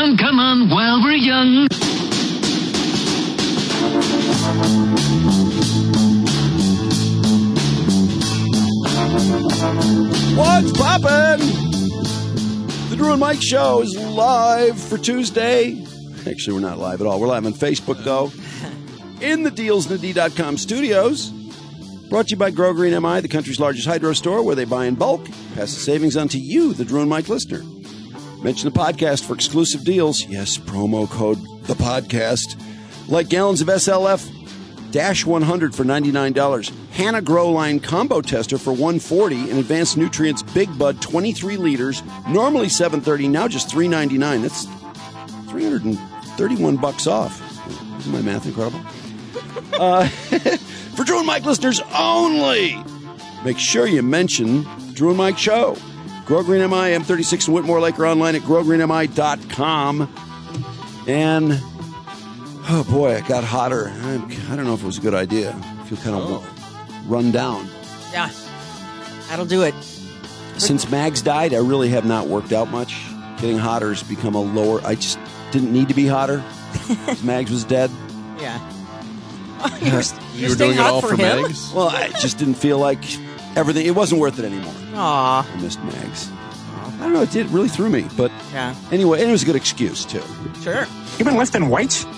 come on, while we're young. What's poppin'? The Drew and Mike Show is live for Tuesday. Actually, we're not live at all. We're live on Facebook, though. In the DealsND.com studios. Brought to you by Grow Green MI, the country's largest hydro store, where they buy in bulk. Pass the savings on to you, the Drew and Mike listener. Mention the podcast for exclusive deals. Yes, promo code the podcast. Like gallons of SLF-100 for $99. Hannah Grow Line Combo Tester for $140. And Advanced Nutrients Big Bud 23 liters. Normally $730, now just $399. That's $331 off. Isn't my math incredible? For Drew and Mike listeners only, make sure you mention Drew and Mike Show. Grow Green MI, M36 in Whitmore Lake, or online at growgreenmi.com. And, oh boy, it got hotter. I don't know if it was a good idea. I feel kind of run down. Yeah, that'll do it. Since Mags died, I really have not worked out much. Getting hotter has become a lower. I just didn't need to be hotter. Mags was dead. Yeah. You were doing it all for Mags? Well, I just didn't feel like everything. It wasn't worth it anymore. Aw. I missed Mags. I don't know. It really threw me. But anyway, and it was a good excuse, too. Sure. You've been lifting weights?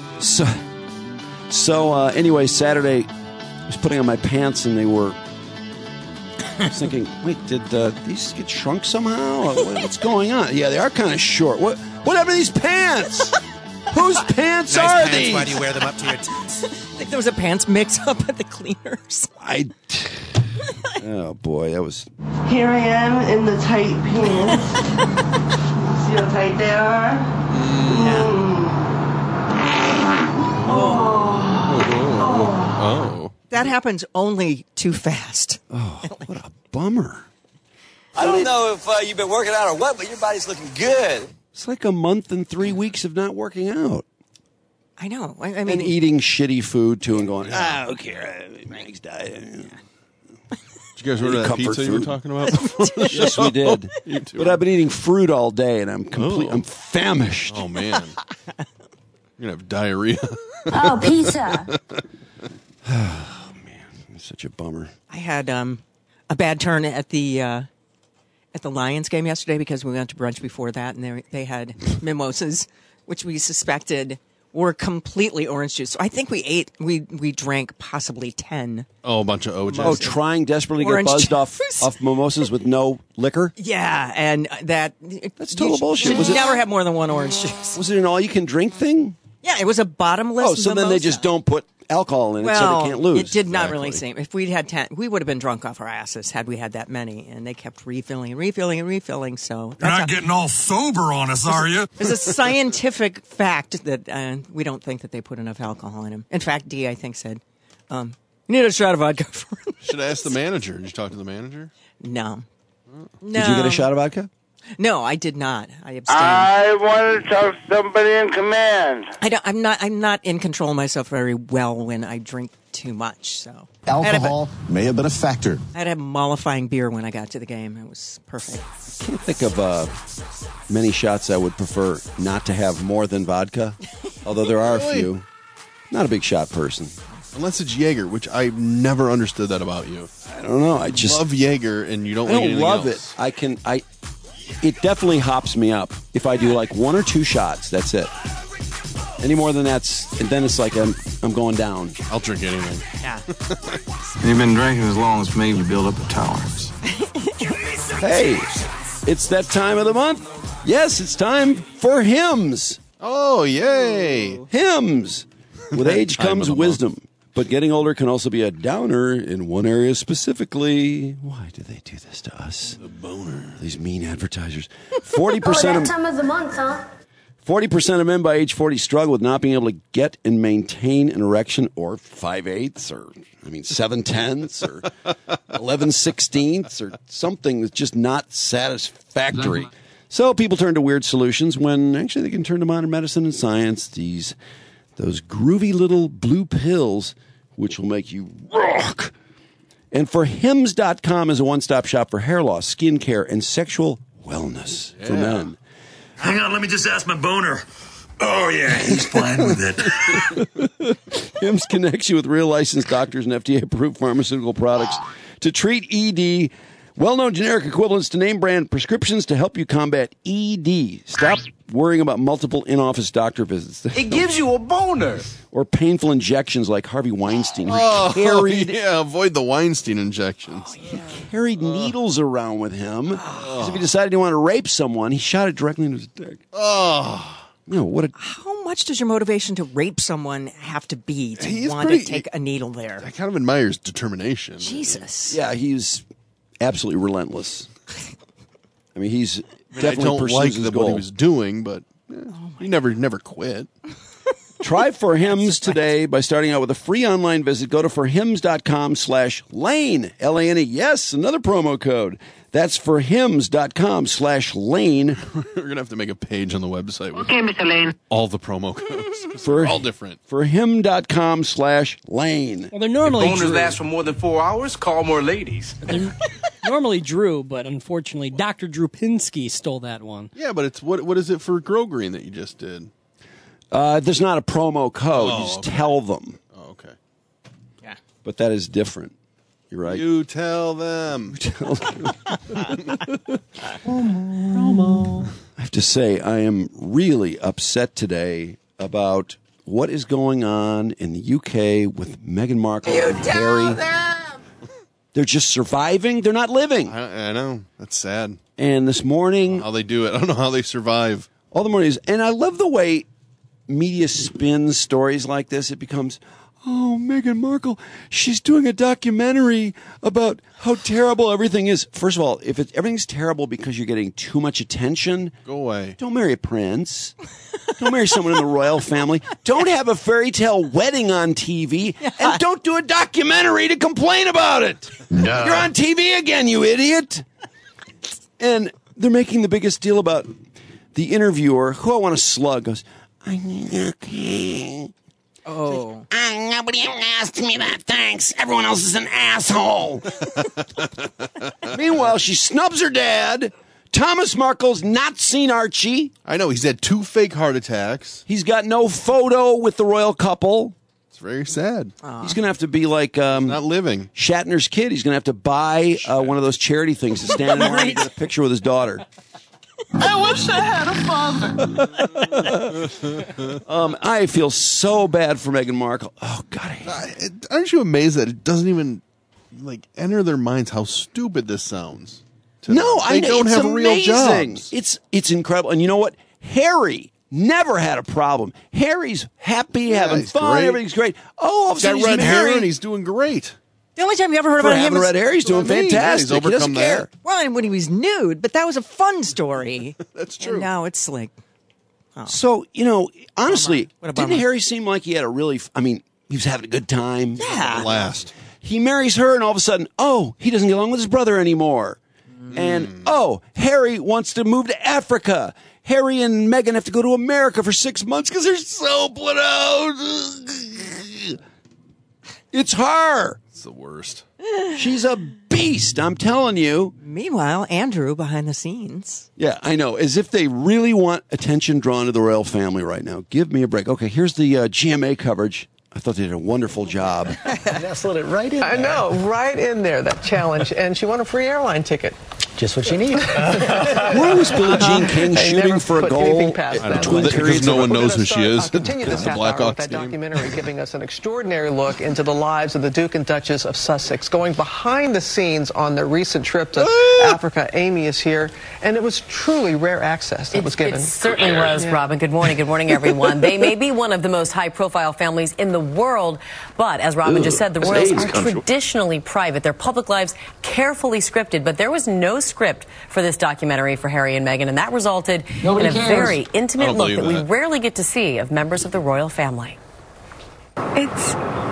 So anyway, Saturday, I was putting on my pants, and they were... I was thinking, wait, did these get shrunk somehow? What's going on? Yeah, they are kind of short. What happened to these pants? Whose pants nice are pants. these? Why do you wear them up to your tits? I think there was a pants mix-up at the cleaners. Oh, boy, that was... Here I am in the tight pants. See how tight they are? Oh. That happens only too fast. Oh, what a bummer. I don't know if you've been working out or what, but your body's looking good. It's like a month and 3 weeks of not working out. I know. I mean, and eating shitty food, too, and going, okay, Mags died. Did you guys order that Comfort pizza you food. were talking about before? Yes, we did. You too. But I've been eating fruit all day, and I'm famished. Oh, man. You're going to have diarrhea. Oh, pizza. Oh, man. It's such a bummer. I had a bad turn at the Lions game yesterday because we went to brunch before that, and they had mimosas, which we suspected were completely orange juice. So I think we drank possibly 10. Oh, a bunch of OJ. Oh, trying desperately to get Orange buzzed juice. off mimosas with no liquor? Yeah, and that's total bullshit. You should never have more than one orange juice. Was it an all-you-can-drink thing? Yeah, it was a bottomless Oh, so then they mimosa. just don't put alcohol in it so they can't lose. It did not really seem. If we'd had 10, we would have been drunk off our asses had we had that many. And they kept refilling and refilling and refilling. So You're not getting all sober on us, are you? There's a scientific fact that we don't think that they put enough alcohol in them. In fact, Dee, I think, said, you need a shot of vodka for him. Should have asked the manager. Did you talk to the manager? No. Did you get a shot of vodka? No, I did not. I abstained. I want to talk to somebody in command. I'm not in control of myself very well when I drink too much. So alcohol may have been a factor. I had a mollifying beer when I got to the game. It was perfect. I can't think of many shots I would prefer not to have more than vodka, although there are a few. Not a big shot person. Unless it's Jaeger, which I've never understood that about you. I don't know. I just love Jaeger, and you don't. I like don't anything love else. it. It definitely hops me up if I do like 1 or 2 shots. That's it. Any more than then it's like I'm going down. I'll drink anything. Yeah. You've been drinking as long as me. You build up a tolerance. Hey, it's that time of the month. Yes, it's time for hymns. Oh, yay! Hymns. With age Time comes of the wisdom. But getting older can also be a downer in one area specifically. Why do they do this to us? The boner. These mean advertisers. 40% that of time of the month, huh? 40% of men by age 40 struggle with not being able to get and maintain an erection, or 5/8 or 7/10 or 11/16 or something that's just not satisfactory. So people turn to weird solutions when actually they can turn to modern medicine and science. Those groovy little blue pills, which will make you rock. And for Hims.com is a one-stop shop for hair loss, skin care, and sexual wellness for men. Hang on, let me just ask my boner. Oh, yeah, he's fine with it. Hims connects you with real licensed doctors and FDA-approved pharmaceutical products to treat ED. Well-known generic equivalents to name-brand prescriptions to help you combat ED. Stop worrying about multiple in-office doctor visits. It gives you a boner. Or painful injections like Harvey Weinstein, who avoid the Weinstein injections. He carried needles around with him. Because if he decided he wanted to rape someone, he shot it directly into his dick. How much does your motivation to rape someone have to be to want to take a needle there? I kind of admire his determination. Jesus. Yeah, he's absolutely relentless. I mean, he's definitely I don't pursues like his what goal. he was doing, but he never quit. Try For Hims today by starting out with a free online visit. Go to forhims.com/Lane, Lane. Yes, another promo code. That's forhims.com/Lane. We're going to have to make a page on the website with Mr. Lane. all the promo codes. They're all different. Forhim.com/Lane. Well, they're normally Boners last for more than 4 hours. Call more ladies. Normally Drew, but unfortunately, Dr. Drew Pinsky stole that one. Yeah, but it's what is it for Grow Green that you just did? There's not a promo code. You just tell them. Oh, okay. Yeah. But that is different. You're right. You tell them. Promo. I have to say, I am really upset today about what is going on in the UK with Meghan Markle and Harry. They're just surviving. They're not living. I know. That's sad. And this morning, How they do it. I don't know how they survive. all the mornings, and I love the way media spins stories like this. It becomes, oh, Meghan Markle, she's doing a documentary about how terrible everything is. First of all, if everything's terrible because you're getting too much attention, Go away. don't marry a prince. Don't marry someone in the royal family. Don't have a fairy tale wedding on TV. And don't do a documentary to complain about it. You're on TV again, you idiot. And they're making the biggest deal about the interviewer, who I want to slug, goes, Oh. nobody ever asked me that, thanks. Everyone else is an asshole. Meanwhile, she snubs her dad. Thomas Markle's not seen Archie. I know. He's had 2 fake heart attacks. He's got no photo with the royal couple. It's very sad. He's going to have to be like Not living. Shatner's kid. He's going to have to buy one of those charity things to stand in line and get a picture with his daughter. I wish I had a father. I feel so bad for Meghan Markle. Oh, God. Aren't you amazed that it doesn't even enter their minds how stupid this sounds? No, They don't it's have amazing. real jobs. It's incredible. And you know what? Harry never had a problem. Harry's happy, having he's fun, great. everything's great. Oh, all of a He's got sudden red hair married. and he's doing great. The only time you ever heard For about him having is red hair, he's doing what I mean. Yeah, he's fantastic. He doesn't overcome care. that. well, and when he was nude, but that was a fun story. That's true. And now it's like, So, honestly, What a didn't bummer. Harry seem like he had a really, he was having a good time? yeah. Last. He marries her, and all of a sudden, he doesn't get along with his brother anymore. And, Harry wants to move to Africa. Harry and Meghan have to go to America for 6 months because they're so put out. It's her. It's the worst. She's a beast, I'm telling you. Meanwhile, Andrew behind the scenes. Yeah, I know. As if they really want attention drawn to the royal family right now. Give me a break. Okay, here's the GMA coverage. I thought they did a wonderful job. Nestled it right in there. I know, right in there, that challenge. And she won a free airline ticket. Just what you need. Where was Billie Jean King They shooting never for a put goal anything past them. between Because periods? no one We're knows gonna who she is. Continue this The half hour with Blackhawks that team. documentary giving us an extraordinary look into the lives of the Duke and Duchess of Sussex. Going behind the scenes on their recent trip to Africa. Amy is here. And it was truly rare access that was given. It certainly was, Robin. Good morning. Good morning, everyone. They may be one of the most high-profile families in the world, but as Robin just said, the royals are traditionally private. Their public lives carefully scripted, but there was no script for this documentary for Harry and Meghan, and that resulted in a very intimate look that we rarely get to see of members of the royal family. It's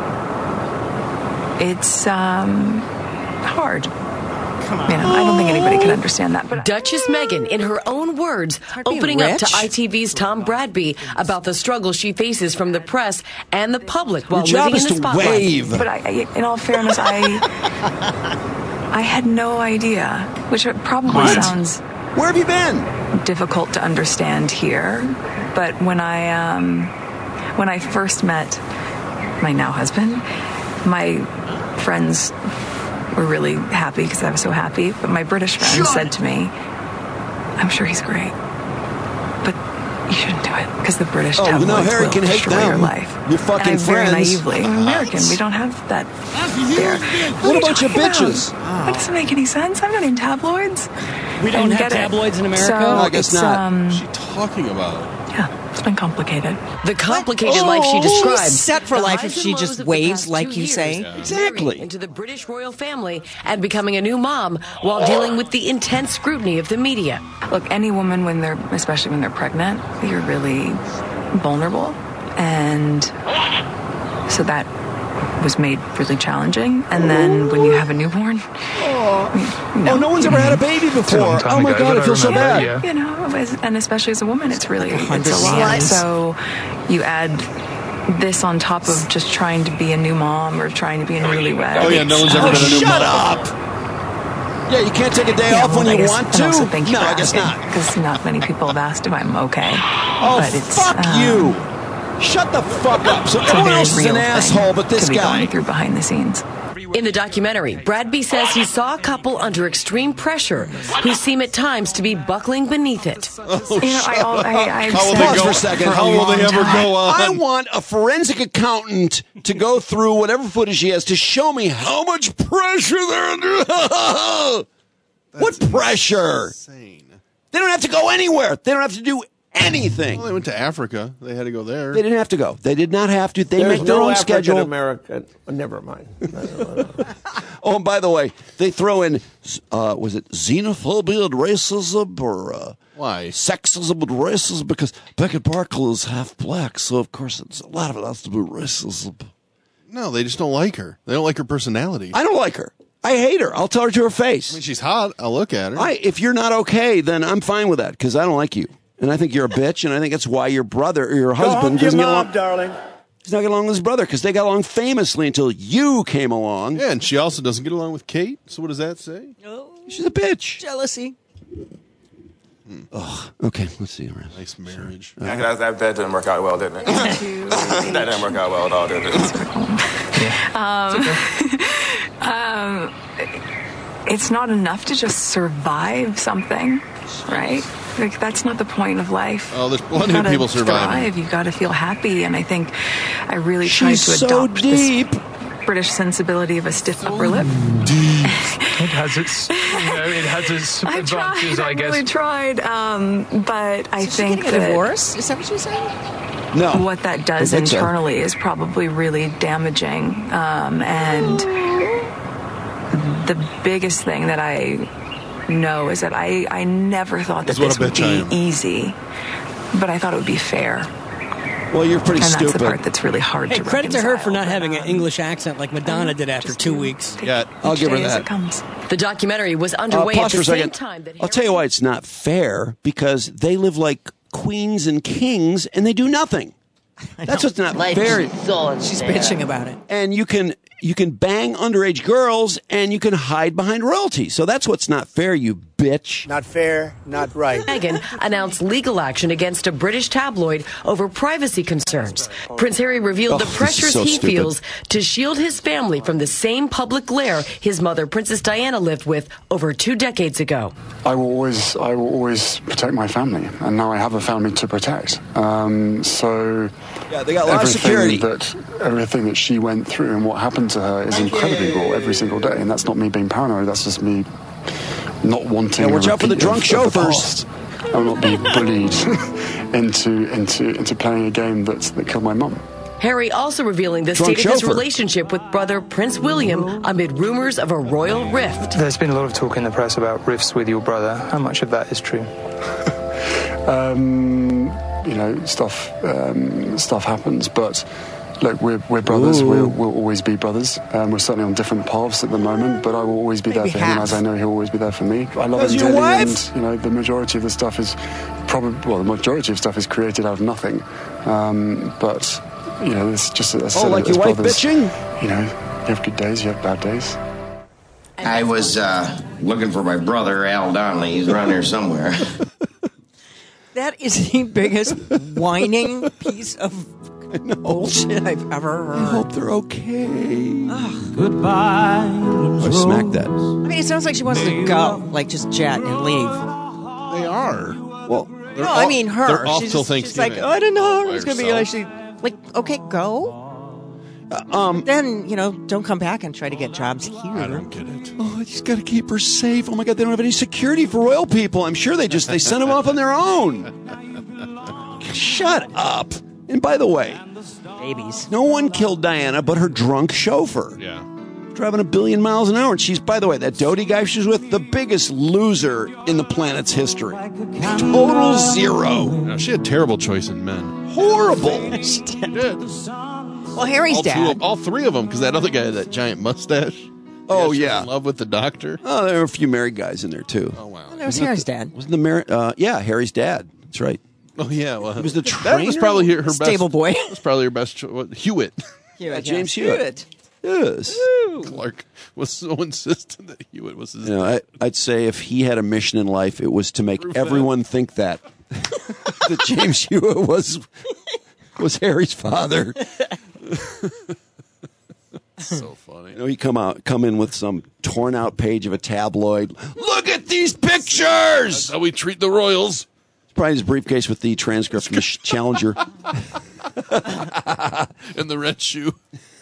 hard. I don't think anybody can understand that. But Duchess Meghan, in her own words, opening up to ITV's Tom Bradby about the struggle she faces from the press and the public while living in the spotlight. Wave. But in all fairness, I had no idea, which probably sounds. Where have you been? difficult to understand here. But when I first met my now husband, my friends were really happy because I was so happy. But my British friends said to me, I'm sure he's great, but you shouldn't do it because the British tabloids Harry will can hate destroy them. your life. You're fucking and I very friends. naively, I'm American. We don't have that there. What a bunch of bitches. That doesn't make any sense. I'm not in tabloids. We don't have tabloids in America? So No, I guess not. What's she talking about? Yeah, it's been complicated. The complicated life she described. She's set for The life highs if and she lows just of the waves past like 2 you years. say. Exactly. Marrying into the British royal family and becoming a new mom while dealing with the intense scrutiny of the media. Look, any woman, especially when they're pregnant, you're really vulnerable. And so that was made really challenging. And then when you have a newborn... no one's ever had a baby before. Oh my God, I feel so bad. Yeah. You know, and especially as a woman, it's a lot. So you add this on top of just trying to be a new mom or trying to be a newlywed. Oh yeah, no one's ever been a new Shut mom. up! Yeah, you can't take a day off when you want to? Also, thank you No, for I guess asking, not. because not many people have asked if I'm okay. Oh, but it's, fuck you! Shut the fuck up. So it's a everyone very else is an real asshole, thing but this to be guy. going through behind the scenes. In the documentary, Bradby says he saw a couple under extreme pressure who seem at times to be buckling beneath it. I've Pause said for a second. for a How will they long ever time. go on? I want a forensic accountant to go through whatever footage he has to show me how much pressure they're under. What pressure? Insane. They don't have to go anywhere. They don't have to do anything. Well, they went to Africa. They had to go there. They didn't have to go. They did not have to. They There's make their no own African schedule. American. Never mind. Oh, and by the way, they throw in, was it xenophobia and racism or why sexism and racism? Because Beckett Barkle is half black, so of course a lot of it has to be racism. No, they just don't like her. They don't like her personality. I don't like her. I hate her. I'll tell her to her face. I mean, she's hot. I'll look at her. If you're not okay, then I'm fine with that because I don't like you. And I think you're a bitch, and I think that's why your brother or your husband doesn't get along. Darling. He's not getting along with his brother because they got along famously until you came along. Yeah, and she also doesn't get along with Kate. So what does that say? She's a bitch. Jealousy. Oh, okay. Let's see. Nice marriage. Yeah, that didn't work out well, didn't it? That didn't work out well at all, did it? It's not enough to just survive something, right? Like, that's not the point of life. Oh, there's plenty of people surviving. You've got to feel happy, and I think I really tried to She's adopt so deep. this British sensibility of a stiff upper lip. It has its advantages, I guess. I really tried, but I think a divorce? Is that what you're saying? No. What that does internally is probably really damaging, and the biggest thing that I know is that I never thought that this would be easy, but I thought it would be fair. Well, you're pretty stupid. And that's the part stupid. that's really hard to credit to reconcile. her for not having an English accent like Madonna did after 2 weeks. Yeah, I'll give her Day as that. it comes. The documentary was underway Pause at the for a same second. time that I'll tell you why it's not fair, because they live like queens and kings and they do nothing. That's what's not fair. She's bitching about it. And you can bang underage girls and you can hide behind royalty. So that's what's not fair, you bitch. Not fair, not right. Meghan announced legal action against a British tabloid over privacy concerns. Prince Harry revealed the pressures he feels to shield his family from the same public glare his mother, Princess Diana, lived with over 2 decades ago. I will always protect my family, and now I have a family to protect. So yeah, they got a lot of security. Everything that she went through and what happened to her is incredibly raw every single day, and that's not me being paranoid. That's just me not wanting. Yeah, watch out for the drunk chauffeurs. I will not be bullied into playing a game that killed my mum. Harry also revealing the state of his relationship with brother Prince William amid rumors of a royal rift. There's been a lot of talk in the press about rifts with your brother. How much of that is true? Stuff happens, but look, we're brothers. We'll always be brothers. We're certainly on different paths at the moment, but I will always be there for him, as I know he'll always be there for me. I love him dearly, and the majority of the stuff is the majority of stuff is created out of nothing. But it's just like your wife bitching. You have good days, you have bad days. I was looking for my brother, Al Donnelly. He's around here somewhere. That is the biggest whining piece of bullshit I've ever heard. I hope they're okay. Goodbye. I smacked that. I mean, it sounds like she wants to go, like just jet and leave. They are. Well, No, I mean her. They're off she's till just, she's like, Thanksgiving. oh, I don't know. By It's going to be like, okay, go. Then, don't come back and try to get jobs here. I don't get it. Oh, I just got to keep her safe. Oh my God, they don't have any security for royal people. I'm sure they sent them off on their own. Shut up. And by the way, babies. No one killed Diana but her drunk chauffeur. Yeah. Driving 1 billion miles an hour. And she's, by the way, that Doty guy she's with, the biggest loser in the planet's history. Total zero. No, she had terrible choice in men. Horrible. She did. Well, Harry's dad. All three of them, because that other guy had that giant mustache. Oh, She was yeah. in love with the doctor. Oh, there were a few married guys in there, too. Oh, wow. Well, there was Harry's dad. Wasn't the married? Yeah, Harry's dad. That's right. Oh, yeah. Well, He was the that was trainer? probably her best. Stable boy. That was probably her best choice. Hewitt. James Hewitt. Yes. Clark was so insistent that Hewitt was his I'd say if he had a mission in life, it was to make everyone think that James Hewitt was Harry's father. So funny. He come in with some torn out page of a tabloid. Look at these pictures. That's how we treat the royals. Probably his briefcase with the transcript from the Challenger. And the red shoe.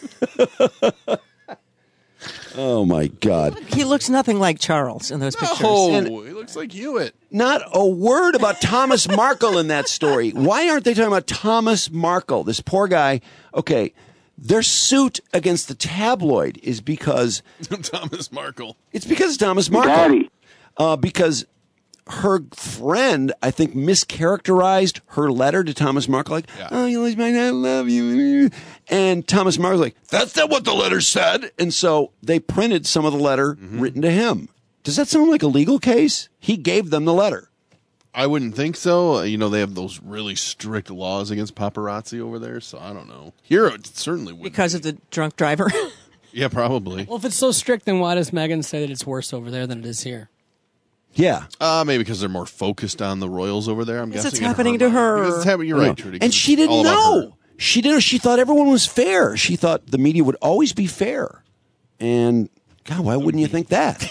Oh my God! He looks nothing like Charles in those pictures. Oh, And he looks like Hewitt. Not a word about Thomas Markle in that story. Why aren't they talking about Thomas Markle? This poor guy. Okay, their suit against the tabloid is because Thomas Markle. It's because of Thomas Markle. Daddy. Because her friend, I think, mischaracterized her letter to Thomas Markle. Like, oh, you might not love you. And Thomas Markle's like, that's not what the letter said. And so they printed some of the letter written to him. Does that sound like a legal case? He gave them the letter. I wouldn't think so. They have those really strict laws against paparazzi over there, so I don't know. Here, it certainly would. because of the drunk driver. Yeah, probably. Well, if it's so strict, then why does Meghan say that it's worse over there than it is here? Yeah. Maybe because they're more focused on the royals over there, I'm Because guessing. it's happening to her. Because it's happening, you're right, Trudy. And she didn't know. She didn't. She thought everyone was fair. She thought the media would always be fair. And, God, why wouldn't you think that?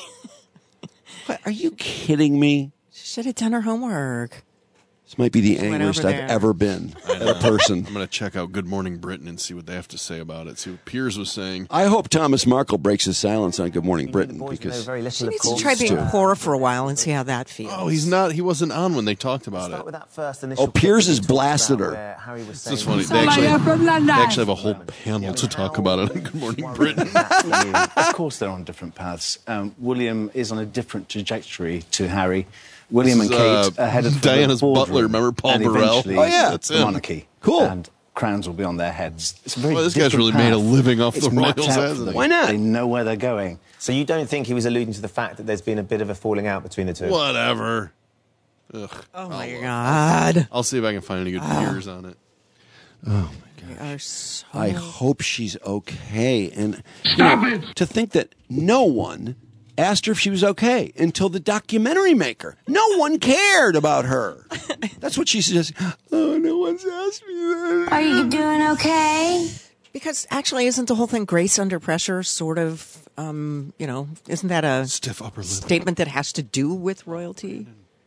What, are you kidding me? She should have done her homework. This might be the She went angriest over I've there. ever been at a person. I'm going to check out Good Morning Britain and see what they have to say about it. See what Piers was saying. I hope Thomas Markle breaks his silence on Good Morning Britain because She needs to try being poor for a while and see how that feels. Oh, he's not. He wasn't on when they talked about it. With that first Oh, Piers has blasted her. Harry was This is saying funny. They actually have a whole panel to talk about it on Good Morning Britain. Of course, they're on different paths. William is on a different trajectory to Harry. William and This Kate is, are headed for Diana's the boardroom, butler, remember Paul and Burrell? eventually Oh, yeah. That's the him. monarchy. Cool. And crowns will be on their heads. It's a very Well, this guy's different really made a path. living off It's the mapped royals, out for hasn't them. he? Why not? They know where they're going. So you don't think he was alluding to the fact that there's been a bit of a falling out between the two? Whatever. Ugh. Oh, my God. I'll see if I can find any good Piers on it. Oh, my They God. are so... I hope she's okay. And Stop it! to think that no one asked her if she was okay until the documentary maker. No one cared about her. That's what she suggested. Oh, no one's asked me that. Are you doing okay? Because actually, isn't the whole thing grace under pressure sort of, isn't that a Stiff upper lip. statement that has to do with royalty?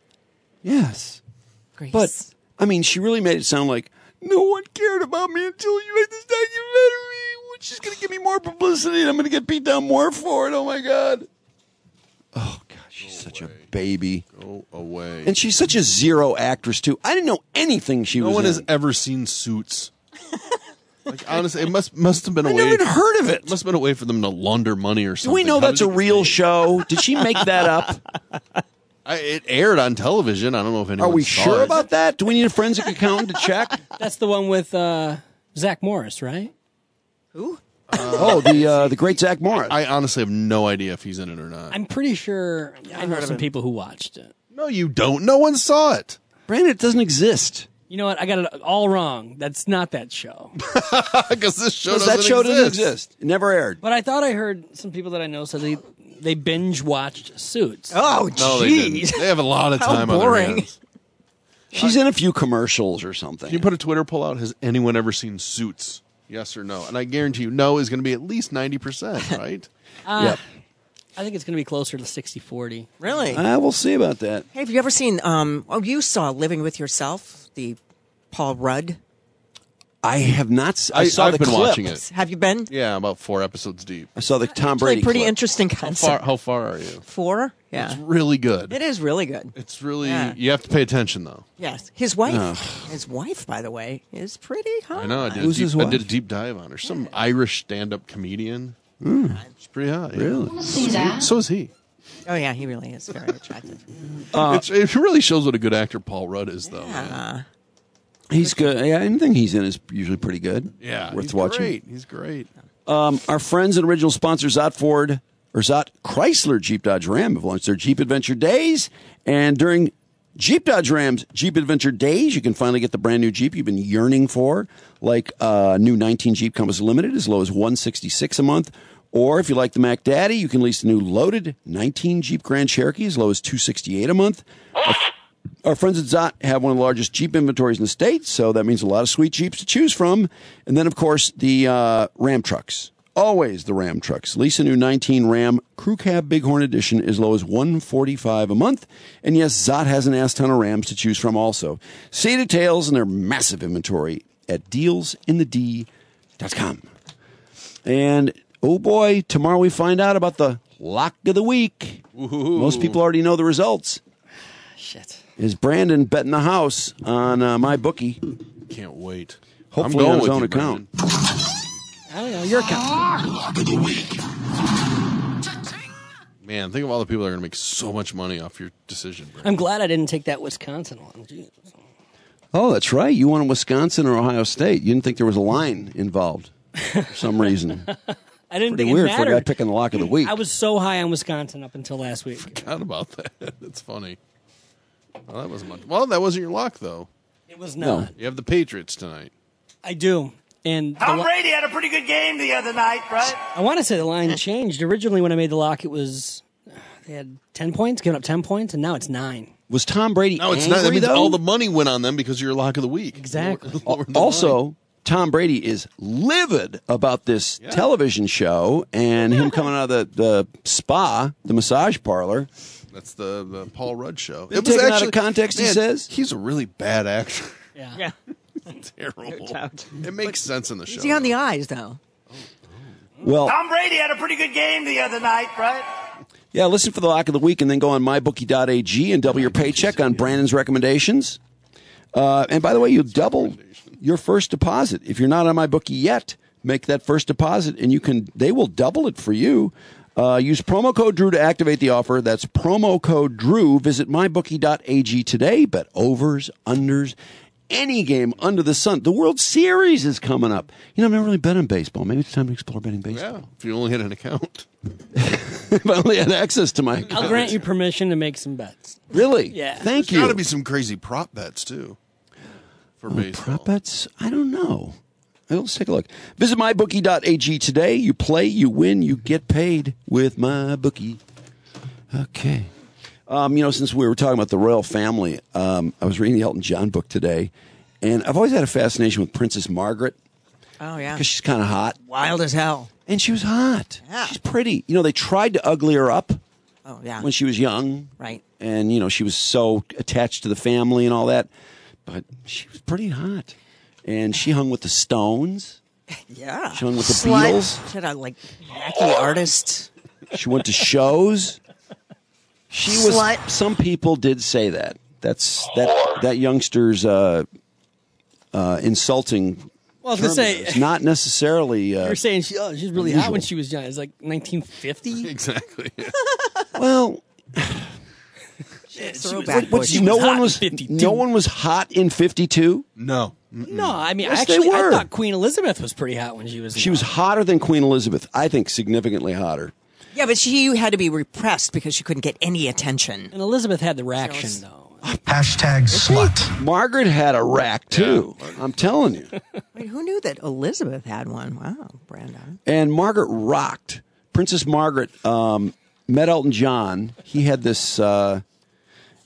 Yes. Grace. But, I mean, she really made it sound like no one cared about me until you made this documentary, which is going to give me more publicity and I'm going to get beat down more for it. Oh, my God. Oh, God, she's such a baby. Go away. And she's such a zero actress, too. I didn't know anything she No was one in. has ever seen Suits. Like, honestly, it must have been a I way. never even heard of it. Must have been a way for them to launder money or Do something. we know How that's did a it real get show? Did she make that up? It aired on television. I don't know if anyone Are we saw sure it. about that? Do we need a forensic accountant to check? That's the one with Zach Morris, right? Who? The great Zach Morris. I honestly have no idea if he's in it or not. I'm pretty sure I know some people who watched it. No, you don't. No one saw it. Brandon, it doesn't exist. You know what? I got it all wrong. That's not that show. Because this show Because doesn't that show exist. doesn't exist. It never aired. But I thought I heard some people that I know said they binge watched Suits. Oh, No, they didn't. jeez. They have a lot of How time on their boring. hands. She's in a few commercials or something. Can you put a Twitter poll out? Has anyone ever seen Suits? Yes or no? And I guarantee you, no is going to be at least 90%, right? Yep. I think it's going to be closer to 60-40. Really? We'll see about that. Hey, have you ever seen? You saw Living with Yourself, the Paul Rudd. I have not. I've been watching it. Have you been? Yeah, about 4 episodes deep. I saw the Tom Brady. Pretty clip. interesting concept. How far are you? 4? Yeah. It's really good. It is really good. It's really. Yeah. You have to pay attention though. Yes, his wife, by the way, is pretty hot. I know. I did a deep dive on her. Some Irish stand-up comedian. She's pretty hot. Yeah. Really? So is he. Oh yeah, he really is very attractive. It really shows what a good actor Paul Rudd is, though. Yeah. He's good. Yeah, anything he's in is usually pretty good. Yeah, worth watching. Great. He's great. Our friends and original sponsor Zott Chrysler Jeep Dodge Ram have launched their Jeep Adventure Days, and during Jeep Dodge Ram's Jeep Adventure Days, you can finally get the brand new Jeep you've been yearning for, like new 19 Jeep Compass Limited as low as $166 a month. Or if you like the Mac Daddy, you can lease the new loaded 19 Jeep Grand Cherokee as low as $268 a month. Our friends at Zott have one of the largest Jeep inventories in the state, so that means a lot of sweet Jeeps to choose from. And then, of course, the Ram trucks. Always the Ram trucks. Lease a new 19 Ram Crew Cab Bighorn Edition as low as $145 a month. And yes, Zott has an ass ton of Rams to choose from also. See details in their massive inventory at dealsinthed.com. And oh boy, tomorrow we find out about the lock of the week. Ooh. Most people already know the results. Shit. Is Brandon betting the house on my bookie? Can't wait. Hopefully on his own account. I don't know, your account. Lock of the week. Man, think of all the people that are going to make so much money off your decision, Brandon. I'm glad I didn't take that Wisconsin one. Jeez. Oh, that's right. You wanted Wisconsin or Ohio State. You didn't think there was a line involved for some reason. I didn't Pretty think weird it mattered. for a guy picking the lock of the week. I was so high on Wisconsin up until last week. Forgot about that. That's funny. Well, that wasn't much. Well, that wasn't your lock, though. It was not. No. You have the Patriots tonight. I do. And Tom Brady had a pretty good game the other night, right? I want to say the line changed. Originally, when I made the lock, it was they had 10 points, giving up 10 points, and now it's 9. Was Tom Brady No, it's angry, not. That means though? all the money went on them because you're your lock of the week. Exactly. Also, Tom Brady is livid about this television show and him coming out of the spa, the massage parlor. That's the Paul Rudd show. It was taken out of context, he says? He's a really bad actor. Yeah. Terrible. It makes sense in the show. Is he on the eyes, though? Well, Tom Brady had a pretty good game the other night, right? yeah, listen for the lock of the week and then go on mybookie.ag and double your paycheck on Brandon's recommendations. And by the way, you double your first deposit. If you're not on MyBookie yet, make that first deposit and they will double it for you. Use promo code Drew to activate the offer. That's promo code Drew. Visit mybookie.ag today. Bet overs, unders, any game under the sun. The World Series is coming up. I've never really bet on baseball. Maybe it's time to explore betting baseball. Yeah, if you only had an account. If I only had access to my account. I'll grant you permission to make some bets. Really? Yeah. Thank There's you. got to be some crazy prop bets, too, for baseball. Prop bets? I don't know. Let's take a look. Visit mybookie.ag today. You play, you win, you get paid with MyBookie. Okay. Since we were talking about the royal family, I was reading the Elton John book today, and I've always had a fascination with Princess Margaret. Oh, yeah. Because she's kind of hot. Wild as hell. And she was hot. Yeah. She's pretty. They tried to ugly her up Oh, yeah. when she was young. Right. And, she was so attached to the family and all that. But she was pretty hot. And she hung with the Stones. Yeah. She hung with the Beatles. She had a, wacky artist. She went to shows. She was. Slut. Some people did say that. That youngster's insulting. Well, I was going to say. It's not necessarily. You're saying she's really unusual. hot when she was young. It's like 1950? Exactly. Well. No one was hot in 52? No. No, I mean, Yes, actually, they were. I thought Queen Elizabeth was pretty hot when she was She was hotter than Queen Elizabeth. I think significantly hotter. Yeah, but she had to be repressed because she couldn't get any attention. And Elizabeth had the reaction, though. Hashtag slut. Margaret had a rack, too. I'm telling you. Wait, who knew that Elizabeth had one? Wow, Brandon. And Margaret rocked. Princess Margaret met Elton John. He had this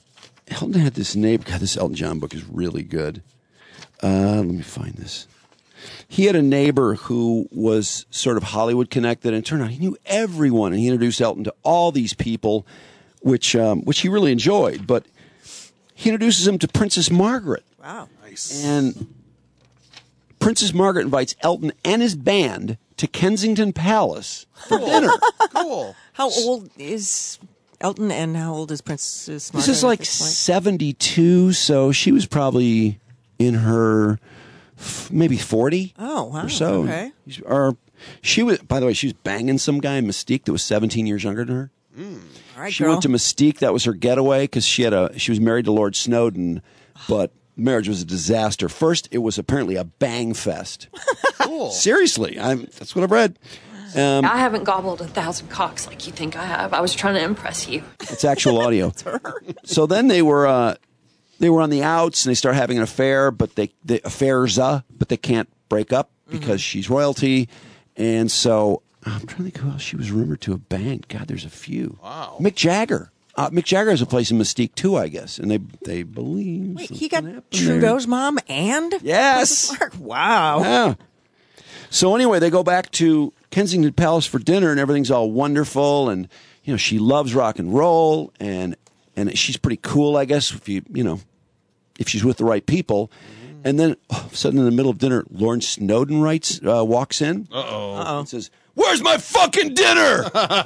Elton had this neighbor. God, this Elton John book is really good. Let me find this. He had a neighbor who was sort of Hollywood connected, and it turned out he knew everyone, and he introduced Elton to all these people, which he really enjoyed. But he introduces him to Princess Margaret. Wow. Nice. And Princess Margaret invites Elton and his band to Kensington Palace for dinner. Cool. How old is Elton, and how old is Princess Margaret? This is like 72, so she was probably in her maybe 40. Oh, wow. Or so. Okay. Or she was, by the way, she was banging some guy in Mystique that was 17 years younger than her. All right, She girl. went to Mystique. That was her getaway because she was married to Lord Snowden, but marriage was a disaster. First, it was apparently a bang fest. Cool. Seriously, that's what I've read. I haven't gobbled 1,000 cocks like you think I have. I was trying to impress you. It's actual audio. So then they were on the outs and they start having an affair, but they can't break up because she's royalty. And so I'm trying to think who else she was rumored to have banged. God, there's a few. Wow. Mick Jagger. Mick Jagger has a place in Mystique too, I guess, and they believe. Wait, he got something happened Trudeau's mom and Yes. Princess Margaret? Wow. Yeah. So anyway, they go back to Kensington Palace for dinner, and everything's all wonderful. And she loves rock and roll, and she's pretty cool, I guess, if she's with the right people. And then all of a sudden, in the middle of dinner, Lord Snowden walks in. Uh-oh. And says, "Where's my fucking dinner?"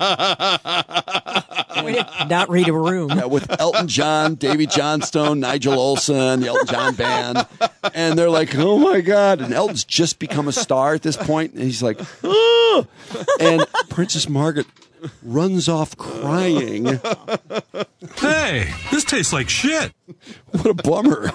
Not read a room. Yeah, with Elton John, Davy Johnstone, Nigel Olsson, the Elton John band. And they're like, "Oh my God." And Elton's just become a star at this point. And he's like, "Oh." And Princess Margaret runs off crying. Hey, this tastes like shit. What a bummer.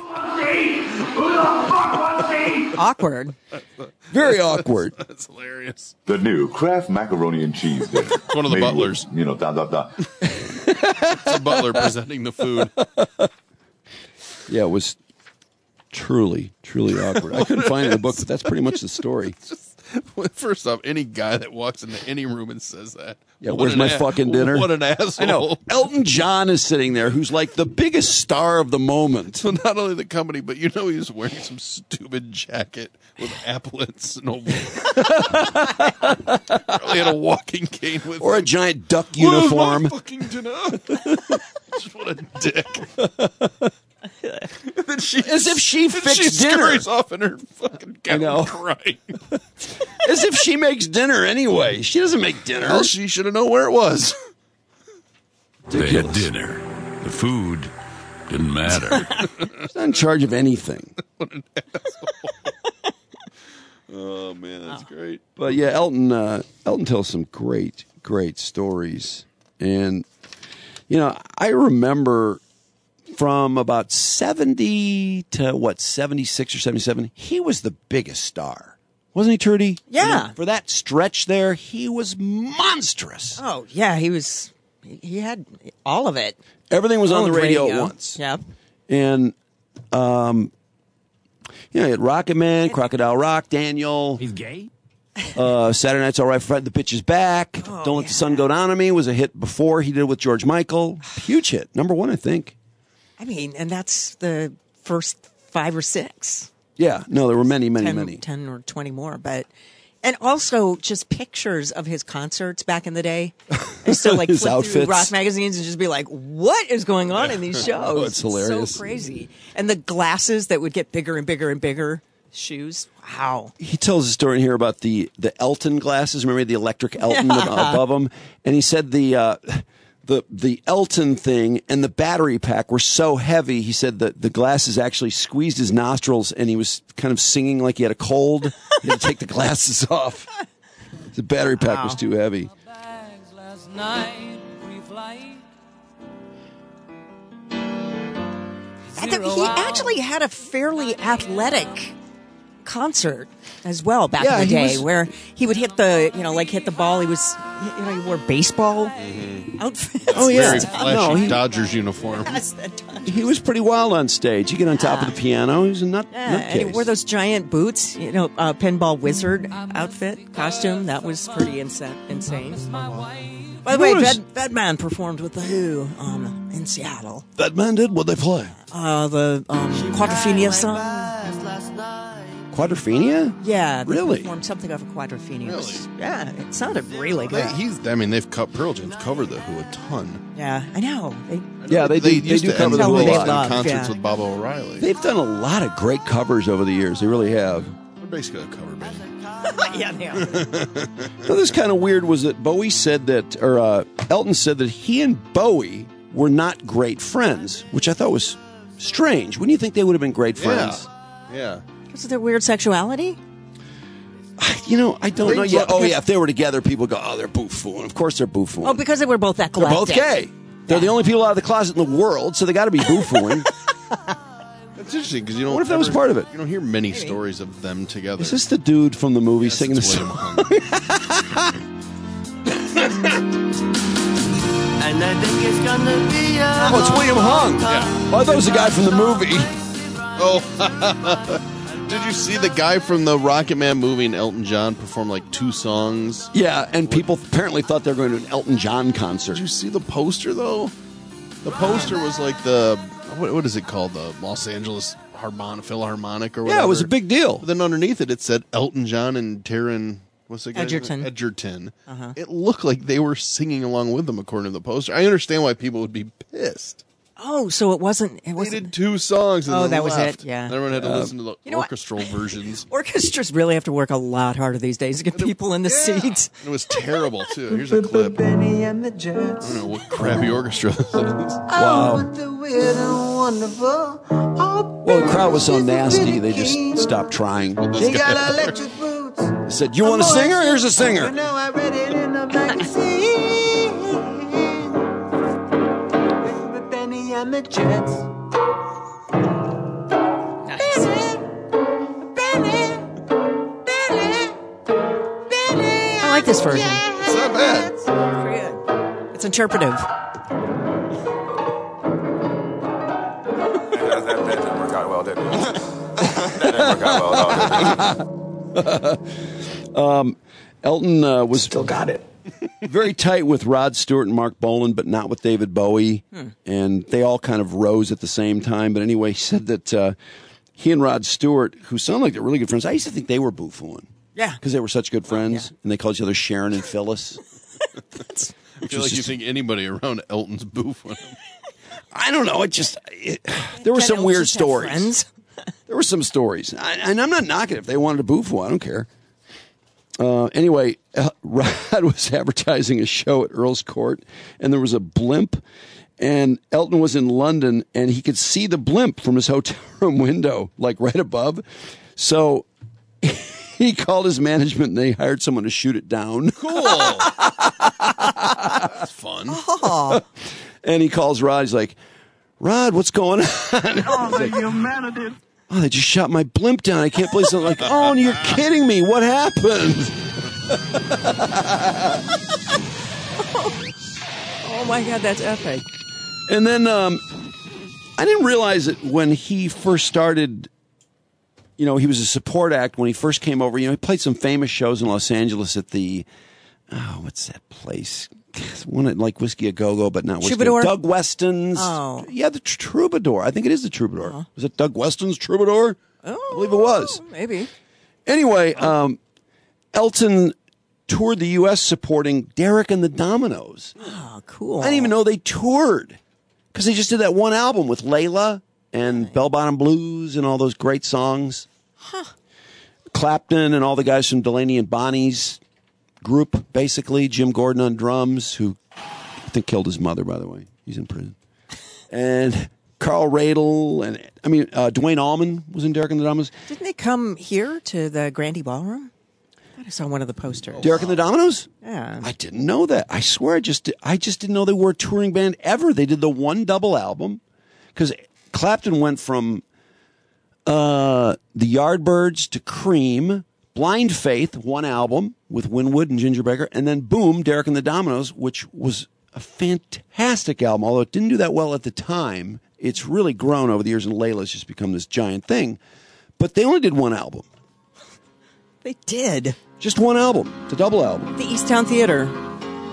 Awkward. Very awkward. That's hilarious. The new Kraft macaroni and cheese dinner. One of the Made butlers. With, It's a butler presenting the food. Yeah, it was truly, truly awkward. I couldn't find it in the book, but that's pretty much the story. First off, any guy that walks into any room and says that. Yeah, where's my fucking dinner? What an asshole. I know. Elton John is sitting there, who's like the biggest star of the moment. So not only the company, but he's wearing some stupid jacket with applets and probably had a walking cane with or him. a giant duck uniform. What fucking dinner? Just what a dick. Then As if she fixed dinner. Scurries off in her fucking gown crying. As if she makes dinner anyway. She doesn't make dinner. Well, she should have known where it was. They had dinner. The food didn't matter. She's not in charge of anything. What an asshole. Oh, man, that's great. But yeah, Elton tells some great, great stories. And, I remember from about 70 to 76 or 77, he was the biggest star. Wasn't he, Trudy? Yeah. For that stretch there, he was monstrous. Oh, yeah, he had all of it. Everything was on the radio at once. Yep. And, he had Rocket Man, Crocodile Rock, Daniel. He's gay? Saturday Night's All Right for Fred, The Bitch Is Back. Don't Let the Sun Go Down on Me was a hit before he did it with George Michael. Huge hit. Number one, I think. I mean, and that's the first 5 or 6. Yeah. No, there were many, many, many. 10 or 20 more. And also just pictures of his concerts back in the day. I still His flip outfits. through rock magazines and just be like, what is going on in these shows? Oh, it's hilarious. So crazy. And the glasses that would get bigger and bigger and bigger. Shoes. Wow. He tells a story in here about the Elton glasses. Remember the electric Elton above them? And he said the Elton thing and the battery pack were so heavy, he said that the glasses actually squeezed his nostrils and he was kind of singing like he had a cold. He had to take the glasses off. The battery pack was too heavy. He actually had a fairly athletic concert as well back in the day, where he would hit the ball. He was, he wore baseball outfits. Oh yeah, Very flashy Dodgers uniform. He was pretty wild on stage. He'd get on top of the piano. He was a nutcase. And he wore those giant boots, pinball wizard outfit costume. That was pretty insane. By the way, that man performed with The Who in Seattle. That man did? What'd they play? The Quadrophenia song. Quadrophenia? Yeah. They really? performed something off of Quadrophenia. Really? Yeah, it sounded really good. They've cut Pearl Jam's covered The Who a ton. Yeah, I know. They do cover The Who a lot in concerts with Bob O'Reilly. They've done a lot of great covers over the years. They really have. They're basically a cover band. Yeah, they are. Now, this kind of weird was that Bowie said that, or Elton said that he and Bowie were not great friends, which I thought was strange. Wouldn't you think they would have been great friends? Yeah. Because of their weird sexuality? I don't know yet. Oh, yeah, if they were together, people go, oh, they're boo-fooing. Of course they're boo-fooing. Oh, because they were both They're eclectic. both gay. They're the only people out of the closet in the world, so they got to be boo-fooing. That's interesting because you don't. What if that was part of it? You don't hear many stories of them together. Is this the dude from the movie singing the song? And I think it's gonna be Oh, it's William Hung. Yeah. Oh, I thought it was the guy from the movie. Oh, did you see the guy from the Rocket Man movie and Elton John perform like 2 songs? Yeah, and people apparently thought they were going to an Elton John concert. Did you see the poster though? The poster was like the what is it called? The Los Angeles Philharmonic or whatever. Yeah, it was a big deal. But then underneath it said Elton John and Taron. What's the guy's Edgerton. name? Edgerton. Uh-huh. It looked like they were singing along with them, according to the poster. I understand why people would be pissed. Oh, so it wasn't. They did 2 songs. And Oh, then that was left. it. Yeah. And everyone had to listen to the orchestral versions. Orchestras really have to work a lot harder these days to get people in the seats. It was terrible too. Here's a clip. Benny and the Jets. I don't know what crappy orchestra this is. Wow. The weird and wonderful. Well, the crowd was so nasty, they just stopped trying. They got electric boots. They said, you want a singer? Here's a singer. You know, I read it in the magazine. Benny and the Jets. I like this version. It's not bad. Pretty good. It's interpretive. That didn't work out well, did it? That didn't work out well at all, did it? Elton was Still got it. very tight with Rod Stewart and Mark Bolan, but not with David Bowie. And they all kind of rose at the same time. But anyway, he said that he and Rod Stewart, who sound like they're really good friends, I used to think they were boo-fooing. Yeah. Because they were such good friends, and they called each other Sharon and Phyllis. I feel like you think anybody around Elton's boof. I don't know. There were some weird stories. Friends? There were some stories. And I'm not knocking it. If they wanted to boo-foo, I don't care. Anyway, Rod was advertising a show at Earl's Court, and there was a blimp, and Elton was in London, and he could see the blimp from his hotel room window, like right above. So he called his management, and they hired someone to shoot it down. Cool. That's fun. Oh. And he calls Rod. He's like, Rod, what's going on? Oh, the humanity. Oh, they just shot my blimp down. I can't believe something. Like, oh, you're kidding me. What happened? Oh, my God, that's epic. And then I didn't realize it when he first started. He was a support act when he first came over. He played some famous shows in Los Angeles at the, what's that place? One at like Whiskey A Go-Go, but not Whiskey. Troubadour? Doug Weston's. Oh. Yeah, the Troubadour. I think it is the Troubadour. Uh-huh. Was it Doug Weston's Troubadour? Oh, I believe it was. Maybe. Anyway, Elton toured the U.S. supporting Derek and the Dominoes. Oh, cool. I didn't even know they toured because they just did that one album with Layla and Bell Bottom Blues and all those great songs. Huh. Clapton and all the guys from Delaney and Bonnie's group, basically. Jim Gordon on drums, who I think killed his mother, by the way. He's in prison. And Carl Radle, and Dwayne Allman was in Derek and the Dominoes. Didn't they come here to the Grandy Ballroom? I thought I saw one of the posters. Derek and the Dominoes? Yeah. I didn't know that. I swear I just didn't know they were a touring band ever. They did the one double album because Clapton went from the Yardbirds to Cream, Blind Faith, one album with Winwood and Ginger Baker, and then boom, Derek and the Dominoes, which was a fantastic album. Although it didn't do that well at the time, it's really grown over the years, and Layla's just become this giant thing. But they only did one album. They did. Just one album. The double album. The Easttown Theater.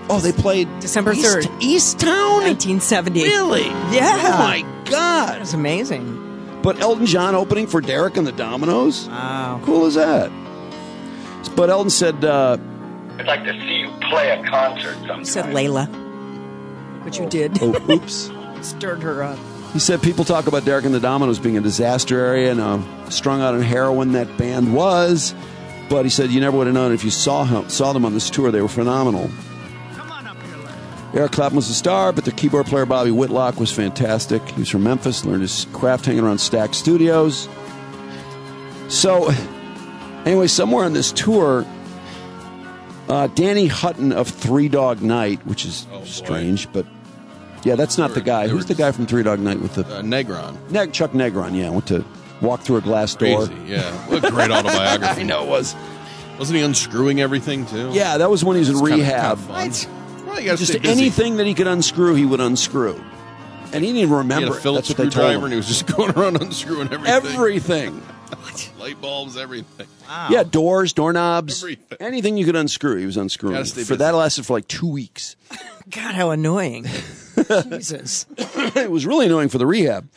Oh, they played December 3rd. Easttown? 1970. Really? Yeah. Oh, my God. That was amazing. But Elton John opening for Derek and the Dominoes? Wow. Cool as that. But Elton said... I'd like to see you play a concert sometime. You said Layla, which you did. Oh, oops. Stirred her up. He said people talk about Derek and the Dominoes being a disaster area and strung out on heroin that band was. But he said you never would have known if you saw them on this tour. They were phenomenal. Eric Clapton was a star, but their keyboard player Bobby Whitlock was fantastic. He was from Memphis, learned his craft hanging around Stax Studios. So, anyway, somewhere on this tour, Danny Hutton of Three Dog Night, which is strange, but yeah, that's not the guy. Who's the guy from Three Dog Night with the Negron? Chuck Negron. Yeah, went to walk through a glass door. Crazy, yeah, what a great autobiography. I know it was. Wasn't he unscrewing everything too? Yeah, that was when he was in rehab. Well, you just anything that he could unscrew, he would unscrew, and he didn't even remember. He had a Phillips screwdriver, and he was just going around unscrewing everything. Everything. Light bulbs, everything. Wow. Yeah, doors, doorknobs, Everything. anything you could unscrew, he was unscrewing. That lasted for like 2 weeks. God, how annoying. Jesus. It was really annoying for the rehab.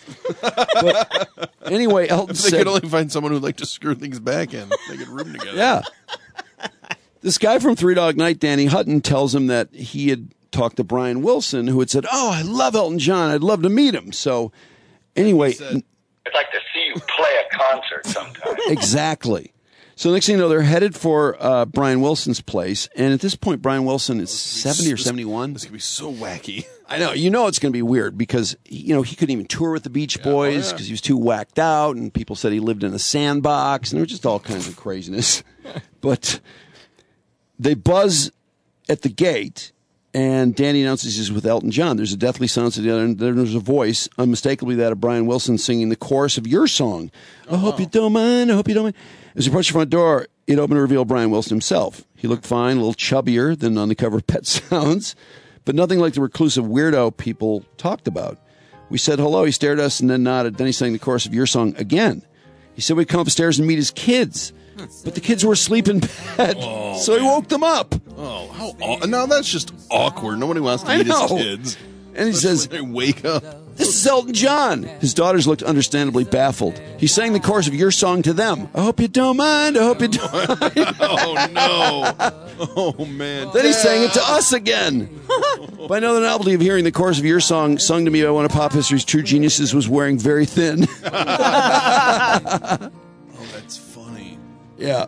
But anyway, Elton If they said... could only find someone who'd like to screw things back in. They could room together. Yeah. This guy from Three Dog Night, Danny Hutton, tells him that he had talked to Brian Wilson, who had said, "Oh, I love Elton John. I'd love to meet him." So anyway... I'd like to see you play a concert sometime. Exactly. So next thing you know, they're headed for Brian Wilson's place. And at this point, Brian Wilson is 70 or 71. This could be so wacky. I know. You know it's going to be weird because, he couldn't even tour with the Beach Boys because he was too whacked out. And people said he lived in a sandbox. And there was just all kinds of craziness. But they buzz at the gate. And Danny announces he's with Elton John. There's a deathly silence at the other end. Then there's a voice, unmistakably that of Brian Wilson, singing the chorus of your song. I hope you don't mind. I hope you don't mind. As he approached the front door, it opened to reveal Brian Wilson himself. He looked fine, a little chubbier than on the cover of Pet Sounds, but nothing like the reclusive weirdo people talked about. We said hello. He stared at us and then nodded. Then he sang the chorus of your song again. He said we'd come upstairs and meet his kids. But the kids were asleep in bed, so he woke them up. Oh, how now that's just awkward. Nobody wants to meet his kids. And he says, they wake up. "This is Elton John." His daughters looked understandably baffled. He sang the chorus of your song to them. I hope you don't mind. I hope you don't mind. Oh, no. Oh, man. Then he sang it to us again. By now, the novelty of hearing the chorus of your song sung to me by one of pop history's true geniuses was wearing very thin. Oh, that's funny. Yeah.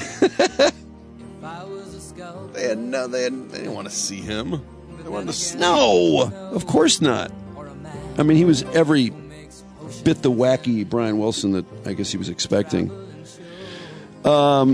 They didn't want to see him. They wanted to No, of course not. I mean, he was every bit the wacky Brian Wilson that I guess he was expecting. No,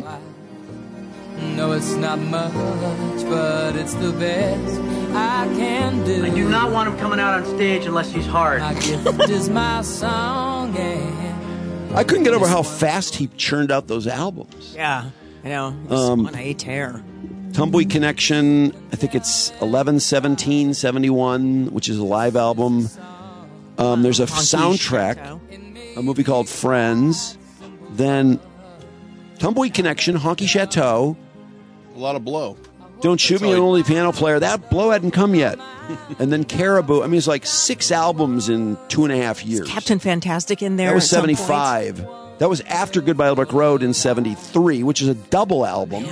it's not much, but it's the best I can do. I do not want him coming out on stage unless he's hard. My gift is my song, and I couldn't get over how fast he churned out those albums. Yeah, I know. It was on a tear. Tumbleweed Connection, I think it's 11, 17, 71, which is a live album. There's a soundtrack, a movie called Friends. Then Tumbleweed Connection, Honky Chateau. A lot of Blow. Don't Shoot Me, an Only Piano Player. That Blow hadn't come yet. And then Caribou. I mean, it's like 6 albums in 2.5 years. Captain Fantastic in there. That was 75. That was after Goodbye Old Brick Road in 73, which is a double album.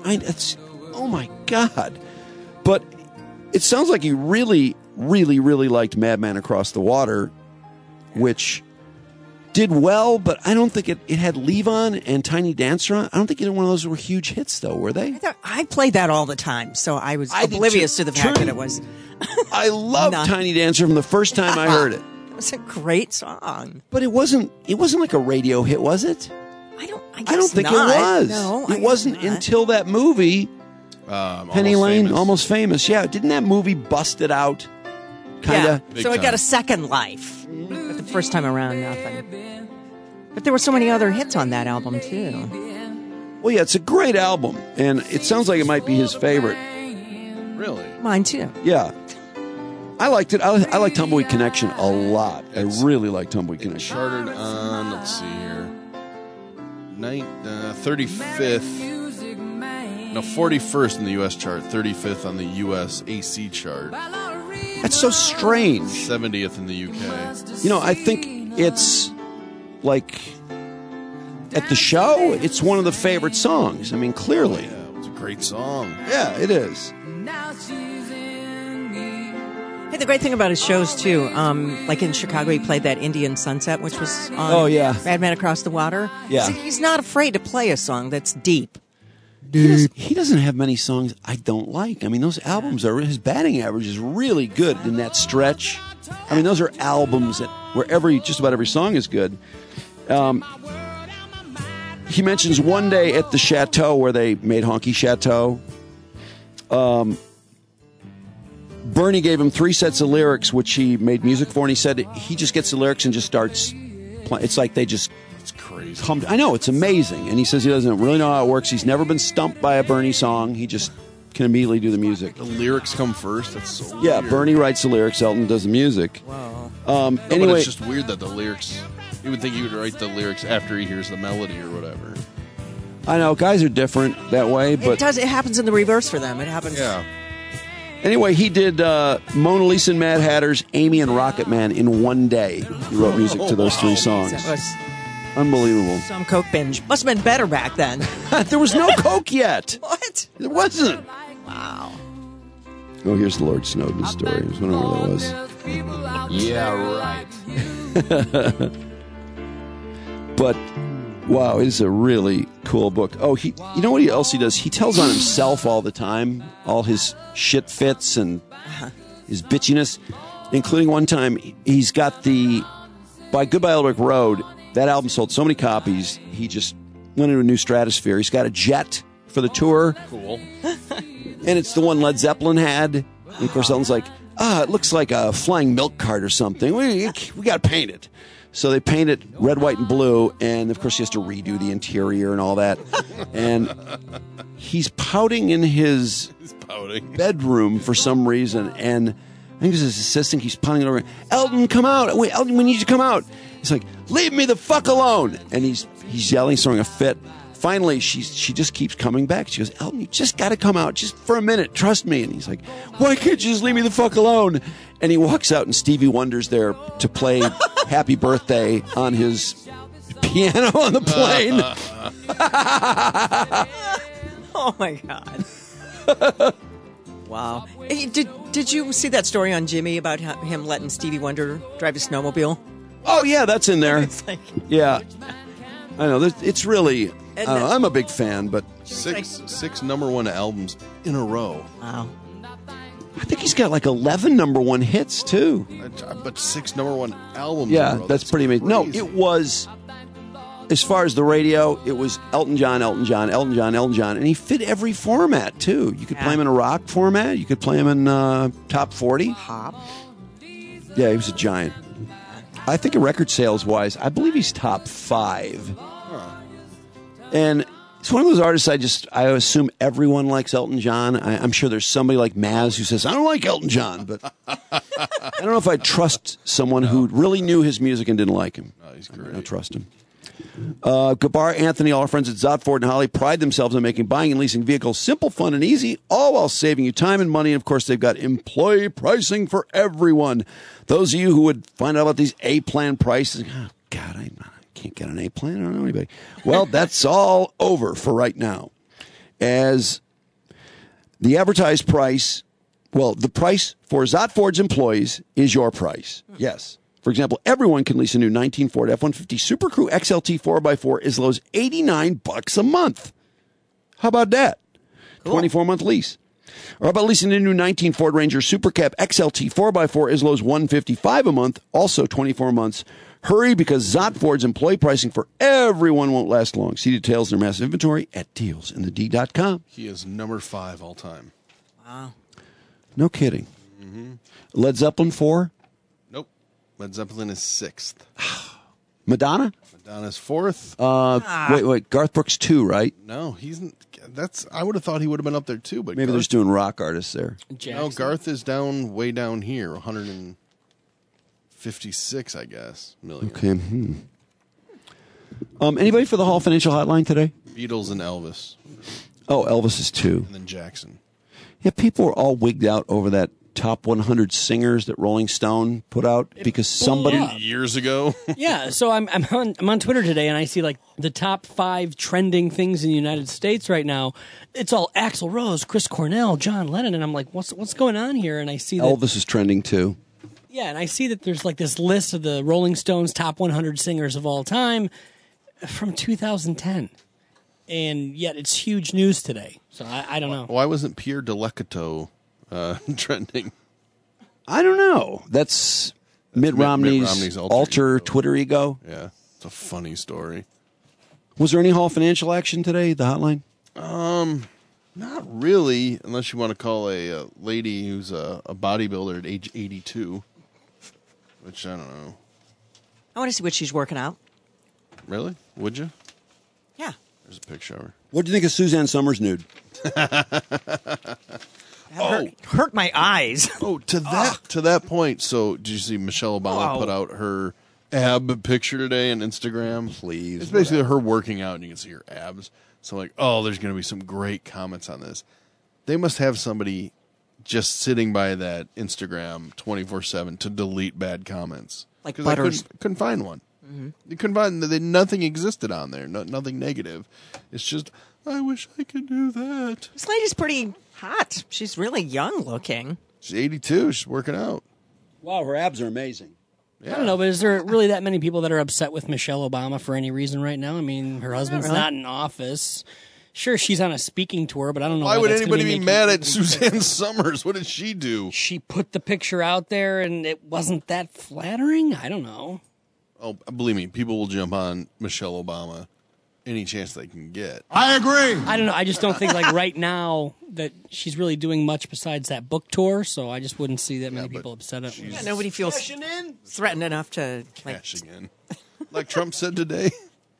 Oh my God. But it sounds like he really, really, really liked Madman Across the Water, which did well, but I don't think it had Levon and Tiny Dancer on. I don't think either one of those were huge hits, though, were they? I played that all the time, so I was oblivious to the fact that it was. I loved Tiny Dancer from the first time I heard it. It was a great song. But it wasn't like a radio hit, was it? I don't think it was. No, it wasn't until that movie, Penny Lane, Famous. Almost Famous. Yeah, didn't that movie bust it out? Kinda. Yeah. So it got a second life. But the first time around, nothing. But there were so many other hits on that album too. Well, yeah, it's a great album, and it sounds like it might be his favorite. Really? Mine too. Yeah. I liked it. I like Tumbleweed Connection a lot. I really like Tumbleweed Connection. Charted on, let's see here, 35th No, 41st in the U.S. chart, 35th on the U.S. AC chart. That's so strange. 70th in the U.K. You know, I think it's like at the show, it's one of the favorite songs. I mean, clearly. Yeah, it was a great song. Yeah, it is. Hey, the great thing about his shows, too, like in Chicago, he played that Indian Sunset, which was on Mad Men Across the Water. Yeah. He's not afraid to play a song that's deep. He doesn't have many songs I don't like. I mean, those albums are, his batting average is really good in that stretch. I mean, those are albums that where just about every song is good. He mentions one day at the Chateau where they made Honky Chateau. Bernie gave him 3 sets of lyrics, which he made music for, and he said he just gets the lyrics and just starts playing. It's like they just... It's crazy. I know, it's amazing. And he says he doesn't really know how it works. He's never been stumped by a Bernie song. He just can immediately do the music. The lyrics come first? That's so weird. Yeah, Bernie writes the lyrics, Elton does the music. Wow. Anyway, but it's just weird that the lyrics... You would think he would write the lyrics after he hears the melody or whatever. I know, guys are different that way, but... It happens in the reverse for them. It happens... Yeah. Anyway, he did Mona Lisa and Mad Hatter's Amy and Rocket Man in one day. He wrote music to those 3 songs. That was unbelievable. Some Coke binge. Must have been better back then. There was no Coke yet. What? There wasn't. Wow. Oh, here's the Lord Snowden story. I was wondering where that was. Yeah, right. But, wow, it's a really cool book. Oh, you know what else he does? He tells on himself all the time, all his shit fits and his bitchiness, including one time he's got by Goodbye Old Brick Road, that album sold so many copies, he just went into a new stratosphere. He's got a jet for the tour. Cool. And it's the one Led Zeppelin had. And of course, Elton's like, it looks like a flying milk cart or something. We got to paint it. So they paint it red, white, and blue, and of course he has to redo the interior and all that. And he's pouting in his bedroom for some reason, and I think it's his assistant keeps pounding it over. Elton, come out! Wait, Elton, we need you to come out! He's like, leave me the fuck alone! And he's yelling, he's throwing a fit. Finally, she just keeps coming back. She goes, Elton, you just got to come out just for a minute. Trust me. And he's like, why can't you just leave me the fuck alone? And he walks out, and Stevie Wonder's there to play Happy Birthday on his piano on the plane. Oh, my God. Wow. Did you see that story on Jimmy about him letting Stevie Wonder drive his snowmobile? Oh, yeah, that's in there. It's like, yeah. I know. It's really... I don't know, I'm a big fan, but... Six #1 albums in a row. Wow. I think he's got like 11 #1 hits, too. But 6 #1 albums yeah, in a row. That's pretty amazing. Crazy. No, it was... As far as the radio, it was Elton John, Elton John, Elton John, Elton John. And he fit every format, too. You could play him in a rock format. You could play him in top 40. Pop. Yeah, he was a giant. I think in record sales-wise, I believe he's top 5. And it's one of those artists I assume everyone likes Elton John. I'm sure there's somebody like Maz who says, I don't like Elton John, but I don't know if I'd trust someone who really knew his music and didn't like him. Oh, he's great. I don't trust him. Gabar, Anthony, all our friends at Zott Ford and Holly pride themselves on making buying and leasing vehicles simple, fun, and easy, all while saving you time and money. And, of course, they've got employee pricing for everyone. Those of you who would find out about these A-plan prices, oh, God, I can't get an A-plan. I don't know anybody. Well, that's all over for right now. As the advertised price, well, the price for Zott Ford's employees is your price. Yes. For example, everyone can lease a new 19 Ford F-150 Super Crew XLT 4x4 as low as $89 a month. How about that? Cool. 24-month lease. Or how about leasing a new 19 Ford Ranger Super Cab XLT 4x4 as low as $155 a month, also 24 months. Hurry, because Zott Ford's employee pricing for everyone won't last long. See details in their massive inventory at dealsinthed.com. He is number 5 all time. Wow. No kidding. Mm-hmm. Led Zeppelin 4? Nope. Led Zeppelin is 6th. Madonna? Madonna's 4th. Wait. Garth Brooks 2, right? No, I would have thought he would have been up there too, but maybe they're just doing rock artists there. Jackson. No, Garth is way down here, 156, I guess, million. Okay. Anybody for the Hall Financial Hotline today? Beatles and Elvis. Oh, Elvis is 2. And then Jackson. Yeah, people were all wigged out over that top 100 singers that Rolling Stone put out because somebody years ago. Yeah, so I'm on Twitter today and I see like the top 5 trending things in the United States right now. It's all Axl Rose, Chris Cornell, John Lennon, and I'm like, what's going on here? And I see that Elvis is trending too. Yeah, and I see that there's like this list of the Rolling Stones top 100 singers of all time from 2010. And yet it's huge news today. So I don't know. Why wasn't Pierre Delecateau trending? I don't know. That's Mitt Romney's alter Twitter ego. Yeah, it's a funny story. Was there any Hall Financial action today, the hotline? Not really, unless you want to call a lady who's a bodybuilder at age 82, which I don't know. I want to see what she's working out. Really? Would you? Yeah. There's a picture of her. What do you think of Suzanne Summers nude? Hurt my eyes. To that point. So, did you see Michelle Obama put out her ab picture today on Instagram? Please, it's basically her working out, and you can see her abs. So, like, there's going to be some great comments on this. They must have somebody just sitting by that Instagram 24/7 to delete bad comments. Like Butters. I couldn't find one. Mm-hmm. You couldn't find nothing existed on there. Nothing negative. It's just, I wish I could do that. This lady's pretty hot. She's really young looking. She's 82. She's working out. Wow, her abs are amazing. Yeah. I don't know, but is there really that many people that are upset with Michelle Obama for any reason right now? I mean, her husband's not in office. Sure, she's on a speaking tour, but I don't know. Why would anybody be mad at Suzanne Summers? What did she do? She put the picture out there, and it wasn't that flattering? I don't know. Oh, believe me, people will jump on Michelle Obama any chance they can get. I agree. I don't know. I just don't think, like, right now that she's really doing much besides that book tour, so I just wouldn't see that many people upset at me. Yeah, nobody feels threatened enough to... Cashing in. Like Trump said today.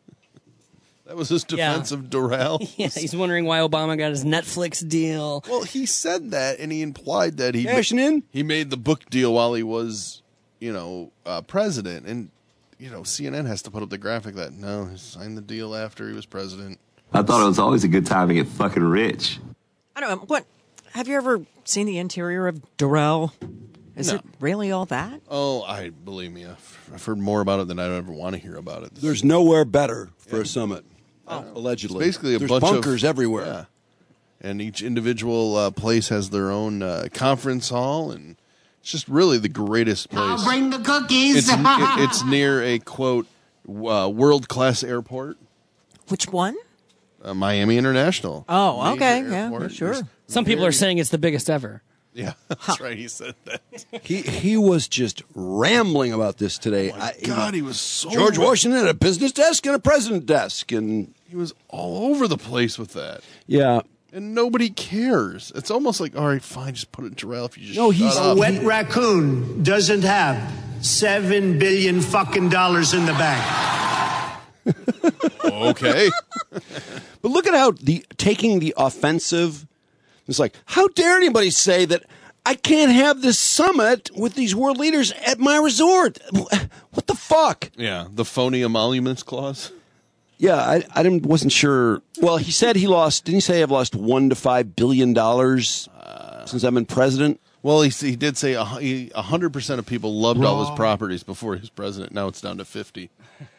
That was his defense of Doral. Yeah, he's wondering why Obama got his Netflix deal. Well, he said that, and he implied that he made the book deal while he was, president. And, CNN has to put up the graphic that, no, he signed the deal after he was president. I thought it was always a good time to get fucking rich. I don't know. What? Have you ever seen the interior of Doral? Is it really all that? Oh, believe me, I've heard more about it than I'd ever want to hear about it. There's nowhere better for a summit. Allegedly. It's basically There's bunch bunkers of, everywhere. Yeah. And each individual place has their own conference hall, and it's just really the greatest place. I'll bring the cookies. It's near a, quote, world-class airport. Which one? Miami International. Oh, okay. Yeah, sure. Some people are saying it's the biggest ever. Yeah, that's right. He said that. He was just rambling about this today. God, he was so... George Washington had a business desk and a president desk, and he was all over the place with that. Yeah. And nobody cares. It's almost like, all right, fine, just put it in Terrell if you just he's a wet raccoon doesn't have $7 billion fucking dollars in the bank. Okay. But look at how taking the offensive. It's like, how dare anybody say that I can't have this summit with these world leaders at my resort? What the fuck? Yeah, the phony emoluments clause. Yeah, I wasn't sure. Well, he said he lost. Didn't he say I've lost $1 to $5 billion since I've been president? Well, he did say 100% of people loved all his properties before he was president. Now it's down to 50.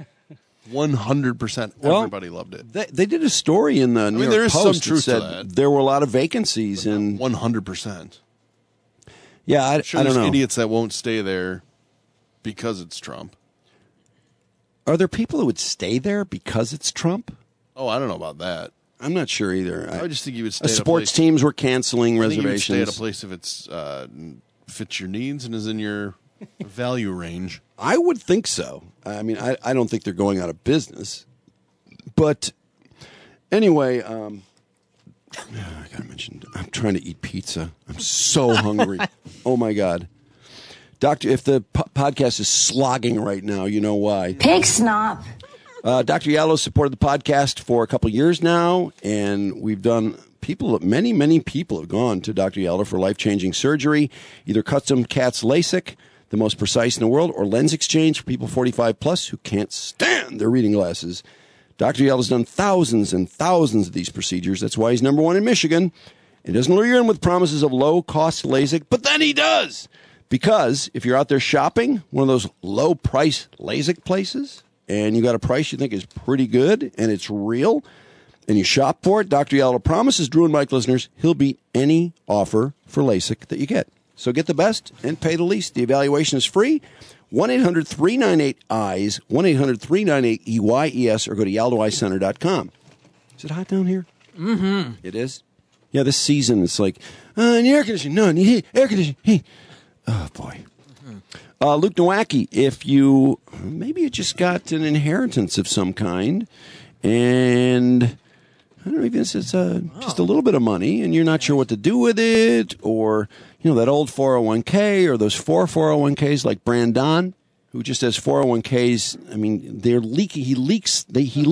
100%. Everybody loved it. They did a story in the New York Post some truth that to that. There were a lot of vacancies in 100%. Yeah, I don't know. There's idiots that won't stay there because it's Trump. Are there people who would stay there because it's Trump? Oh, I don't know about that. I'm not sure either. I just think you would stay at a sports teams were canceling reservations. You would stay at a place if it's fits your needs and is in your value range. I would think so. I mean, I don't think they're going out of business. But anyway, I gotta mention, I'm trying to eat pizza. I'm so hungry. Oh my God. Doctor, if the podcast is slogging right now, you know why. Pig snot. Dr. Yallo supported the podcast for a couple years now, and we've done many people have gone to Dr. Yallo for life-changing surgery, either custom CATS LASIK, the most precise in the world, or lens exchange for people 45 plus who can't stand their reading glasses. Dr. Yell has done thousands and thousands of these procedures. That's why he's number one in Michigan. He doesn't lure you in with promises of low-cost LASIK, but then he does. Because if you're out there shopping, one of those low-price LASIK places, and you got a price you think is pretty good, and it's real, and you shop for it, Dr. Yallo promises Drew and Mike listeners he'll beat any offer for LASIK that you get. So get the best and pay the least. The evaluation is free. 1-800-398-EYES, 1-800-398-EYES, or go to yaldoeyecenter.com. Is it hot down here? Mm-hmm. It is? Yeah, this season it's like, air conditioning. No, need air conditioning. Hey. Oh, boy. Luke Nowacki, if you just got an inheritance of some kind, and I don't know, even if it's just a little bit of money, and you're not sure what to do with it, or that old 401k, or those 401ks like Brandon, who just has 401ks. I mean, they're leaking. He leaks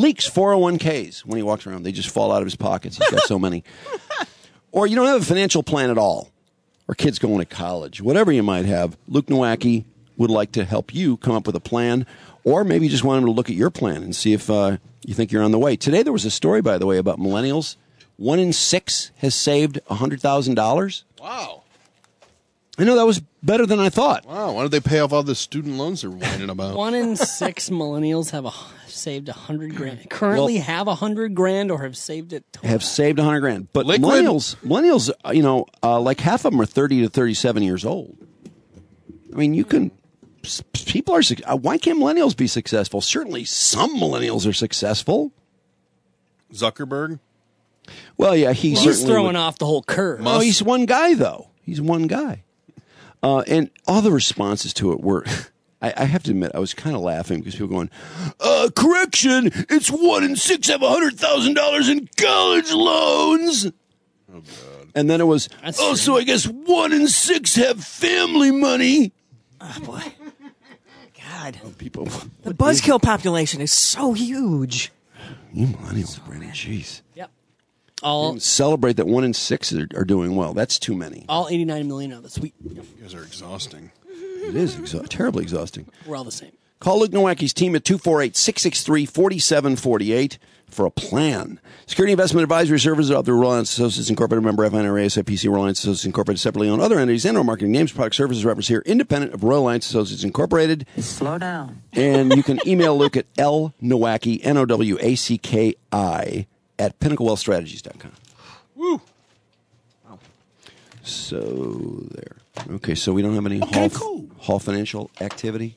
401ks when he walks around. They just fall out of his pockets. He's got so many. Or you don't have a financial plan at all, or kids going to college, whatever you might have. Luke Nowacki would like to help you come up with a plan, or maybe you just want him to look at your plan and see if you think you're on the way. Today there was a story, by the way, about millennials. 1 in 6 has saved $100,000. Wow. I know, that was better than I thought. Wow, why did they pay off all the student loans they're whining about? 1 in 6 millennials have saved $100,000. Currently have $100,000 or have saved it. Have saved $100,000. But Liquid? millennials, like half of them are 30 to 37 years old. I mean, people are. Why can't millennials be successful? Certainly, some millennials are successful. Zuckerberg. Well, yeah, he's throwing off the whole curve. Oh, he's one guy though. He's one guy. And all the responses to it were, I have to admit, I was kind of laughing because people going, correction, it's 1 in 6 have $100,000 in college loans. Oh, God. And then it was, so I guess 1 in 6 have family money. Oh, boy. God. People. The buzzkill population is so huge. You millennials, Brandon, jeez. Yep. Celebrate that 1 in 6 are doing well. That's too many. All 89 million of the sweet. You guys are exhausting. It is terribly exhausting. We're all the same. Call Luke Nowacki's team at 248-663-4748 for a plan. Security investment advisory services of the Reliance Associates Incorporated, member FINRA, SIPC, Reliance Associates Incorporated, separately owned other entities and/or marketing names, product services referenced here, independent of Reliance Associates Incorporated. Slow down. And you can email Luke at lnowacki, Nowacki, at pinnaclewealthstrategies.com. Woo! Wow. So there. Okay, so we don't have any Hall financial activity?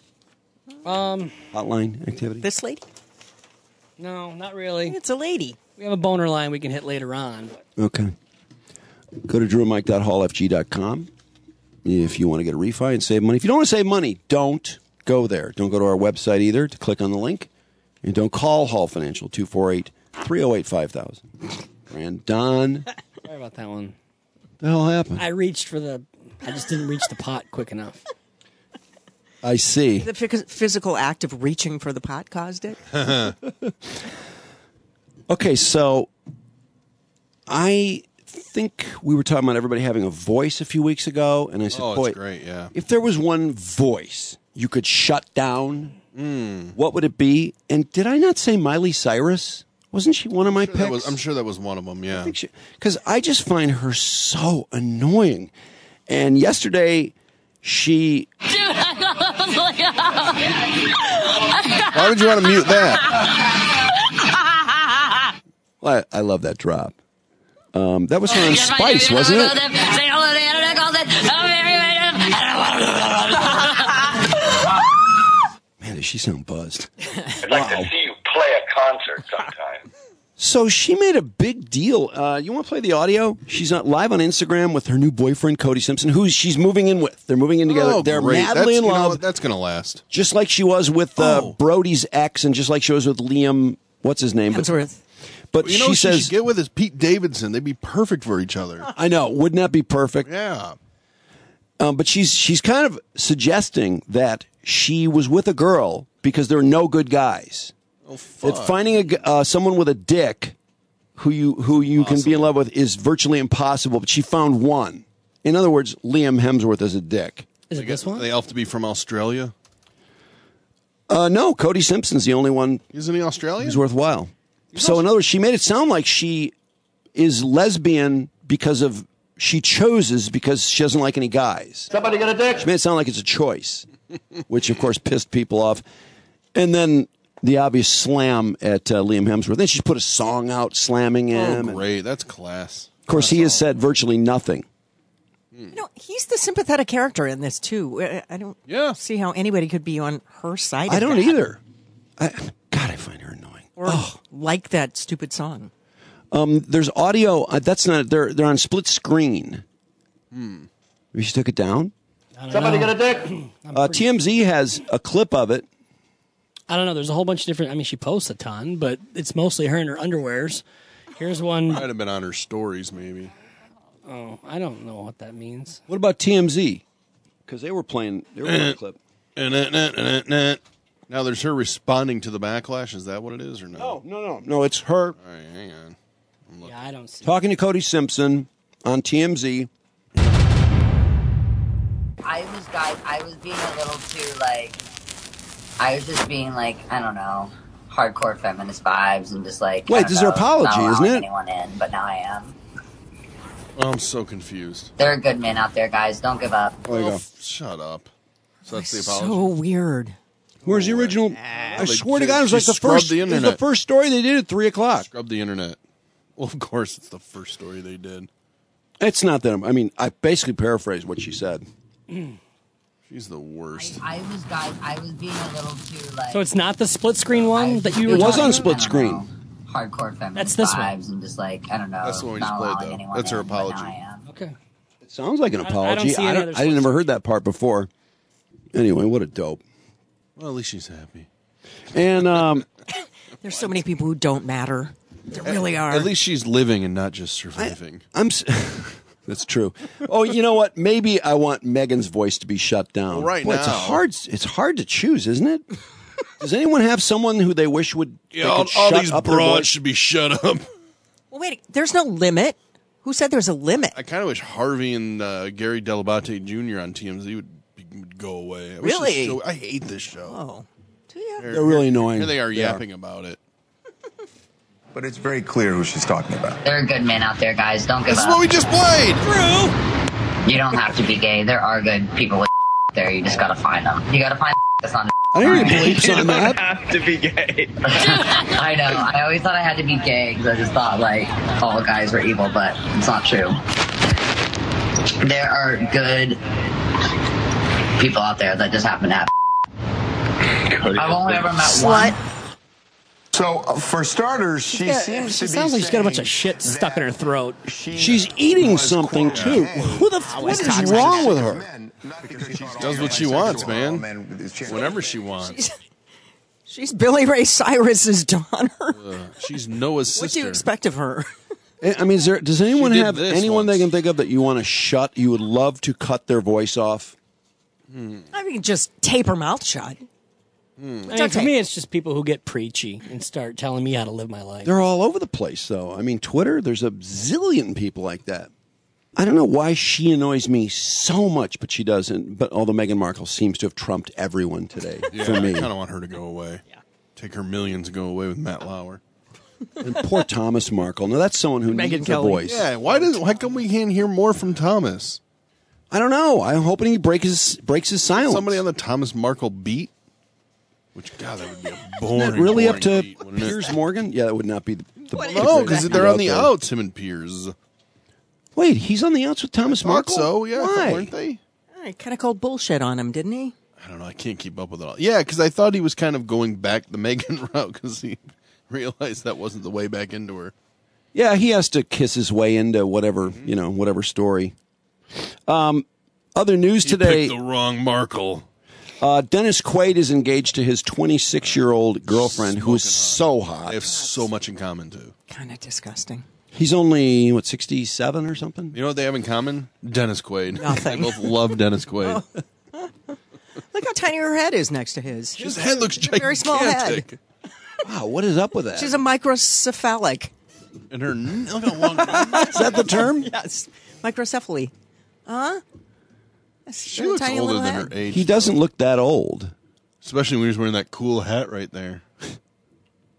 Hotline activity? This lady? No, not really. It's a lady. We have a boner line we can hit later on. But. Okay. Go to drewandmike.hallfg.com if you want to get a refi and save money. If you don't want to save money, don't go there. Don't go to our website either to click on the link. And don't call Hall Financial, 248-308-5000. Brandon. Sorry about that one. What the hell happened? I just didn't reach the pot quick enough. I see. The physical act of reaching for the pot caused it. Okay, so I think we were talking about everybody having a voice a few weeks ago, and I said, "Oh, boy, it's great, yeah. If there was one voice you could shut down, what would it be?" And did I not say Miley Cyrus? Wasn't she one of my picks? I'm sure that was one of them, yeah. Because I just find her so annoying. And yesterday, she... Why would you want to mute that? Well, I love that drop. That was her on Spice, wasn't it? Man, does she sound buzzed. I'd like to see you play a concert sometime. So she made a big deal. You want to play the audio? She's live on Instagram with her new boyfriend, Cody Simpson, who she's moving in with. They're moving in together. Oh, They're great. madly in love. That's going to last. Just like she was with Brody's ex, and just like she was with Liam, what's his name? Hemsworth. But you know, she says, get with is Pete Davidson. They'd be perfect for each other. I know. Wouldn't that be perfect? Yeah. But she's kind of suggesting that she was with a girl because there are no good guys. Oh, fuck. That finding someone with a dick who you can be in love with is virtually impossible. But she found one. In other words, Liam Hemsworth is a dick. Is it this one? They all have to be from Australia? No, Cody Simpson's the only one. Isn't he Australian? Who's worthwhile. So in other words, she made it sound like she is lesbian because she chooses because she doesn't like any guys. Somebody got a dick? She made it sound like it's a choice, which of course pissed people off. And then the obvious slam at Liam Hemsworth. Then she put a song out slamming him. Oh, great. That's class. Of course, he has said virtually nothing. He's the sympathetic character in this, too. I don't see how anybody could be on her side of I don't that. either. I find her annoying. Or like that stupid song. There's audio. That's not. They're on split screen. Maybe she took it down. Somebody got a dick? TMZ has a clip of it. I don't know. There's a whole bunch of different. I mean, she posts a ton, but it's mostly her in her underwears. Here's one. Might have been on her stories, maybe. Oh, I don't know what that means. What about TMZ? Because they were playing a clip. Now there's her responding to the backlash. Is that what it is, or no? No, it's her. All right, hang on. Yeah, I don't see. Talking to Cody Simpson on TMZ. I was being a little too, I was just being, I don't know, hardcore feminist vibes and just, Wait, this is her apology, isn't it? Anyone in, but now I am. Oh, I'm so confused. There are good men out there, guys. Don't give up. There you go. Shut up. So that's the apology. So weird. Where's the original? I swear to God, it was like the first. The it was the first story they did at 3:00. Scrub the internet. Well, of course, it's the first story they did. It's not that. I mean, I basically paraphrased what she said. She's the worst. I was being a little too, So it's not the split screen one that you were It was talking on about? split screen. Hardcore feminist That's this vibes one. and just, I don't know. That's the one we just not played, allowing though. anyone That's her in, but now apology. I am. Okay. It sounds like an apology. see any other I never heard that part before. Anyway, what a dope. Well, at least she's happy. And there's so many people who don't matter. There really are. At least she's living and not just surviving. That's true. Oh, you know what? Maybe I want Megan's voice to be shut down. Well, right Boy, now. it's hard to choose, isn't it? Does anyone have someone who they wish would all shut these up their broads voice? should be shut up. Well, wait. There's no limit. Who said there's a limit? I kind of wish Harvey and Gary Delabate Jr. on TMZ would go away. I wish Really? this show, I hate this show. Oh. They're really annoying. Here they are They yapping about it. But it's very clear who she's talking about. There are good men out there, guys. Don't give This up. is what we just played. You don't have to be gay. There are good people with there. You just gotta find them. You gotta find that's not. I didn't even bleeps on that. have to be gay. I know. I always thought I had to be gay because I just thought all guys were evil, but it's not true. There are good people out there that just happen to have. I've only ever met one. So, for starters, she seems to be sounds like she's got a bunch of shit stuck in her throat. She's eating something too. What is wrong with her? She does what she wants, man. Whenever she wants. She's Billy Ray Cyrus's daughter. She's Noah's sister. What do you expect of her? I mean, does anyone She did have this anyone they once. can think of that you want to shut? You would love to cut their voice off. I mean, just tape her mouth shut. I mean, for me, it's just people who get preachy and start telling me how to live my life. They're all over the place, though. I mean, Twitter, there's a zillion people like that. I don't know why she annoys me so much, but she doesn't. But although Meghan Markle seems to have trumped everyone today for me. I kind of want her to go away. Yeah. Take her millions and go away with Matt Lauer. And poor Thomas Markle. Now, that's someone who needs a voice. Yeah, why come we can't hear more from Thomas? I don't know. I'm hoping he breaks his silence. Somebody on the Thomas Markle beat? Which, God, that would be a boring, Isn't that really up to boring beat, wouldn't it? Piers Morgan? Yeah, that would not be the No, because they're on the out there. outs, him and Piers. Wait, he's on the outs with Thomas Thought Markle? so, yeah. Why? Weren't they? He kind of called bullshit on him, didn't he? I don't know. I can't keep up with it all. Yeah, because I thought he was kind of going back the Meghan route because he realized that wasn't the way back into her. Yeah, he has to kiss his way into whatever, whatever story. Other news He today. picked the wrong Markle. Dennis Quaid is engaged to his 26-year-old girlfriend, who is so hot. They have so much in common, too. Kind of disgusting. He's only, 67 or something? You know what they have in common? Dennis Quaid. Nothing. They both love Dennis Quaid. Look how tiny her head is next to his. His head looks a very small head. gigantic. Wow, what is up with that? She's a microcephalic. And her look how long. Is that the term? Yes, microcephaly. Huh? She looks older than her age. He doesn't look that old. Especially when he's wearing that cool hat right there.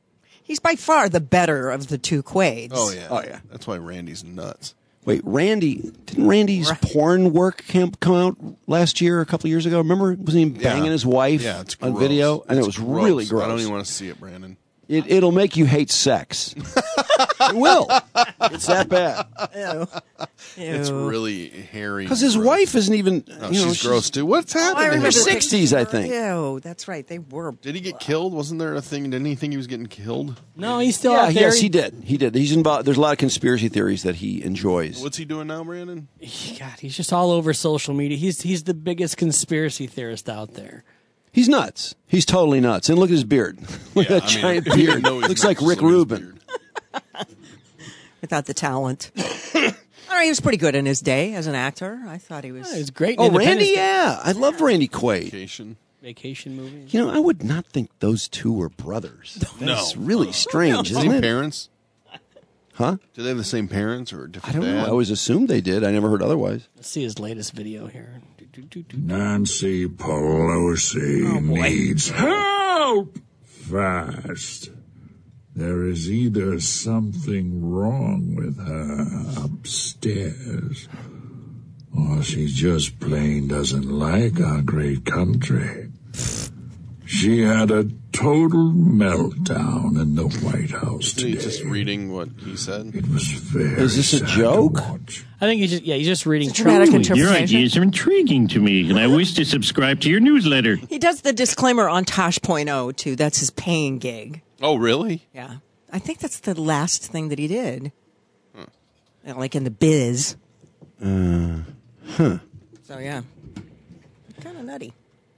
He's by far the better of the two Quaids. Oh yeah. That's why Randy's nuts. Wait, didn't Randy's porn work come out last year, a couple of years ago? Remember? Wasn't he banging his wife it's on gross. video? And it was gross. really gross. I don't even want to see it, Brandon. It'll make you hate sex. It will. It's that bad. Ew. It's really hairy. Because his wife isn't even. No, she's gross too. What's happening? In her 60s, I think. Ew, that's right. They were. Did he get killed? Wasn't there a thing? Didn't he think he was getting killed? No, he's still out there. Yes, he did. He did. He's involved. There's a lot of conspiracy theories that he enjoys. What's he doing now, Brandon? God, he's just all over social media. He's the biggest conspiracy theorist out there. He's nuts. He's totally nuts. And look at his beard. Look at that giant beard. Looks like Rick Rubin. Without the talent. All right, he was pretty good in his day as an actor. I thought he was. He was great. Oh, Randy, yeah. I loved Randy Quaid. Vacation movie. You know, I would not think those two were brothers. That's really strange, isn't Same it? parents? Huh? Do they have the same parents or a different I don't know. dad? I always assumed they did. I never heard otherwise. Let's see his latest video here. Nancy Pelosi needs help fast. There is either something wrong with her upstairs, or she just plain doesn't like our great country. She had a total meltdown in the White House Isn't he today. just reading what he said? It was very Is this a sad joke? to watch. I think he's just reading dramatic truth. interpretation. Your ideas are intriguing to me, and I wish to subscribe to your newsletter. He does the disclaimer on Tosh.0 too. That's his paying gig. Oh, really? Yeah. I think that's the last thing that he did. You know, like in the biz. Huh. So yeah. Kind of nutty.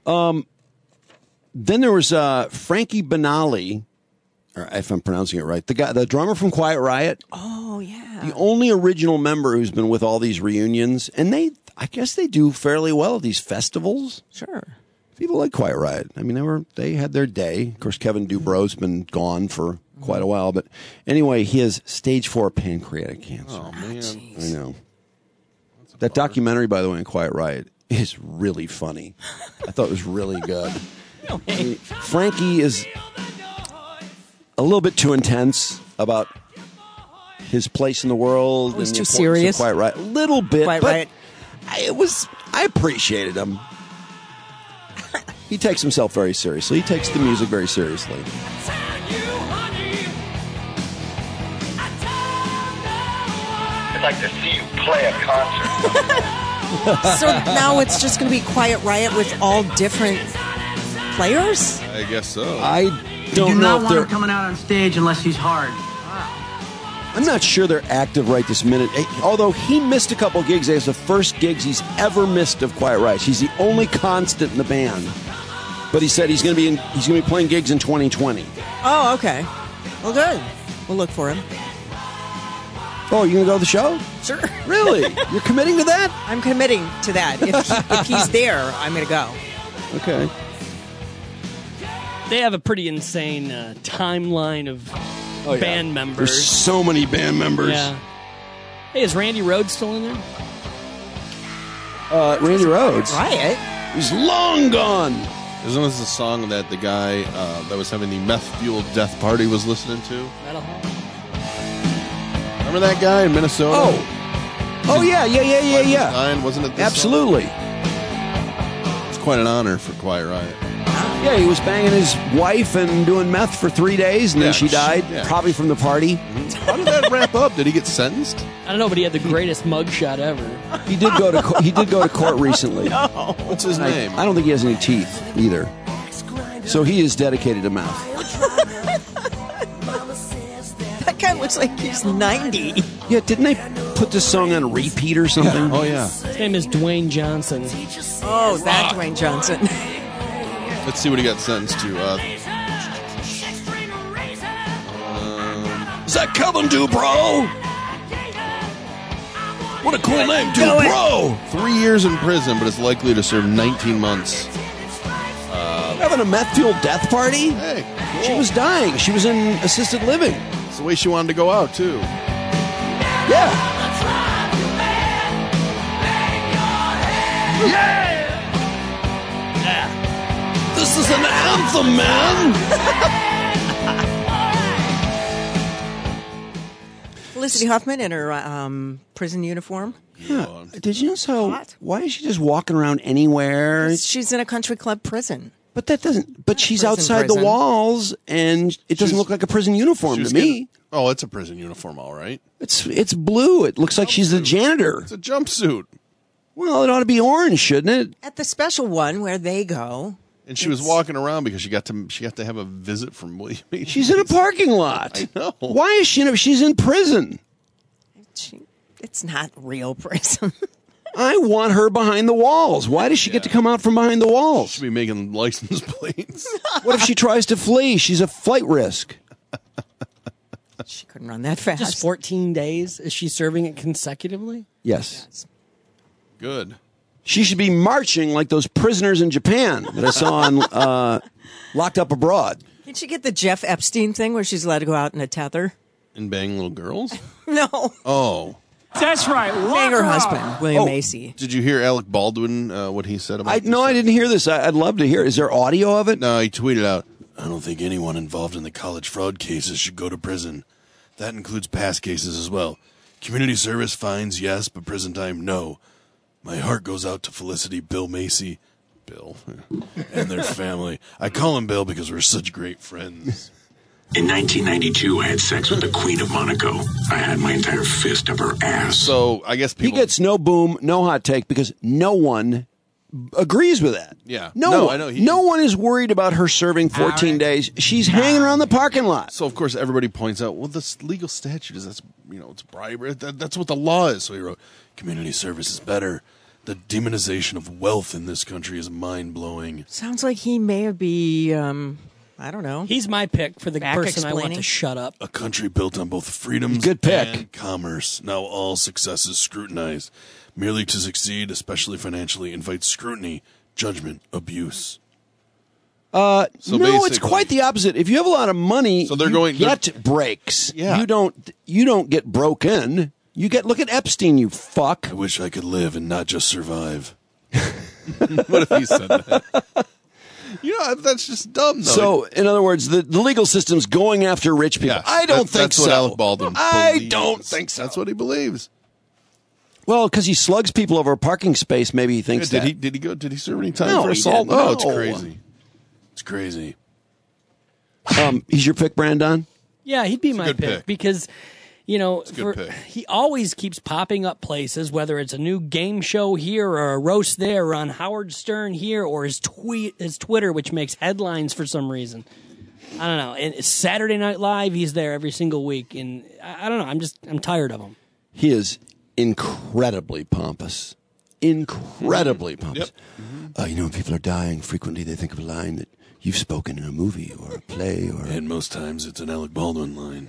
Then there was Frankie Banali, or if I'm pronouncing it right, the drummer from Quiet Riot. Oh yeah. The only original member who's been with all these reunions, and I guess they do fairly well at these festivals. Sure. People like Quiet Riot. I mean, they had their day. Of course, Kevin Dubrov's been gone for quite a while, but anyway, he has stage 4 pancreatic cancer. Oh man, I know. That documentary, by the way, on Quiet Riot is really funny. I thought it was really good. I mean, Frankie is a little bit too intense about his place in the world. Oh, he's and too the importance of serious? Quiet Riot. A little bit, Quiet but Riot. I appreciated him. He takes himself very seriously. He takes the music very seriously. I'd like to see you play a concert. So now it's just going to be Quiet Riot with all different players? I guess so. I You don't do know not if want they're... him coming out on stage unless he's hard. I'm not sure they're active right this minute. Although he missed a couple gigs. It's the first gigs he's ever missed of Quiet Riot. He's the only constant in the band. But he said he's going to be playing gigs in 2020. Oh, okay. Well, good. We'll look for him. Oh, you going to go to the show? Sure. Really? You're committing to that? I'm committing to that. If he's there, I'm going to go. Okay. They have a pretty insane timeline of band members. There's so many band members. Yeah. Hey, is Randy Rhoads still in there? Randy Rhoads. Riot? He's long gone. Isn't this the song that the guy that was having the meth-fueled death party was listening to? Metal Hall. Remember that guy in Minnesota? Oh yeah. Wasn't it this Absolutely. song? It's quite an honor for Quiet Riot. Yeah, he was banging his wife and doing meth for 3 days, and then she died, probably from the party. How did that wrap up? Did he get sentenced? I don't know, but he had the greatest mugshot ever. He did go to court recently. No. What's his name? I don't think he has any teeth either. So he is dedicated to meth. That guy looks like he's 90. Yeah, didn't they put this song on repeat or something? Oh yeah. His name is Dwayne Johnson. Oh, that Dwayne Johnson. Let's see what he got sentenced to. Is that Kevin Dubrow? What a cool name, Dubrow! 3 years in prison, but is likely to serve 19 months. Having a meth-fueled death party? Hey, cool. She was dying. She was in assisted living. It's the way she wanted to go out, too. Yeah. This is an anthem, man. Felicity Huffman in her prison uniform. Yeah. Did you know why is she just walking around anywhere? She's in a country club prison. But that doesn't. But she's outside the walls, and it doesn't look like a prison uniform to me. Oh, it's a prison uniform, all right. It's blue. It looks like she's the janitor. It's a jumpsuit. Well, it ought to be orange, shouldn't it? At the special one where they go. And she was walking around because she got to have a visit from William H. She's in a parking lot. I know. Why is she? She's in prison. It's not real prison. I want her behind the walls. Why does she get to come out from behind the walls? She should be making license plates. What if she tries to flee? She's a flight risk. She couldn't run that fast. Just 14 days? Is she serving it consecutively? Yes. Good. She should be marching like those prisoners in Japan that I saw on Locked Up Abroad. Did she get the Jeff Epstein thing where she's allowed to go out in a tether? And bang little girls? No. Oh. That's right. Bang her husband, William Macy. Did you hear Alec Baldwin, what he said about this? No, I didn't hear this. I'd love to hear it. Is there audio of it? No, he tweeted out, I don't think anyone involved in the college fraud cases should go to prison. That includes past cases as well. Community service, fines, yes, but prison time, no. My heart goes out to Felicity, Bill Macy, and their family. I call him Bill because we're such great friends. In 1992, I had sex with the Queen of Monaco. I had my entire fist up her ass. So I guess people... He gets no boom, no hot take because no one agrees with that. Yeah. No, I know. No one is worried about her serving 14 days. She's hanging around the parking lot. So, of course, everybody points out, well, this legal statute is, it's bribery. That's what the law is. So he wrote, community service is better. The demonization of wealth in this country is mind-blowing. Sounds like he may be, I don't know. He's my pick for the person I want to shut up. A country built on both freedoms and commerce. Now all success is scrutinized. Merely to succeed, especially financially, invites scrutiny, judgment, abuse. No, it's quite the opposite. If you have a lot of money, you get breaks. Yeah. You don't get broken. Look at Epstein, you fuck. I wish I could live and not just survive. What if he said that? That's just dumb, though. So, in other words, the legal system's going after rich people. Yes, I don't think so. That's what Alec Baldwin believes. I don't think so. That's what he believes. Well, because he slugs people over a parking space, maybe he thinks that. Did he serve any time for assault? No, it's crazy. It's crazy. He's your pick, Brandon? Yeah, he'd be my pick because... good pick. He always keeps popping up places, whether it's a new game show here or a roast there, or on Howard Stern here, or his Twitter, which makes headlines for some reason. I don't know. And Saturday Night Live, he's there every single week, and I don't know. I'm tired of him. He is incredibly pompous. Incredibly pompous. Yep. When people are dying, frequently they think of a line that you've spoken in a movie or a play, and most times it's an Alec Baldwin line.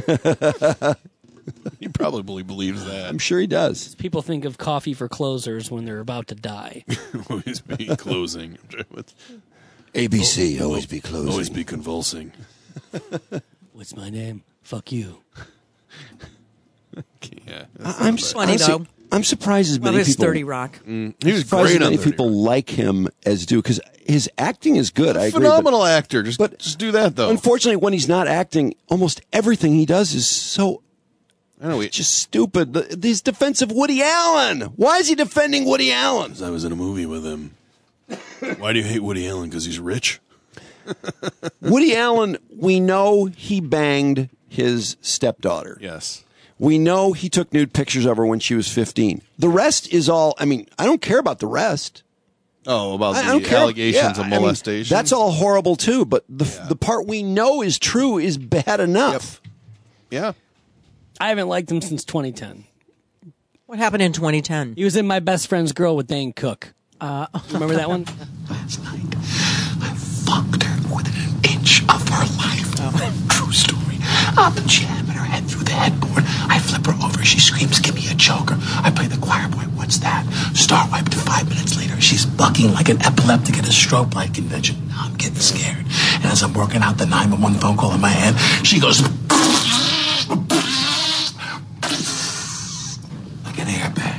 He probably believes that. I'm sure he does. People think of coffee for closers when they're about to die. Always be closing. ABC, always be closing. Always be convulsing. What's my name? Fuck you. Yeah, I'm funny, though. I'm surprised as many people... 30 Rock. He was great on 30 people like him as do, because his acting is good. I agree. Phenomenal actor. Just do that, though. Unfortunately, when he's not acting, almost everything he does is so... just stupid. He's defensive Woody Allen. Why is he defending Woody Allen? Because I was in a movie with him. Why do you hate Woody Allen? Because he's rich? Woody Allen, we know he banged his stepdaughter. Yes. We know he took nude pictures of her when she was 15. The rest is all... I don't care about the rest. Oh, about the allegations of molestation? That's all horrible, too. But the part we know is true is bad enough. Yep. Yeah. I haven't liked him since 2010. What happened in 2010? He was in My Best Friend's Girl with Dane Cook. Remember that one? Last night, I fucked her within an inch of her life. True story. I'm jamming her head through the headboard. I flip her over. She screams, "Give me a choker." I play the choir boy. What's that? Star wiped 5 minutes later. She's bucking like an epileptic at a strobe light convention. Now I'm getting scared. And as I'm working out the 911 phone call in my head, she goes... like an airbag.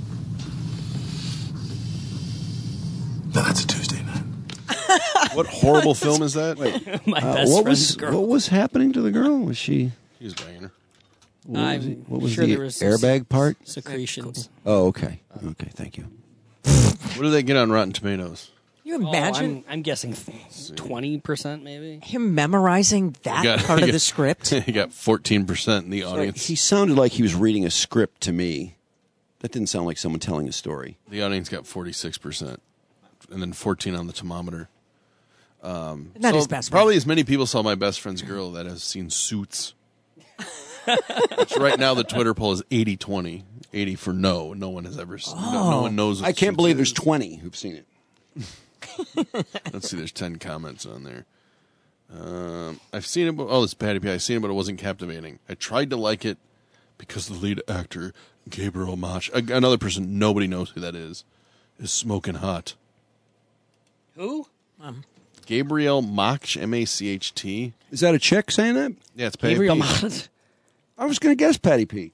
No, that's a Tuesday night. What horrible film is that? My Best Friend's Girl. What was happening to the girl? Was she... He was banging her. What was sure the there was some airbag part? Secretions. Oh, okay. Okay, thank you. What do they get on Rotten Tomatoes? You imagine? I'm guessing 20% maybe. Him memorizing that part of the script? He got 14% in the audience. He sounded like he was reading a script to me. That didn't sound like someone telling a story. The audience got 46%, and then 14 on the thermometer. Not his best Probably as many people saw My Best Friend's Girl that has seen Suits. Which right now the Twitter poll is 80-20. 80 for no. No one has ever seen no one knows what I can't Suits believe is. there's 20 who've seen it. Let's see, there's 10 comments on there. I've seen it, but this is Patty P. I've seen it, but it wasn't captivating. I tried to like it because the lead actor, Gabriel Mach, another person nobody knows who that is smoking hot. Who? Gabriel Mach, M-A-C-H-T. Is that a chick saying that? Yeah, it's Patty Gabriel P. Mott. I was going to guess Patty P.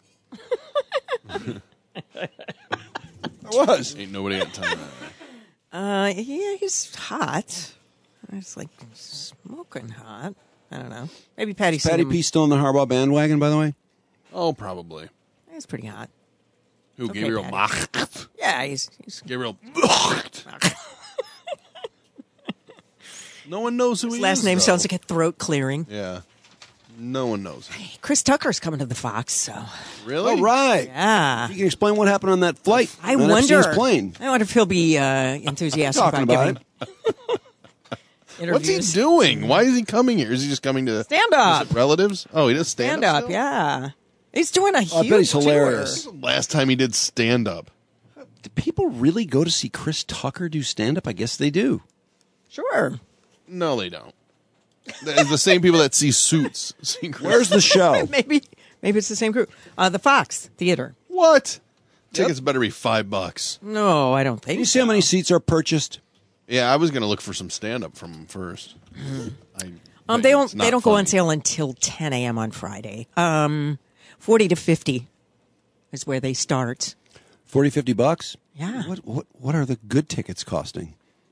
I was. Ain't nobody got time. Yeah, he's hot. It's like smoking hot. I don't know. Maybe Patty. Patty P still on the Harbaugh bandwagon, by the way? Oh, probably. He's pretty hot. Who, Okay, Gabriel Patty. Mach? Yeah, he's Gabriel. No one knows who his he last is. name though. sounds like a throat clearing. Yeah. No one knows him. Chris Tucker's coming to the Fox, so Really? All right. yeah. You can explain what happened on that flight. I on wonder. Epstein's plane. I wonder if he'll be enthusiastic Talking about about giving What's he interviews. doing? Why is he coming here? Is he just coming to Stand up. visit relatives? Oh, he does stand Stand up, still? yeah. He's doing a huge I bet he's tour. hilarious. Last time he did stand up. Do people really go to see Chris Tucker do stand-up? I guess they do. Sure. No, they don't. It's the same people that see Suits. See Chris. Where's the show? Maybe it's the same group. The Fox Theater. What? Tickets better be $5. No, I don't think Can you see how many seats are purchased? Yeah, I was going to look for some stand up from him first. They don't go on sale until 10 a.m. on Friday. 40 to 50 is where they start. $40-$50? Yeah. What are the good tickets costing?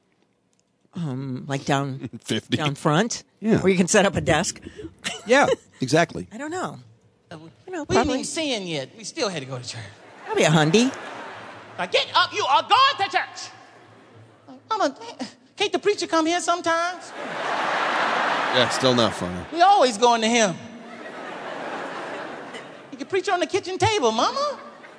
Like down 50 down front. Yeah. Where you can set up a desk. Yeah, exactly. I don't know. We ain't Probably even seeing yet. We still had to go to church. probably a hundy. Now get up, you are going to church. Mama, can't the preacher come here sometimes? Yeah, still not funny. We always going to him. You can preach on the kitchen table, Mama.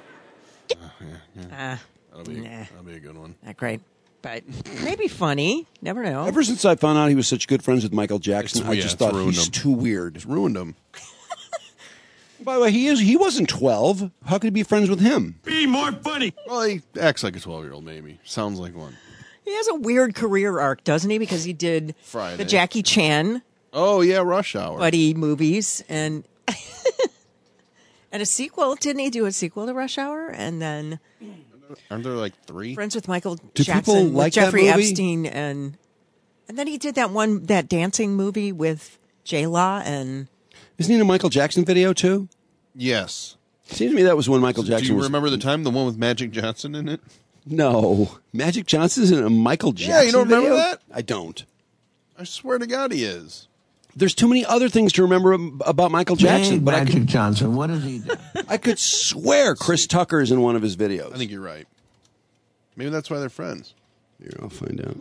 That'll be a good one. Not great. But maybe funny. Never know. Ever since I found out he was such good friends with Michael Jackson, I just thought ruined he's him. too weird. It's ruined him. By the way, he wasn't 12. How could he be friends with him? Be more funny. Well, he acts like a 12-year-old, maybe. Sounds like one. He has a weird career arc, doesn't he? Because he did Friday. the Jackie Chan Oh, yeah, Rush Hour. buddy movies and and a sequel. Didn't he do a sequel to Rush Hour? And then Aren't there like 3? Friends with Michael Do Jackson, people with like that Jeffrey movie? Epstein, and then he did that dancing movie with J-Law and Isn't he in a Michael Jackson video, too? Yes. Seems to me that was when Michael Do Jackson you was... remember the time, the one with Magic Johnson in it? No. Magic Johnson's in a Michael Jackson Yeah, you don't remember video? that? I don't. I swear to God he is. There's too many other things to remember about Michael Jackson. But Magic Johnson, what has he done? I could swear Chris Tucker is in one of his videos. I think you're right. Maybe that's why they're friends. Here, I'll find out.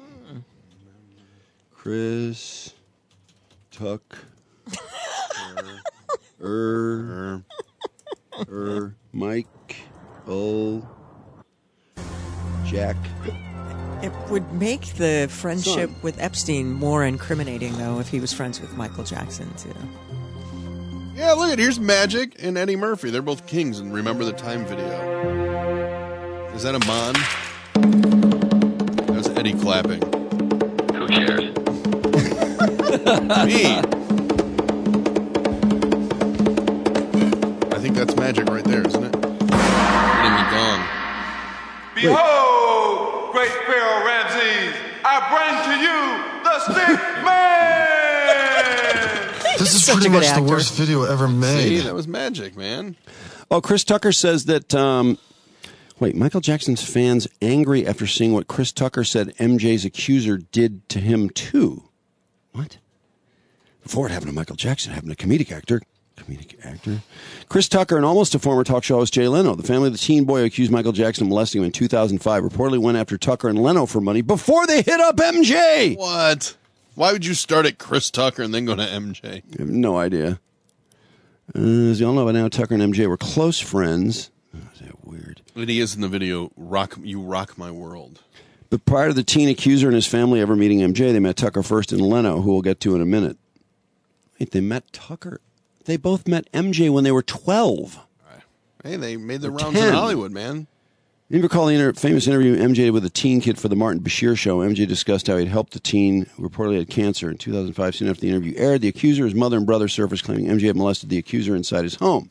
Chris Tucker. Mike Jack. it would make the friendship with Epstein more incriminating, though, if he was friends with Michael Jackson too. Yeah, look at here's Magic and Eddie Murphy. They're both kings in Remember the Time video. Is that a Mon? That was Eddie clapping. Who cares? Me. I think that's Magic right there, isn't it? Getting me gone. Behold, great Pharaoh Ramses, I bring to you the Stick Man! This is Such pretty a good much the actor. worst video ever made. See, that was Magic, man. Oh, Chris Tucker says that... Michael Jackson's fans angry after seeing what Chris Tucker said MJ's accuser did to him, too. What? Before it happened to Michael Jackson, it happened to comedic actor comedic actor. Chris Tucker and almost a former talk show host Jay Leno. The family of the teen boy who accused Michael Jackson of molesting him in 2005 reportedly went after Tucker and Leno for money before they hit up MJ. What? Why would you start at Chris Tucker and then go to MJ? I have no idea. As you all know by now, Tucker and MJ were close friends. Oh, is that weird? But he is in the video, You Rock My World. But prior to the teen accuser and his family ever meeting MJ, they met Tucker first and Leno, who we'll get to in a minute. Wait, they met Tucker? They both met MJ when they were 12. Hey, they made the rounds in Hollywood, man. You recall the famous interview MJ did with a teen kid for the Martin Bashir show. MJ discussed how he'd helped the teen who reportedly had cancer. In 2005, soon after the interview aired, the accuser, his mother, and brother surfaced claiming MJ had molested the accuser inside his home.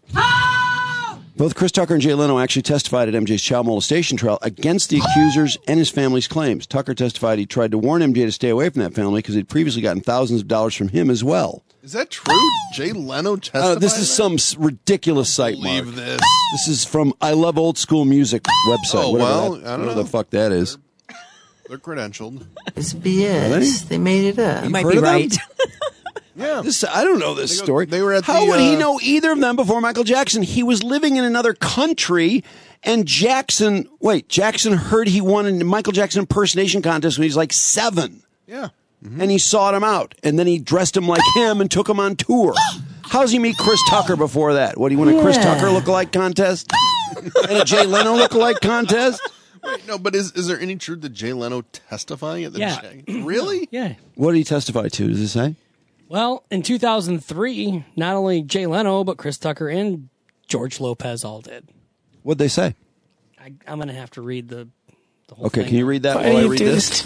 Both Chris Tucker and Jay Leno actually testified at MJ's child molestation trial against the accusers and his family's claims. Tucker testified he tried to warn MJ to stay away from that family because he'd previously gotten thousands of dollars from him as well. Is that true? Jay Leno testified? This is some ridiculous site, Mark. This. This is from I Love Old School Music website. Oh, well, I don't know. Whatever the fuck that is. They're credentialed. It's BS. They made it up. You might be right. Yeah. I don't know this story. They were at How would he know either of them before Michael Jackson? He was living in another country, and Jackson heard he won a Michael Jackson impersonation contest when he was like 7. Yeah. And he sought him out, and then he dressed him like him and took him on tour. How's he meet Chris Tucker before that? What, do you want a Chris Tucker lookalike contest? And a Jay Leno lookalike contest? Wait, no, but is there any truth to Jay Leno testifying at the Really? Yeah. What did he testify to? Does it say? Well, in 2003, not only Jay Leno, but Chris Tucker and George Lopez all did. What'd they say? I'm going to have to read the whole Okay, thing. can you read that while I read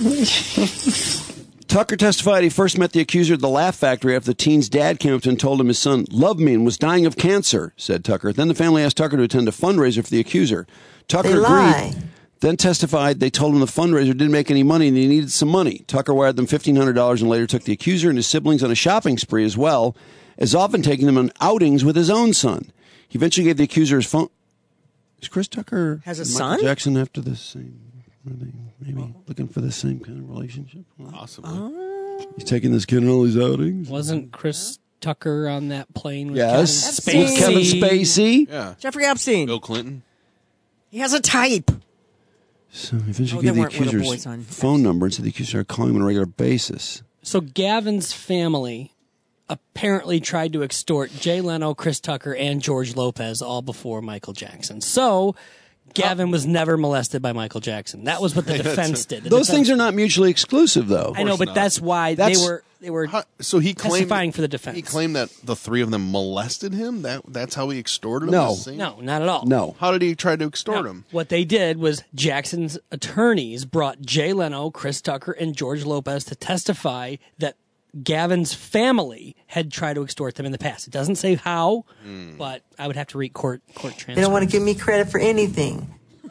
this? Tucker testified he first met the accuser at the Laugh Factory after the teen's dad came up to him and told him his son loved me and was dying of cancer, said Tucker. Then the family asked Tucker to attend a fundraiser for the accuser. Tucker agreed. Then testified they told him the fundraiser didn't make any money and he needed some money. Tucker wired them $1,500 and later took the accuser and his siblings on a shopping spree as well, as often taking them on outings with his own son. He eventually gave the accuser his phone. Is Chris Tucker has a and son? Michael Jackson after the same? Are they maybe looking for the same kind of relationship? Possibly. He's taking this kid on all these outings. Wasn't Chris Tucker on that plane with Yes. Kevin Spacey? Kevin Spacey. Yeah. Jeffrey Epstein. Bill Clinton. He has a type. So he eventually they gave the weren't little accuser's boys on phone number and said the accuser started calling him on a regular basis. So Gavin's family apparently tried to extort Jay Leno, Chris Tucker, and George Lopez all before Michael Jackson. So Gavin was never molested by Michael Jackson. That was what the defense did. Those things are not mutually exclusive, though. I know, but that's why they were So he claimed testifying for the defense. He claimed that the three of them molested him. That's how he extorted him. No. No, not at all. No. How did he try to extort him? What they did was Jackson's attorneys brought Jay Leno, Chris Tucker, and George Lopez to testify that Gavin's family had tried to extort them in the past. It doesn't say how, but I would have to read court transcripts. They don't want to give me credit for anything.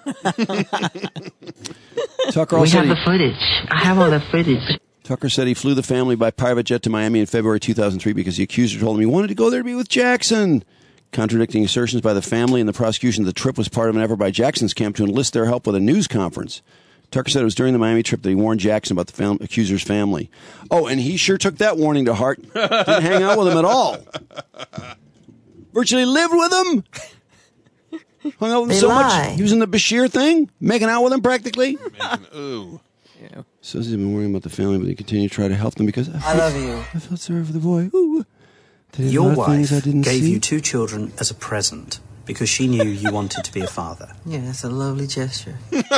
Tucker We also have the footage. I have all the footage. Tucker said he flew the family by private jet to Miami in February 2003 because the accuser told him he wanted to go there to be with Jackson. Contradicting assertions by the family and the prosecution, the trip was part of an effort by Jackson's camp to enlist their help with a news conference. Tucker said it was during the Miami trip that he warned Jackson about the accuser's family. Oh, and he sure took that warning to heart. Didn't hang out with him at all. Virtually lived with him. Hung out with him They so lie. much. He was in the Bashir thing, making out with him practically. Ooh. Says he's been worrying about the family, but he continued to try to help them because I love you. I felt sorry for the boy. Ooh. They did a Your lot of wife things I didn't gave see. you 2 children as a present because she knew you wanted to be a father. Yeah, that's a lovely gesture.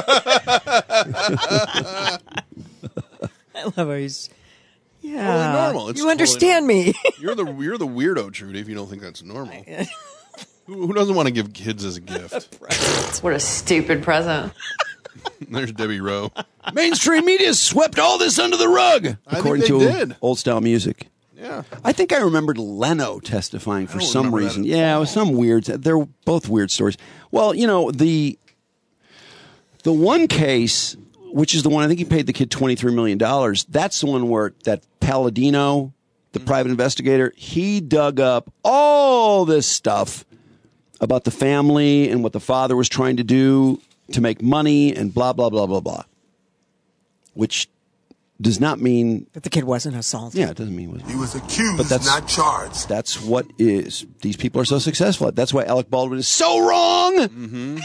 I love how he's. Yeah, Totally normal. It's you understand me. You're the weirdo, Trudy, if you don't think that's normal. Who doesn't want to give kids as a gift? What a stupid present. There's Debbie Rowe. Mainstream media swept all this under the rug, according they to did. old style music. Yeah. I think I remembered Leno testifying for don't some remember reason. that. Yeah, it was some weird. They're both weird stories. Well, you know, the one case, which is the one I think he paid the kid $23 million. That's the one where that Palladino, the private investigator, he dug up all this stuff about the family and what the father was trying to do to make money and blah, blah, blah, blah, blah. Which does not mean that the kid wasn't assaulted. Yeah, it doesn't mean He was accused, but that's, not charged. That's what is. These people are so successful at. That's why Alec Baldwin is so wrong. Mm-hmm.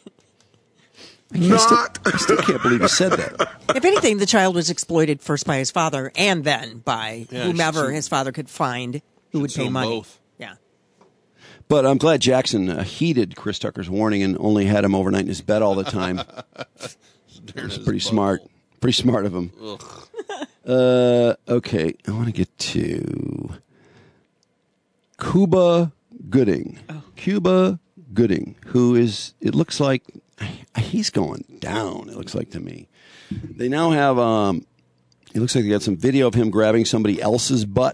I still can't believe he said that. If anything, the child was exploited first by his father and then by whomever his father could find who would pay money. Both. Yeah. But I'm glad Jackson heeded Chris Tucker's warning and only had him overnight in his bed all the time. It was pretty smart. Pretty smart of him. Okay, I want to get to Cuba Gooding. Cuba Gooding, who is, it looks like, he's going down, it looks like to me. They now have, it looks like they got some video of him grabbing somebody else's butt.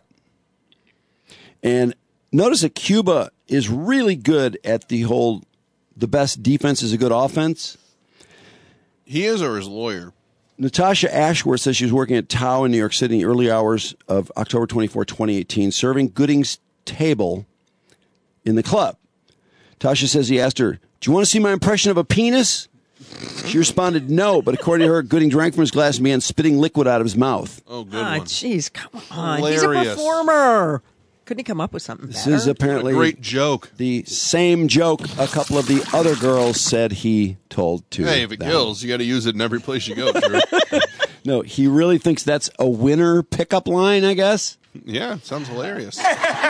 And notice that Cuba is really good at the best defense is a good offense. He is, or his lawyer? Natasha Ashworth says she was working at Tao in New York City in the early hours of October 24, 2018, serving Gooding's table in the club. Tasha says he asked her, "Do you want to see my impression of a penis?" She responded, "No," but according to her, Gooding drank from his glass and began spitting liquid out of his mouth. Oh, good one. Jeez, come on. Hilarious. He's a performer. Couldn't he come up with something This better? is apparently a great joke. The same joke a couple of the other girls said he told to Hey, if it them. kills, you got to use it in every place you go, Drew. No, he really thinks that's a winner pickup line, I guess. Yeah, sounds hilarious.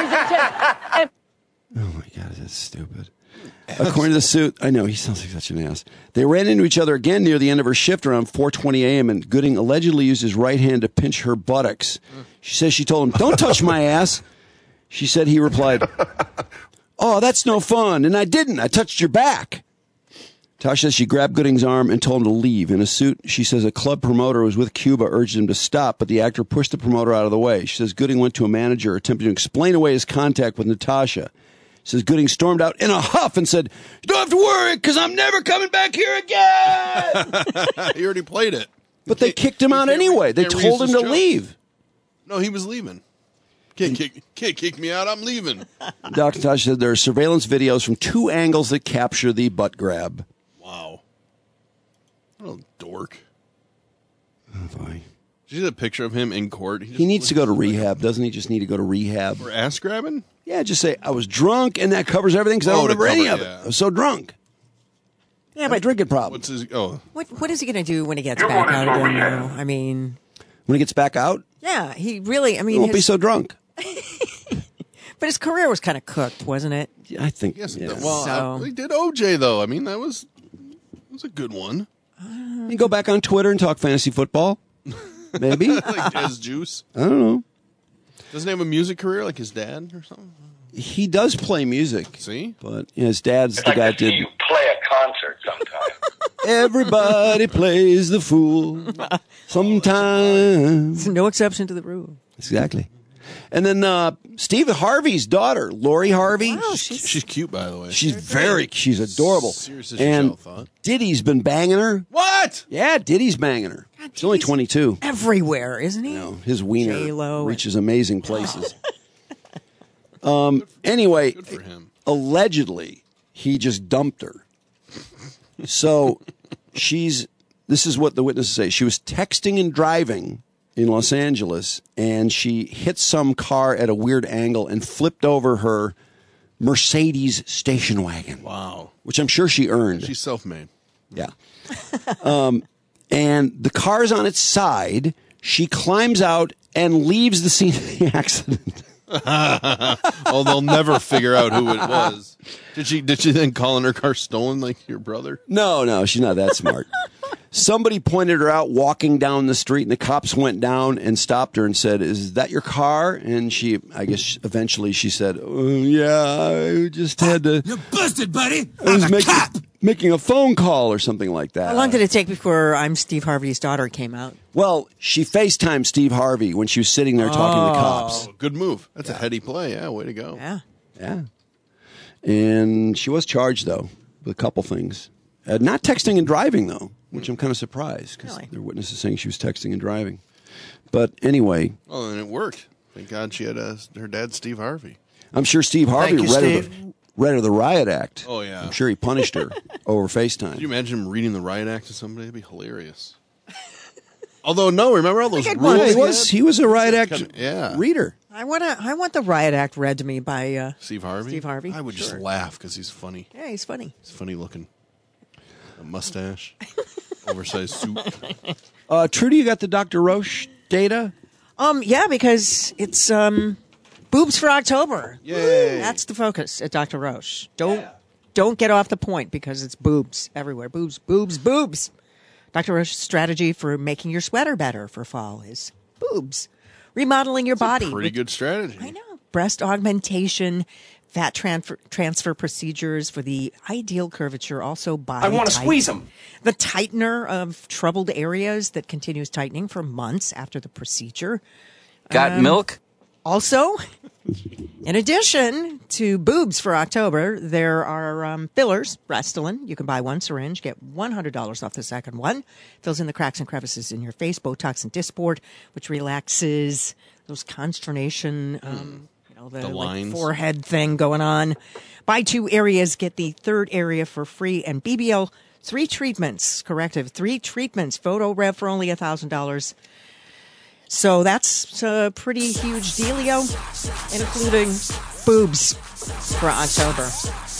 Oh, my God, that's stupid. According to the suit, I know, he sounds like such an ass. They ran into each other again near the end of her shift around 4:20 a.m., and Gooding allegedly used his right hand to pinch her buttocks. She says she told him, "Don't touch my ass." She said he replied, "Oh, that's no fun, and I didn't. I touched your back." Tasha says she grabbed Gooding's arm and told him to leave. In a suit, she says a club promoter who was with Cuba urged him to stop, but the actor pushed the promoter out of the way. She says Gooding went to a manager attempting to explain away his contact with Natasha. Says Gooding stormed out in a huff and said, "You don't have to worry, because I'm never coming back here again." He already played it. But they kicked him out anyway. They told him to leave. No, he was leaving. Can't kick me out. I'm leaving. Dr. Tasha said there are surveillance videos from 2 angles that capture the butt grab. Wow. What a dork. Oh, boy. Did you see the picture of him in court? He needs to go to rehab. Doesn't he just need to go to rehab? For ass grabbing? Yeah, just say, "I was drunk," and that covers everything because I don't remember any of it. I was so drunk. Yeah, but drinking problem. What's his? Oh, what is he going to do when he gets back out again? Now? I mean, when he gets back out, yeah, he really. I mean, he won't be so drunk. But his career was kind of cooked, wasn't it? Yeah, I think. Yes. Yeah. Well, he did OJ though. I mean, that was a good one. You can go back on Twitter and talk fantasy football. Maybe like Jazz Juice. I don't know. Doesn't he have a music career like his dad or something? He does play music. See, but his dad's the guy that did. You play a concert sometime. Everybody plays the fool sometimes. It's no exception to the rule. Exactly. And then Steve Harvey's daughter, Lori Harvey. Wow, she's cute, by the way. She's adorable. Serious as and Michelle thought. Diddy's been banging her. What? Yeah, Diddy's banging her. She's only 22. Everywhere, isn't he? His wiener J-Lo reaches amazing places. Anyway, Good for him. Allegedly, he just dumped her. So this is what the witnesses say. She was texting and driving in Los Angeles, and she hit some car at a weird angle and flipped over her Mercedes station wagon. Wow. Which I'm sure she earned. She's self-made. Yeah. And the car's on its side. She climbs out and leaves the scene of the accident. Oh, they'll never figure out who it was. Did she then call in her car stolen like your brother? No, she's not that smart. Somebody pointed her out walking down the street, and the cops went down and stopped her and said, "Is that your car?" And I guess eventually she said, "Yeah, I just had to." You're busted, buddy. I was making a phone call or something like that. How long did it take before I'm Steve Harvey's daughter came out? Well, she FaceTimed Steve Harvey when she was sitting there talking to the cops. Oh, good move. That's a heady play. Yeah, way to go. Yeah. And she was charged, though, with a couple things. Not texting and driving, though, which I'm kind of surprised because there are witnesses saying she was texting and driving. But anyway. Oh, and it worked. Thank God she had her dad, Steve Harvey. I'm sure Steve Harvey read her the Riot Act. Oh, yeah. I'm sure he punished her over FaceTime. Could you imagine him reading the Riot Act to somebody? It'd be hilarious. Although, no, remember all those Look at rules? He was a Riot Act Yeah. reader. I want the Riot Act read to me by Steve Harvey? Steve Harvey. I would just laugh because he's funny. Yeah, he's funny. He's funny looking. A mustache. Oversized suit. Trudy, you got the Dr. Roche data? Yeah, because it's boobs for October. Yay. That's the focus at Dr. Roche. Don't get off the point because it's boobs everywhere. Boobs, boobs, boobs. Dr. Roche's strategy for making your sweater better for fall is boobs. Remodeling your body. Pretty good strategy. I know. Breast augmentation, fat transfer procedures for the ideal curvature, also body I want to type. squeeze them. The tightener of troubled areas that continues tightening for months after the procedure. Got milk? Also, in addition to boobs for October, there are fillers, Restylane. You can buy one syringe, get $100 off the second one. Fills in the cracks and crevices in your face. Botox and Dysport, which relaxes those consternation, the lines. forehead thing going on. Buy 2 areas, get the third area for free. And BBL, 3 treatments, corrective, 3 treatments. Photo Rev for only $1,000. So that's a pretty huge dealio, including boobs for October.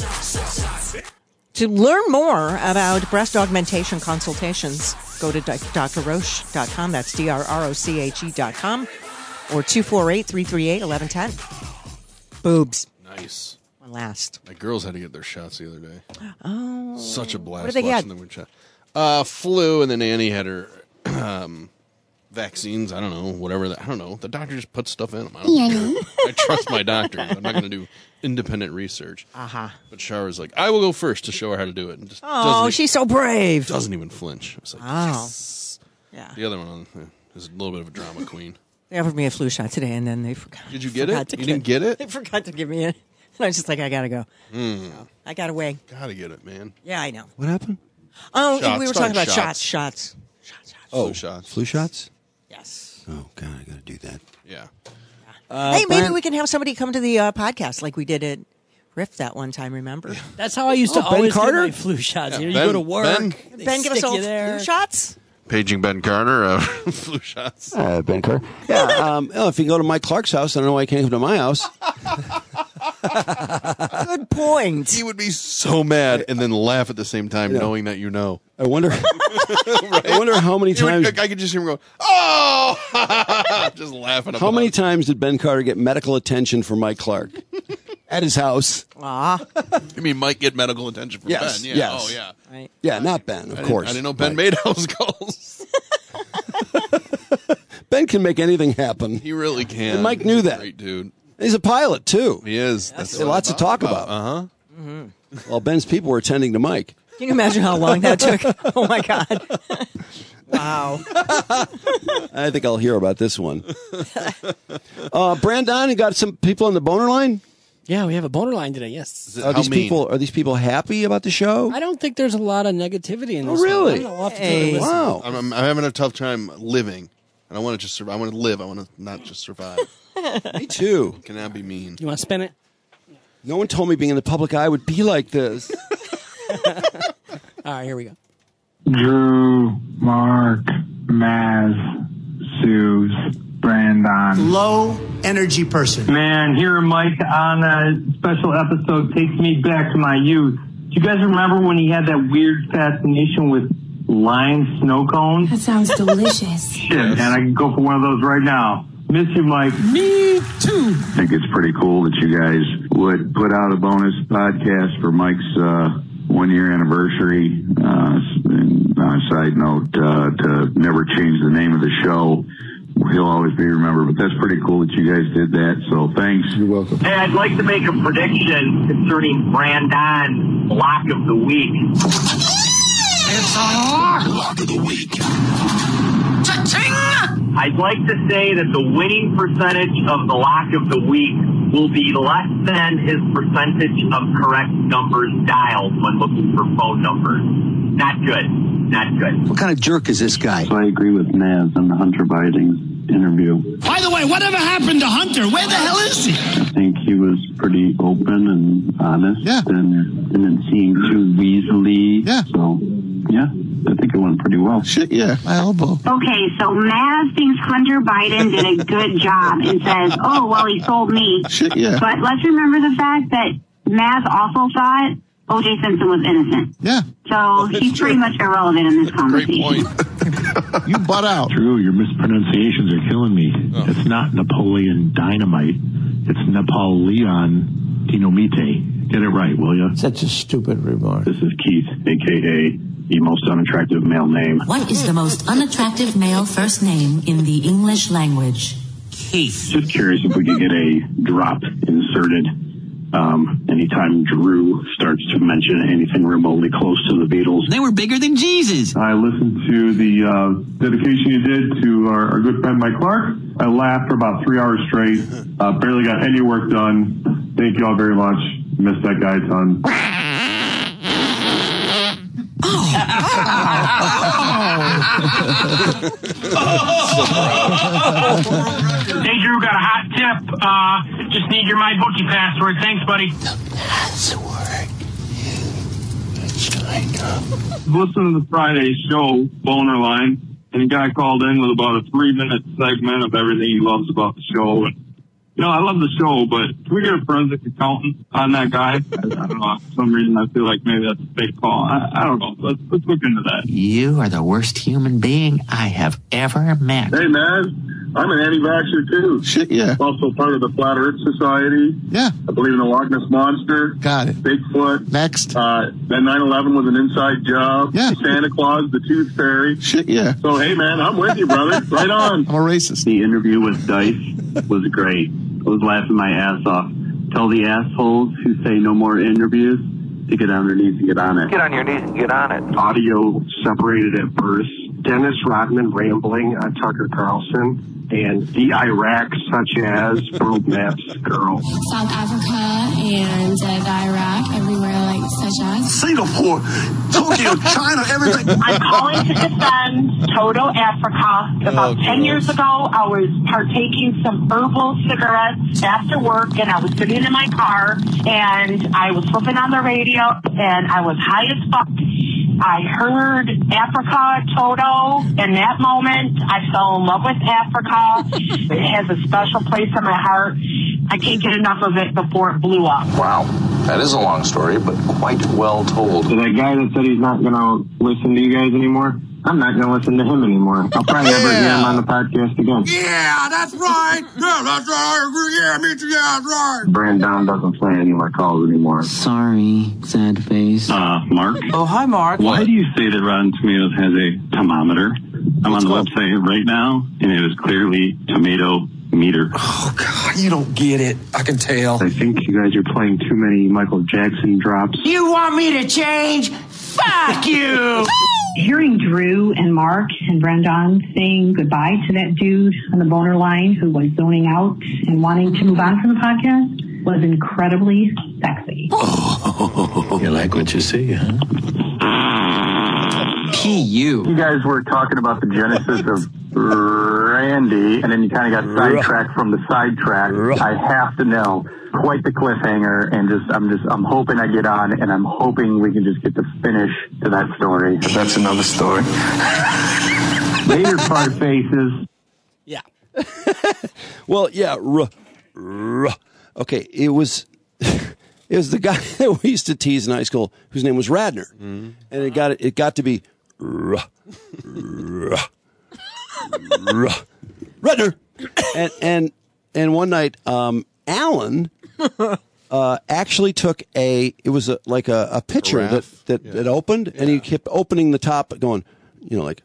To learn more about breast augmentation consultations, go to drroche.com. That's DRROCHE.com or 248-338-1110. Boobs. Nice. One last. My girls had to get their shots the other day. Oh. Such a blast What did they watching get? them shot. Flu, and then Annie had her vaccines. I don't know, whatever. I don't know. The doctor just put stuff in them. I don't care. I trust my doctor. I'm not going to do independent research. Uh-huh. But Shara's like, I will go first to show her how to do it. And just She's so brave. Doesn't even flinch. I was like, yes. Yeah. The other one is a little bit of a drama queen. They offered me a flu shot today, and then they forgot. Did you get it? You didn't get it? They forgot to give me it. And I was just like, I got to go. So, I got away. Gotta get it, man. Yeah, I know. What happened? Oh, Shots. we were talking about shots. Oh, Flu shots. Flu shots? Yes. Oh, God, I got to do that. Yeah. Hey, maybe we can have somebody come to the podcast like we did at Riff that one time, remember? That's how I used to Ben always Carter? get my flu shots. Yeah, you Ben- go to work. they Ben, give us stick all you there. flu shots? Paging Ben Carter, flu shots. Ben Carter. Yeah, if you go to Mike Clark's house, I don't know why you can't come to my house. Good point. He would be so mad and then laugh at the same time, knowing that you know. I wonder. I wonder how many times. I could just hear him go, oh, just laughing. How many times did Ben Carter get medical attention from Mike Clark at his house? You mean Mike get medical attention from Yes, Ben? Yeah. yes. Oh, yeah. Right. Yeah, not Ben, of course. I didn't know Ben made house calls. Ben can make anything happen. He really can. And Mike knew He's a that. Great dude. He's a pilot too. He is. That's Lots to talk about. Uh-huh. Well, Ben's people were attending to Mike. Can you imagine how long that took? Oh, my God. Wow. I think I'll hear about this one. Brandon, you got some people on the boner line? Yeah, we have a boner line today. Yes. Are these people happy about the show? I don't think there's a lot of negativity in this. really? one. I don't know, we'll have to take a listen. Wow. I'm having a tough time living. And I want to just survive. I want to live. I want to not just survive. Me too. Can that be mean? You want to spin it? No one told me being in the public eye would be like this. All right, here we go. Drew, Mark, Maz, Suze, Brandon. Low energy person. Man, hearing Mike on a special episode takes me back to my youth. Do you guys remember when he had that weird fascination with lime snow cones? That sounds delicious. Shit, man, I can go for one of those right now. Miss you, Mike. Me too. I think it's pretty cool that you guys would put out a bonus podcast for Mike's 1-year anniversary. And on a side note, to never change the name of the show. He'll always be remembered, but that's pretty cool that you guys did that, so thanks. You're welcome. Hey, I'd like to make a prediction concerning Brandon's Lock of the Week. It's a lock of the week. Cha-ching! I'd like to say that the winning percentage of the Lock of the Week will be less than his percentage of correct numbers dialed when looking for phone numbers. Not good. Not good. What kind of jerk is this guy? I agree with Naz on the Hunter Bidings interview. By the way, whatever happened to Hunter? Where the hell is he? I think he was pretty open and honest and didn't seem too weaselly. Yeah. So, Yeah, I think it went pretty well. Shit, yeah. My elbow. Okay, so Maz thinks Hunter Biden did a good job and says, oh, well, he sold me. Shit, yeah. But let's remember the fact that Maz also thought O.J. Simpson was innocent. Yeah. So he's pretty much irrelevant in this conversation. You butt out. True, your mispronunciations are killing me. It's not Napoleon Dynamite. It's Napoleon Dynamite. Get it right, will you? Such a stupid remark. This is Keith, a.k.a. the most unattractive male name. What is the most unattractive male first name in the English language? Keith. Just curious if we could get a drop inserted anytime Drew starts to mention anything remotely close to the Beatles. They were bigger than Jesus. I listened to the dedication you did to our good friend Mike Clark. I laughed for about 3 hours straight. Barely got any work done. Thank you all very much. Miss that guy a ton. Hey, Drew, got a hot tip. Just need your MyBookie password. Thanks, buddy. Password. Listen to the Friday show, Boner Line, and a guy called in with about a 3-minute segment of everything he loves about the show. And, you know, I love the show, but can we get a forensic accountant on that guy? I don't know. For some reason, I feel like maybe that's a fake call. I don't know. Let's look into that. You are the worst human being I have ever met. Hey, man. I'm an anti-vaxxer, too. Shit, yeah. Also part of the Flat Earth Society. Yeah. I believe in the Loch Ness Monster. Got it. Bigfoot. Next. Then 9/11 was an inside job. Yeah. Santa Claus, the Tooth Fairy. Shit, yeah. So, hey, man, I'm with you, brother. Right on. I'm a racist. The interview with Dice was great. I was laughing my ass off. Tell the assholes who say no more interviews to get on their knees and get on it. Get on your knees and get on it. Audio separated at birth. Dennis Rodman rambling on Tucker Carlson. And the Iraq, such as World Maps Girl. South Africa and Iraq, everywhere like such as Singapore, Tokyo, China, everything. I'm calling to defend Toto Africa. About 10 years ago, I was partaking some herbal cigarettes after work, and I was sitting in my car, and I was flipping on the radio, and I was high as fuck. I heard Africa, Toto. In that moment, I fell in love with Africa. It has a special place in my heart. I can't get enough of it before it blew up. Wow. That is a long story, but quite well told. So that guy that said he's not going to listen to you guys anymore, I'm not going to listen to him anymore. I'll probably never hear him on the podcast again. Yeah, that's right. Yeah, that's right. Yeah, me too. Yeah, that's right. Brandon doesn't play any of my calls anymore. Sorry, sad face. Mark? Oh, hi, Mark. Why do you say that Rotten Tomatoes has a thermometer? I'm on the website right now, and it is clearly tomato meter. Oh, God, you don't get it. I can tell. I think you guys are playing too many Michael Jackson drops. You want me to change? Fuck you! Hearing Drew and Mark and Brendan saying goodbye to that dude on the Boner Line who was zoning out and wanting to move on from the podcast was incredibly sexy. Oh, you like what you see, huh? P.U. You guys were talking about the genesis of Randy, and then you kind of got sidetracked from the sidetrack. I have to know. Quite the cliffhanger, and I'm hoping I get on, and I'm hoping we can just get the finish to that story. But that's another story. Later part faces. Yeah. Well, yeah. Okay, it was the guy that we used to tease in high school, whose name was Radner, and it got to be Radner, and one night, Alan actually took a pitcher that opened, and he kept opening the top, going, like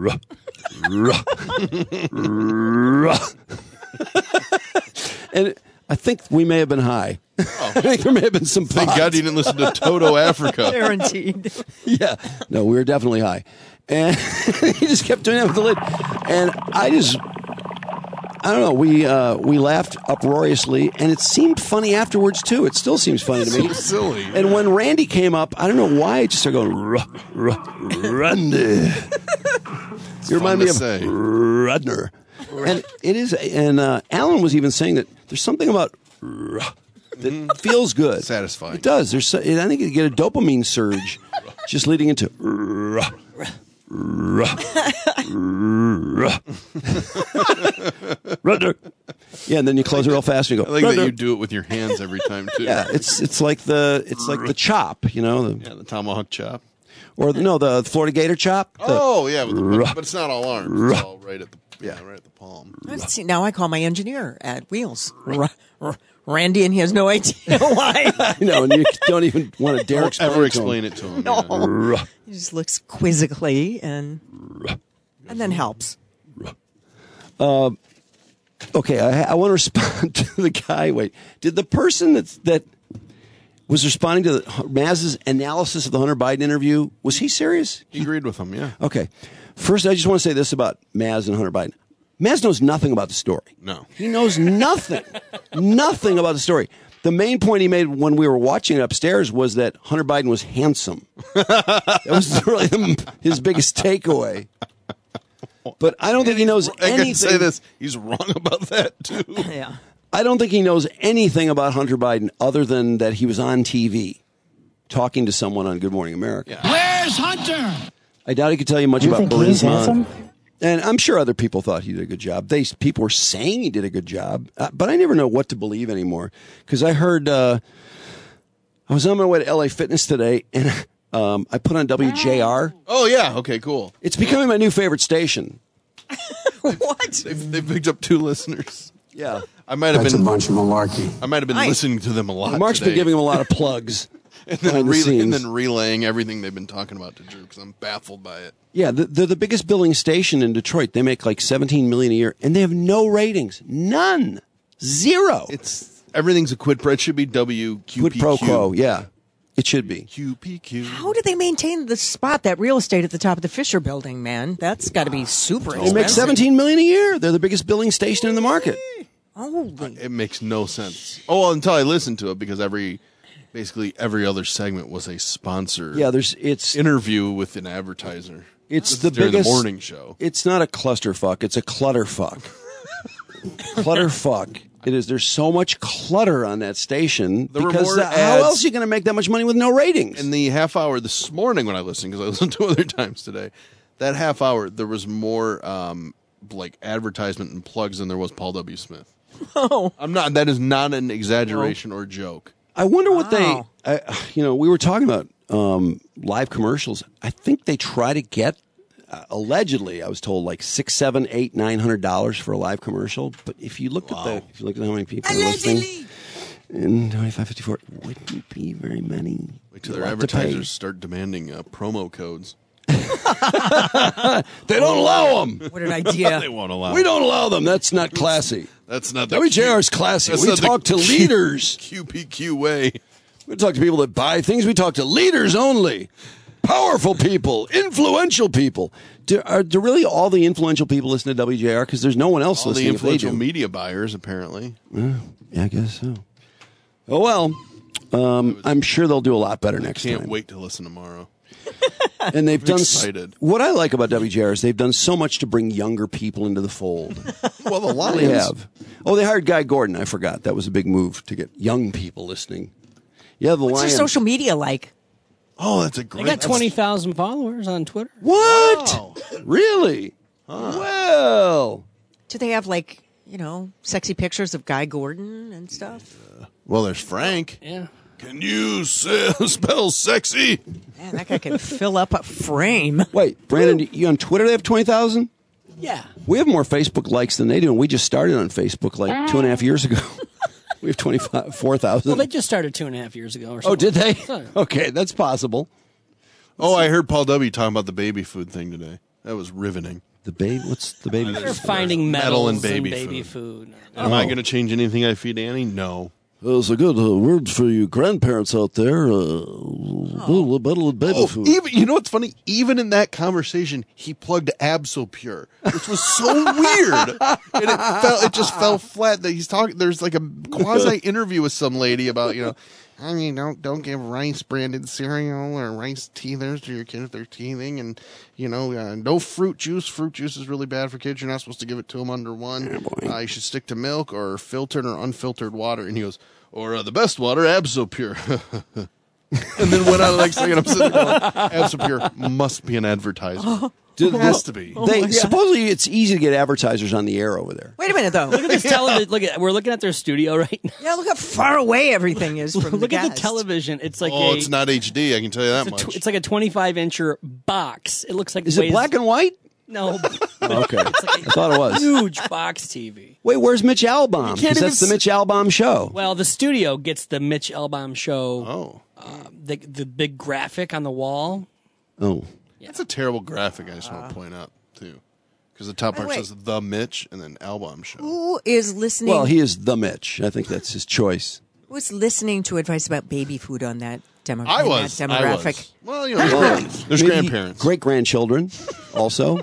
and I think we may have been high. Oh. I think there may have been some pods. Thank God you didn't listen to Toto Africa. Guaranteed. Yeah. No, we were definitely high. And he just kept doing that with the lid. And I don't know. We laughed uproariously, and it seemed funny afterwards, too. It still seems funny to me. So silly. And when Randy came up, I don't know why, I just started going, Randy. You remind me of Rudner. And it is, and Alan was even saying that there's something about that feels good. Satisfying. It does. I think you get a dopamine surge just leading into yeah, and then you close it real fast and you go. I think that you do it with your hands every time too. Yeah, it's like the chop, you know. The tomahawk chop, or the Florida Gator chop. But it's not all arms. It's all right at the palm. See, now I call my engineer at Wheels. Randy, and he has no idea why. I know, and you don't even want to dare explain it to him. No. He just looks quizzically and then helps. Okay, I want to respond to the guy. Wait, did the person that was responding to Maz's analysis of the Hunter Biden interview, was he serious? He agreed with him, yeah. Okay. First, I just want to say this about Maz and Hunter Biden. Maz knows nothing about the story. No. He knows nothing. Nothing about the story. The main point he made when we were watching it upstairs was that Hunter Biden was handsome. That was really his biggest takeaway. But I don't think he knows anything. I can say this. He's wrong about that, too. Yeah. I don't think he knows anything about Hunter Biden other than that he was on TV talking to someone on Good Morning America. Yeah. Where's Hunter? I doubt he could tell you much about Burisma. And I'm sure other people thought he did a good job. People were saying he did a good job, but I never know what to believe anymore. Because I heard, I was on my way to LA Fitness today, and I put on WJR. Oh, yeah. Okay, cool. It's becoming my new favorite station. What? They've picked up 2 listeners. Yeah. That's a bunch of malarkey. I might have been listening to them a lot Mark's today. been giving them a lot of plugs. and then relaying everything they've been talking about to Drew, because I'm baffled by it. Yeah, they're the biggest billing station in Detroit. They make like $17 million a year, and they have no ratings. None. Zero. Everything's a quid pro. It should be WQPQ. Quid pro quo, yeah. It should be. QPQ. How do they maintain the spot, that real estate at the top of the Fisher Building, man? That's got to be super expensive. They make $17 million a year. They're the biggest billing station in the market. It makes no sense. Oh, until I listened to it, because basically every other segment was a sponsor. Yeah, it's interview with an advertiser. It's the biggest the morning show. It's not a clusterfuck. It's a clutterfuck. Clutterfuck. It is. There's so much clutter on that station because how else are you going to make that much money with no ratings? In the half hour this morning when I listened, because I listened to other times today, that half hour there was more like advertisement and plugs than there was Paul W. Smith. Oh, that is not an exaggeration or joke. I wonder what we were talking about live commercials. I think they try to get, allegedly, I was told like $600, $700, $800, $900 for a live commercial. But if you look at how many people are listening in 2554, it wouldn't be very many. Wait till their advertisers start demanding promo codes. They don't allow them. What an idea. They won't allow. We don't allow them. That's not classy. That's not WJR's classy. We talk to leaders. QPQ way. We talk to people that buy things. We talk to leaders only. Powerful people. Influential people. Do really all the influential people listen to WJR? Because there's no one else all listening. The influential media buyers, apparently. Yeah, I guess so. Oh, well. I'm sure they'll do a lot better next time. Can't wait to listen tomorrow. And they've done excited. What I like about WJR is they've done so much to bring younger people into the fold. Well, the Lions they have. Oh, they hired Guy Gordon. I forgot. That was a big move to get young people listening. Yeah, the What's Lions. their social media like? Oh, that's a great. They got 20,000 followers on Twitter. What? Wow. Really? Well. Do they have sexy pictures of Guy Gordon and stuff? Well, there's Frank. Yeah. Can you spell sexy? Man, that guy can fill up a frame. Wait, Brandon, you on Twitter they have 20,000? Yeah. We have more Facebook likes than they do, and we just started on Facebook like 2.5 years ago. We have 4,000. Well, they just started 2.5 years ago or something. Oh, did they? Okay, that's possible. Oh, I heard Paul W. talking about the baby food thing today. That was riveting. The baby? What's the baby food? They're finding metal in baby food. Am I going to change anything I feed Annie? No. It's a good word for you grandparents out there. Metal and baby food. Even, you know what's funny? Even in that conversation, he plugged Absolpure, which was so weird. And it just fell flat that he's talking. There's like a quasi interview with some lady about, don't give rice branded cereal or rice teethers to your kids if they're teething, and no fruit juice. Fruit juice is really bad for kids. You're not supposed to give it to them under 1. You should stick to milk or filtered or unfiltered water. And he goes, or the best water, Absolpure. And then went on the next second. I'm sitting there going, Absapure must be an advertiser. It has to be. Supposedly it's easy to get advertisers on the air over there. Wait a minute, though. Look at this television. We're looking at their studio right now. Yeah, look how far away everything is from Look the at the guest. television. It's like it's not HD. I can tell you that much. It's like a 25-incher box. It looks like Is it black and white? No. Okay. It's like I thought it was. Huge box TV. Wait, where's Mitch Albom? You can't Because that's the Mitch Albom show. Well, the studio gets the Mitch Albom show. Oh. The big graphic on the wall. Oh. That's a terrible graphic, I just want to point out, too. Because the top part wait. says The Mitch and then Albom Show. Who is listening? Well, he is the Mitch. I think that's his choice. Who's listening to advice about baby food on that demographic? I was. Well, there's grandparents. Great-grandchildren also.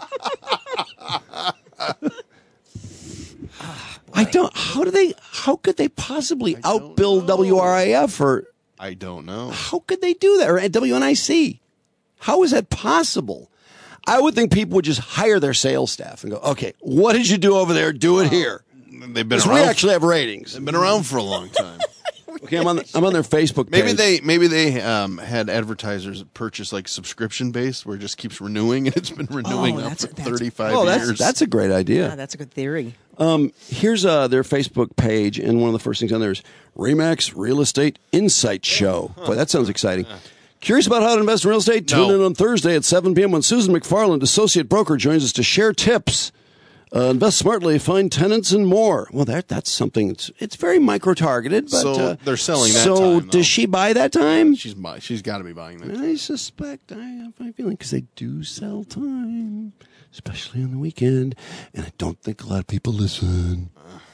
How could they possibly outbill WRIF or I don't know. How could they do that? Or at WNIC? How is that possible? I would think people would just hire their sales staff and go, okay, what did you do over there? Do it here. They've been around. We actually have ratings. They've been around for a long time. Okay, I'm on their Facebook page. Maybe they had advertisers purchase like subscription based where it just keeps renewing, and it's been renewing for 35 years. That's a great idea. Yeah, that's a good theory. Here's their Facebook page, and one of the first things on there is Remax Real Estate Insight Show. Boy, that sounds exciting. Curious about how to invest in real estate? Tune in on Thursday at 7 p.m. when Susan McFarland, associate broker, joins us to share tips. Invest smartly, find tenants, and more. Well, that's something. It's very micro-targeted. But, so they're selling that So time, does she buy that time? She's got to be buying that. I suspect. I have my feeling because they do sell time, especially on the weekend, and I don't think a lot of people listen.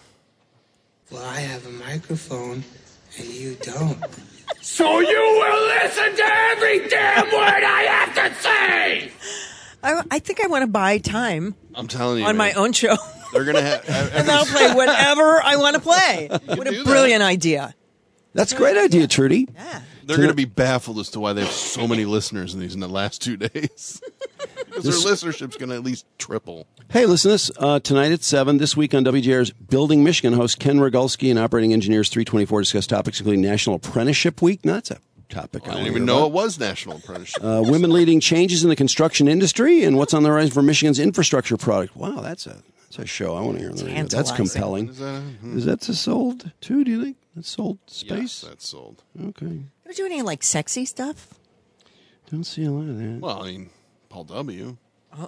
Well, I have a microphone, and you don't. So you will listen to every damn word I have to say! I think I want to buy time. I'm telling you, on my own show. They're going to have, and I'll play whatever I want to play. What a brilliant idea! That's a great idea, Trudy. Yeah. They're going to be baffled as to why they have so many listeners in the last 2 days. Because their listenership's going to at least triple. Hey, listen to this. Tonight at 7, this week on WJR's Building Michigan, host Ken Rogalski and Operating Engineers 324 discuss topics including National Apprenticeship Week. No, that's a topic I didn't even know it was National Apprenticeship. Women leading changes in the construction industry and what's on the horizon for Michigan's infrastructure product. Wow, that's a show I want to hear on the radio. That's compelling. Is that sold too? Do you think that's sold space? Yes, that's sold. Okay. Don't do any like sexy stuff. Don't see a lot of that. Well, I mean, Paul W. Oh,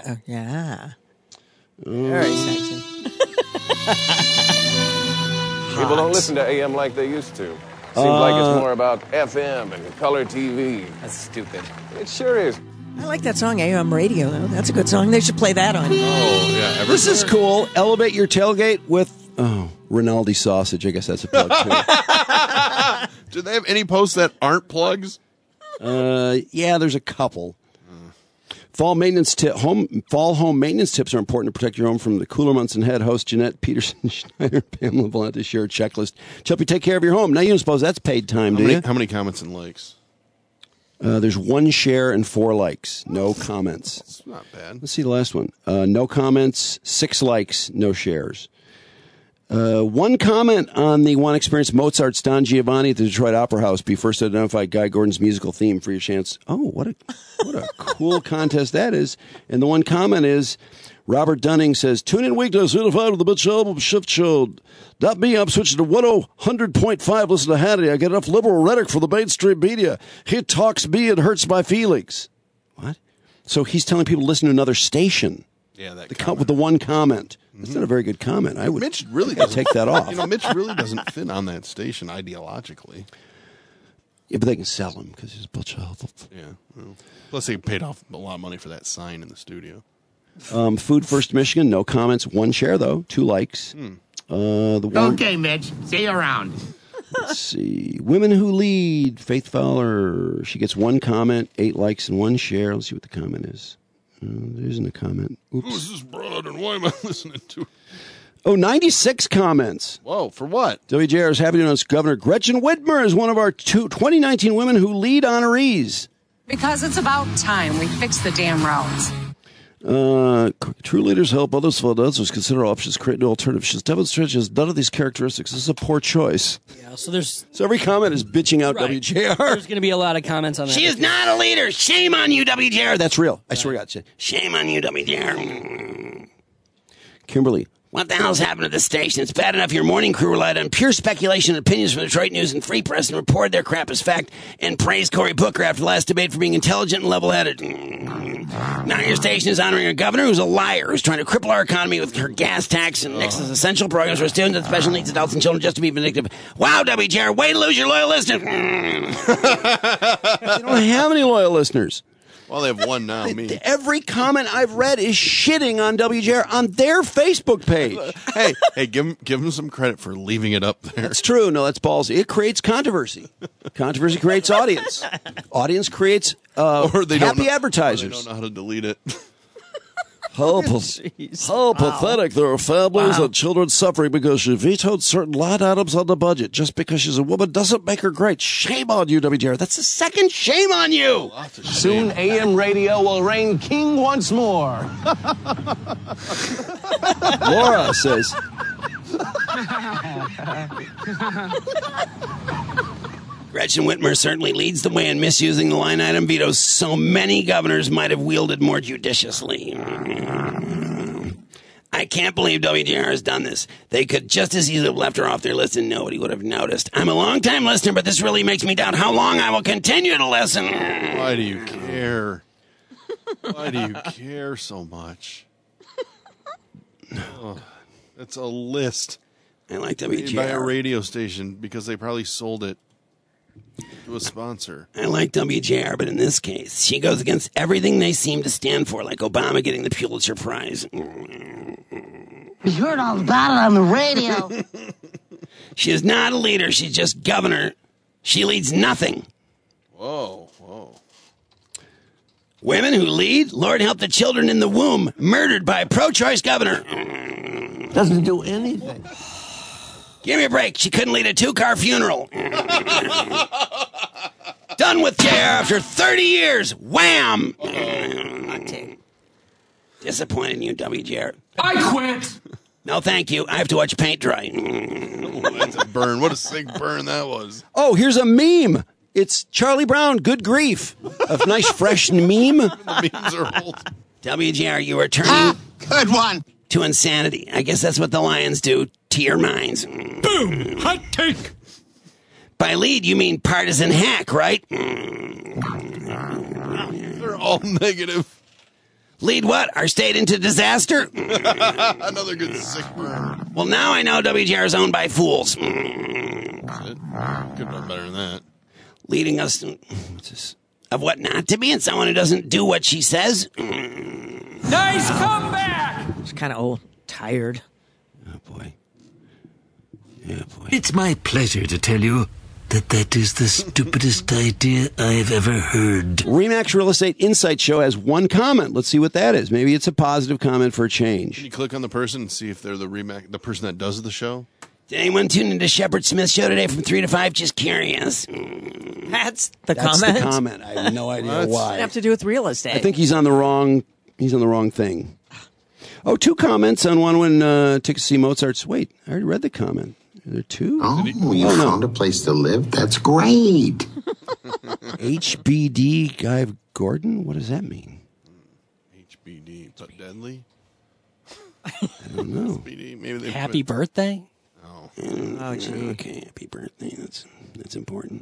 yeah. Very sexy. People don't listen to AM like they used to. Seems like it's more about FM and color TV. That's stupid. It sure is. I like that song, AM Radio, though. That's a good song. They should play that on. Oh, yeah. This is cool. Elevate your tailgate with, Rinaldi sausage. I guess that's a plug, too. Do they have any posts that aren't plugs? Yeah, there's a couple. Fall home maintenance tips are important to protect your home from the cooler months ahead. Host Jeanette Peterson Schneider, Pamela Valente share a checklist to help you take care of your home. Now you don't suppose that's paid time, do you? How many comments and likes? There's 1 share and 4 likes. No comments. That's not bad. Let's see the last one. No comments, 6 likes, no shares. 1 comment on the one experience Mozart's Don Giovanni at the Detroit Opera House. Be first to identify Guy Gordon's musical theme for your chance. Oh, what a cool contest that is. And the 1 comment is Robert Dunning says, tune in weekdays, 3 to 5 with the Bitch Album Shift Show. Not me, I'm switching to 100.5. Listen to Hannity. I get enough liberal rhetoric for the mainstream media. He talks me and hurts my feelings. What? So he's telling people to listen to another station. Yeah, with the 1 comment. That's not a very good comment. Mitch really doesn't take that off. Mitch really doesn't fit on that station ideologically. Yeah, but they can sell him because he's a butch. Yeah. Well, plus, they paid off a lot of money for that sign in the studio. Food First Michigan, no comments. 1 share, though. 2 likes. Okay, Mitch. See you around. Let's see. Women Who Lead. Faith Fowler. She gets 1 comment, 8 likes, and 1 share. Let's see what the comment is. There isn't a comment. Oops. Who's this broad and why am I listening to it? Oh, 96 comments. Whoa, for what? WJR is happy to announce Governor Gretchen Whitmer is one of our 2019 Women Who Lead honorees. Because it's about time we fix the damn roads. True leaders help others follow others. Consider options, create new alternatives. She's demonstrated she has none of these characteristics. This is a poor choice. Yeah, so every comment is bitching out Right. WJR. There's going to be a lot of comments on that. She is not a leader. Shame on you, WJR. That's real. I swear to God. Shame on you, WJR. Kimberly. What the hell's happened to this station? It's bad enough your morning crew relied on pure speculation and opinions from the Detroit News and Free Press and reported their crap as fact and praised Cory Booker after the last debate for being intelligent and level-headed. Now your station is honoring a governor who's a liar, who's trying to cripple our economy with her gas tax and Nixon's essential programs for students and special needs adults and children just to be vindictive. Wow, WJR, way to lose your loyal listeners. You don't have any loyal listeners. Well, they have one now, me. Every comment I've read is shitting on WJR on their Facebook page. Hey, give them some credit for leaving it up there. That's true. No, that's ballsy. It creates controversy. Controversy creates audience. Audience creates happy advertisers. Or they don't know how to delete it. How pathetic. There are families and children suffering because she vetoed certain line items on the budget. Just because she's a woman doesn't make her great. Shame on you, WJR. That's the second shame on you. Soon AM radio will reign king once more. Laura says... Gretchen Whitmer certainly leads the way in misusing the line item vetoes. So many governors might have wielded more judiciously. I can't believe WJR has done this. They could just as easily have left her off their list and nobody would have noticed. I'm a long-time listener, but this really makes me doubt how long I will continue to listen. Why do you care? Why do you care so much? Oh, it's a list. I like made WJR. by a radio station because they probably sold it to a sponsor. I like WJR, but in this case, she goes against everything they seem to stand for, like Obama getting the Pulitzer Prize. We heard all about it on the radio. She is not a leader. She's just governor. She leads nothing. Whoa. Women who lead, Lord help the children in the womb, murdered by a pro-choice governor. Doesn't do anything. Give me a break. She couldn't lead a 2-car funeral. Done with JR after 30 years. Wham! Disappointed in you, WJR. I quit. No, thank you. I have to watch paint dry. That's a burn. What a sick burn that was. Oh, here's a meme. It's Charlie Brown, Good Grief. A nice fresh meme. The memes are old. WJR, you are turning Good one. to insanity. I guess that's what the Lions do to your minds. Boom. Hot take. By lead, you mean partisan hack, right? They're all negative. Lead what? Our state into disaster? Another good sick burn. Well, now I know WJR is owned by fools. Could have done better than that. Leading us to, of what not to be, and someone who doesn't do what she says. Nice comeback. It's kind of old, tired. Oh, boy. It's my pleasure to tell you that is the stupidest idea I've ever heard. Remax Real Estate Insight Show has one comment. Let's see what that is. Maybe it's a positive comment for a change. Can you click on the person and see if they're the person that does the show? Did anyone tune into Shepard Smith's show today from 3 to 5? Just curious. That's the That's comment. the comment. I have no idea why. What have to do with real estate? I think he's on the wrong thing. Oh, 2 comments on one when tickets to see Mozart's. Wait, I already read the comment. Are there 2? Oh, you found a place to live? That's great. HBD Guy Gordon? What does that mean? HBD. Is that deadly? I don't know. HBD. Maybe they Happy birthday? Oh, gee. Okay, happy birthday. That's important.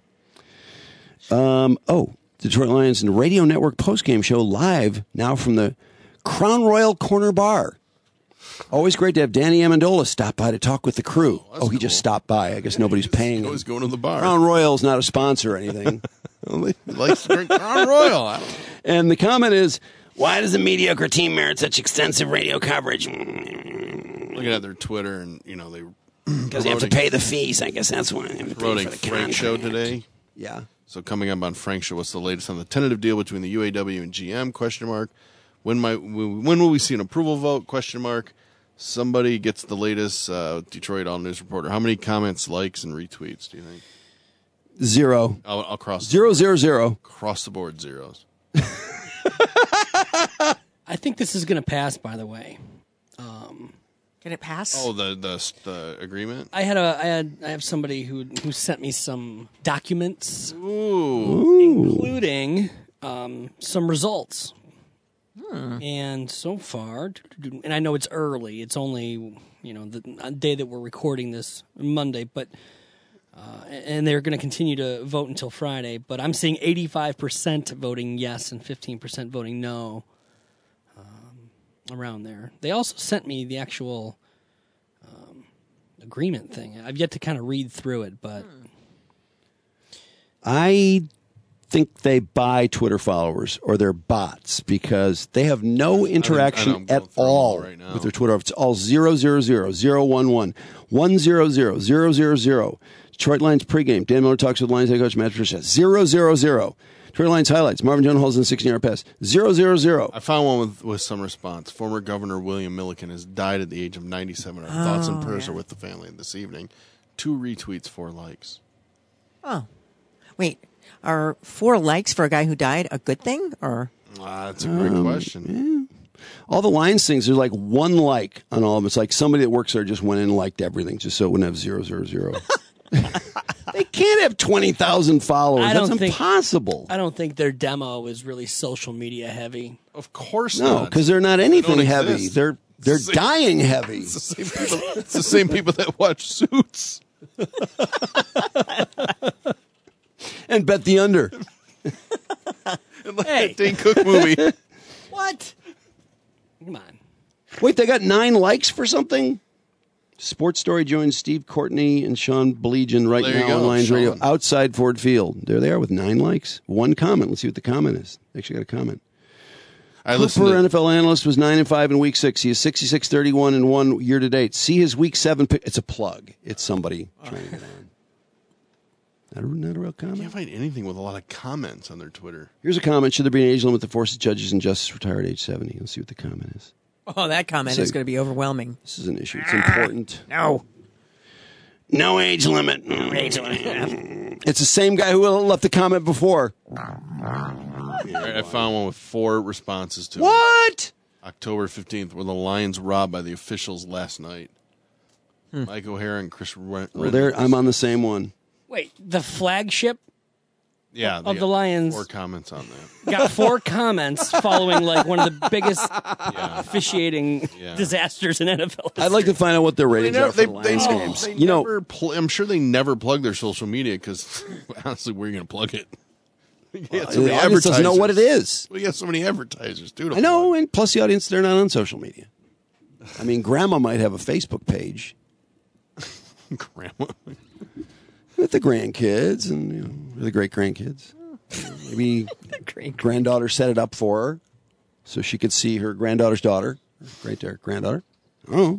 Detroit Lions and Radio Network postgame show live now from the Crown Royal Corner Bar. Always great to have Danny Amendola stop by to talk with the crew. He just stopped by. I guess nobody's paying him. Always going to the bar. Crown Royal's not a sponsor or anything. He likes to drink Crown Royal. And the comment is, why does a mediocre team merit such extensive radio coverage? Looking at their Twitter and, they... Because they have to pay the fees. I guess that's why. They have to pay Promoting for the Frank show today. Yeah. So coming up on Frank show, what's the latest on the tentative deal between the UAW and GM? Question mark. When will we see an approval vote? Question mark. Somebody gets the latest Detroit All News Reporter. How many comments, likes, and retweets do you think? 0. I'll cross 0, 0, 0. Across the board zeros. I think this is going to pass, by the way. Can it pass? Oh, the agreement? I have somebody who sent me some documents, including some results. And so far, and I know it's early. It's only the day that we're recording this, Monday, but and they're going to continue to vote until Friday. But I'm seeing 85% voting yes and 15% voting no. Around there. They also sent me the actual agreement thing. I've yet to kind of read through it, but I think they buy Twitter followers or they're bots because they have no interaction at all with their Twitter. It's all 000, 011, 100, 000. Detroit Lions pregame. Dan Miller talks with Lions head coach Matt Patricia. 000. Detroit Lions highlights. Marvin Jones holds in 16-yard pass. 000. I found one with some response. Former Governor William Milliken has died at the age of 97. Our thoughts and prayers are with the family this evening. 2 retweets, 4 likes. Oh. Wait. Are 4 likes for a guy who died a good thing? Or that's a great question. Yeah. All the Lions things, there's like 1 like on all of them. It's like somebody that works there just went in and liked everything just so it wouldn't have 000. They can't have 20,000 followers. That's impossible. I don't think their demo is really social media heavy. Of course not. No, because they're not anything heavy. They're dying heavy. It's the same people that watch Suits. And bet the under. And like that Dane Cook movie. What? Come on. Wait, they got 9 likes for something? Sports Story joins Steve Courtney and Sean Blegian right now on Lions Radio outside Ford Field. There they are with 9 likes. 1 comment. Let's see what the comment is. They actually got a comment. Cooper, NFL analyst, was 9-5 in Week 6. He is 66-31-1 year to date. See his Week 7 pick. It's a plug. It's somebody trying to get on. Not a real comment. You can't find anything with a lot of comments on their Twitter. Here's a comment. Should there be an age limit that forces judges and justices retired at age 70? Let's see what the comment is. Oh, that comment is going to be overwhelming. This is an issue. It's important. No. No age limit. No age limit. It's the same guy who left the comment before. I found one with 4 responses to What? October 15th, were the Lions robbed by the officials last night. Mike O'Hara and Chris Reynolds. I'm on the same one. Wait, the flagship of the Lions 4 comments on that. got 4 comments following like one of the biggest officiating disasters in NFL history. I'd like to find out what their ratings are for the Lions games. I'm sure they never plug their social media because honestly, where are you going to plug it? The audience doesn't know what it is. We got so many advertisers, dude. I know, and plus the audience, they're not on social media. I mean, Grandma might have a Facebook page. Grandma? With the grandkids and the great-grandkids. Maybe granddaughter set it up for her so she could see her granddaughter's daughter, great-granddaughter. Oh.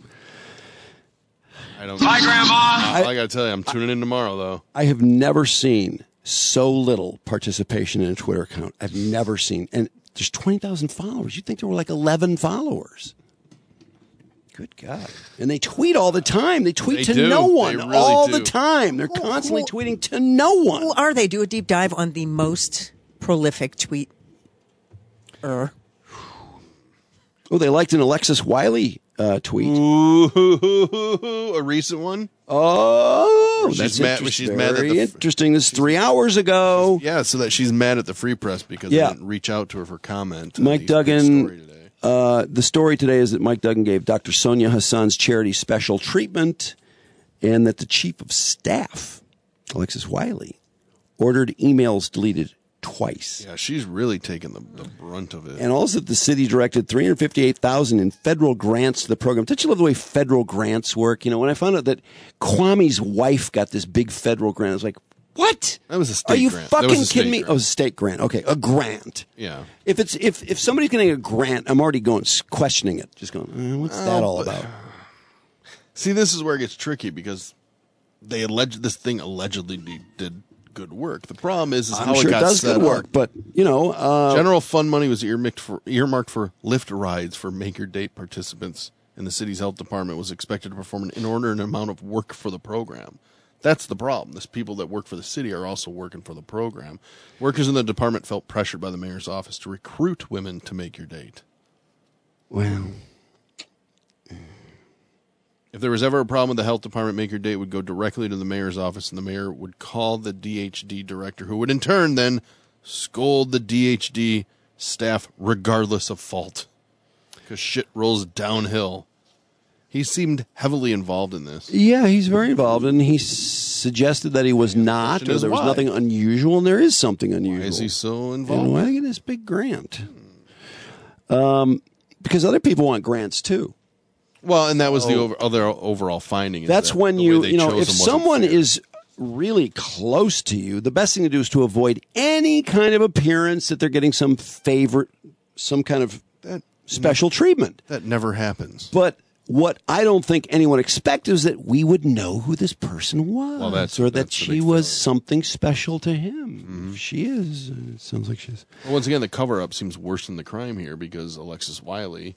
Bye, Grandma. I got to tell you, I'm tuning in tomorrow, though. I have never seen so little participation in a Twitter account. I've never seen. And there's 20,000 followers. You'd think there were like 11 followers. Good God. And they tweet all the time. They tweet no one all the time. They're constantly tweeting to no one. Who are they? Do a deep dive on the most prolific tweet. Oh, they liked an Alexis Wiley tweet. Ooh, a recent one? Oh, she's interesting. mad Very interesting. This is 3 hours ago. Yeah, so that she's mad at the Free Press because they didn't reach out to her for comment. Mike Duggan. The story today is that Mike Duggan gave Dr. Sonia Hassan's charity special treatment and that the chief of staff, Alexis Wiley, ordered emails deleted twice. Yeah, she's really taken the brunt of it. And also the city directed $358,000 in federal grants to the program. Don't you love the way federal grants work? You know, when I found out that Kwame's wife got this big federal grant, I was like, what? That was a state grant. Are you fucking kidding me? Oh, it was a state grant. Okay, a grant. Yeah. If somebody's getting a grant, I'm already questioning it. Just going, what's that all about? See, this is where it gets tricky because this thing allegedly did good work. The problem is how it got does set good work, up. but general fund money was earmarked for Lyft rides for Make Your Date participants, and the city's health department was expected to perform an inordinate amount of work for the program. That's the problem. These people that work for the city are also working for the program. Workers in the department felt pressured by the mayor's office to recruit women to Make Your Date. Well, if there was ever a problem with the health department, Make Your Date would go directly to the mayor's office, and the mayor would call the DHD director, who would in turn then scold the DHD staff regardless of fault. Because shit rolls downhill. He seemed heavily involved in this. Yeah, he's very involved, and he suggested that he was not, or there was nothing unusual, and there is something unusual. Why is he so involved? And why did he get this big grant? Because other people want grants, too. Well, and that was the other overall finding. That's that when the you way they know, chose if him wasn't someone fair. is really close to you, the best thing to do is to avoid any kind of appearance that they're getting some favor, some kind of special treatment. That never happens. But what I don't think anyone expected is that we would know who this person was, or that she was something special to him. If she is, it sounds like she is. Well, once again, the cover-up seems worse than the crime here because Alexis Wiley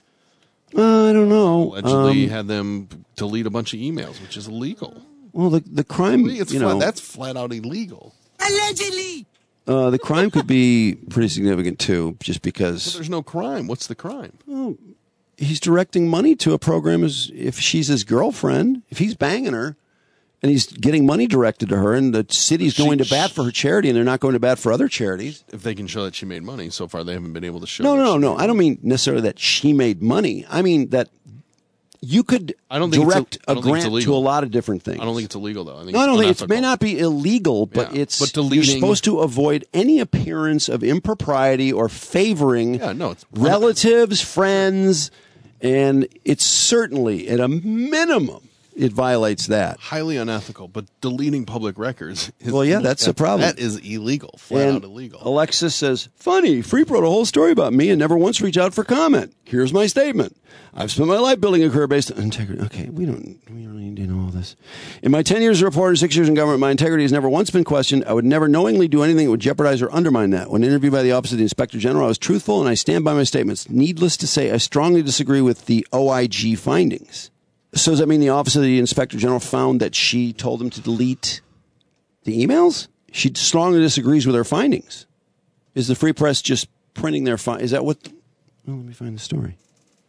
I don't know. allegedly had them delete a bunch of emails, which is illegal. Well, the crime, It's you know, that's flat out illegal. Allegedly. The crime could be pretty significant too, just But because there's no crime. What's the crime? he's directing money to a program. As if she's his girlfriend, if he's banging her, and he's getting money directed to her, and the city's going to bat for her charity, and they're not going to bat for other charities. If they can show that she made money, so far they haven't been able to show. No. I don't mean necessarily that she made money. I mean that you could direct a grant to a lot of different things. I don't think it's illegal, though. I think it may not be illegal, but Yeah, it's but deleting- you're supposed to avoid any appearance of impropriety or favoring relatives, friends, and it's certainly, at a minimum, it violates that. Highly unethical, but deleting public records is, Well, yeah, that's a problem. That is illegal, flat And out illegal. Alexis says, funny, Freep wrote a whole story about me and never once reached out for comment. Here's my statement. I've spent my life building a career based on integrity. Okay, we don't really need to know all this. In my 10 years as a reporter, 6 years in government, my integrity has never once been questioned. I would never knowingly do anything that would jeopardize or undermine that. When interviewed by the Office of the Inspector General, I was truthful and I stand by my statements. Needless to say, I strongly disagree with the OIG findings. So does that mean the Office of the Inspector General found that she told him to delete the emails? She strongly disagrees with her findings. Is the Free Press just printing their Is that what? Well, let me find the story.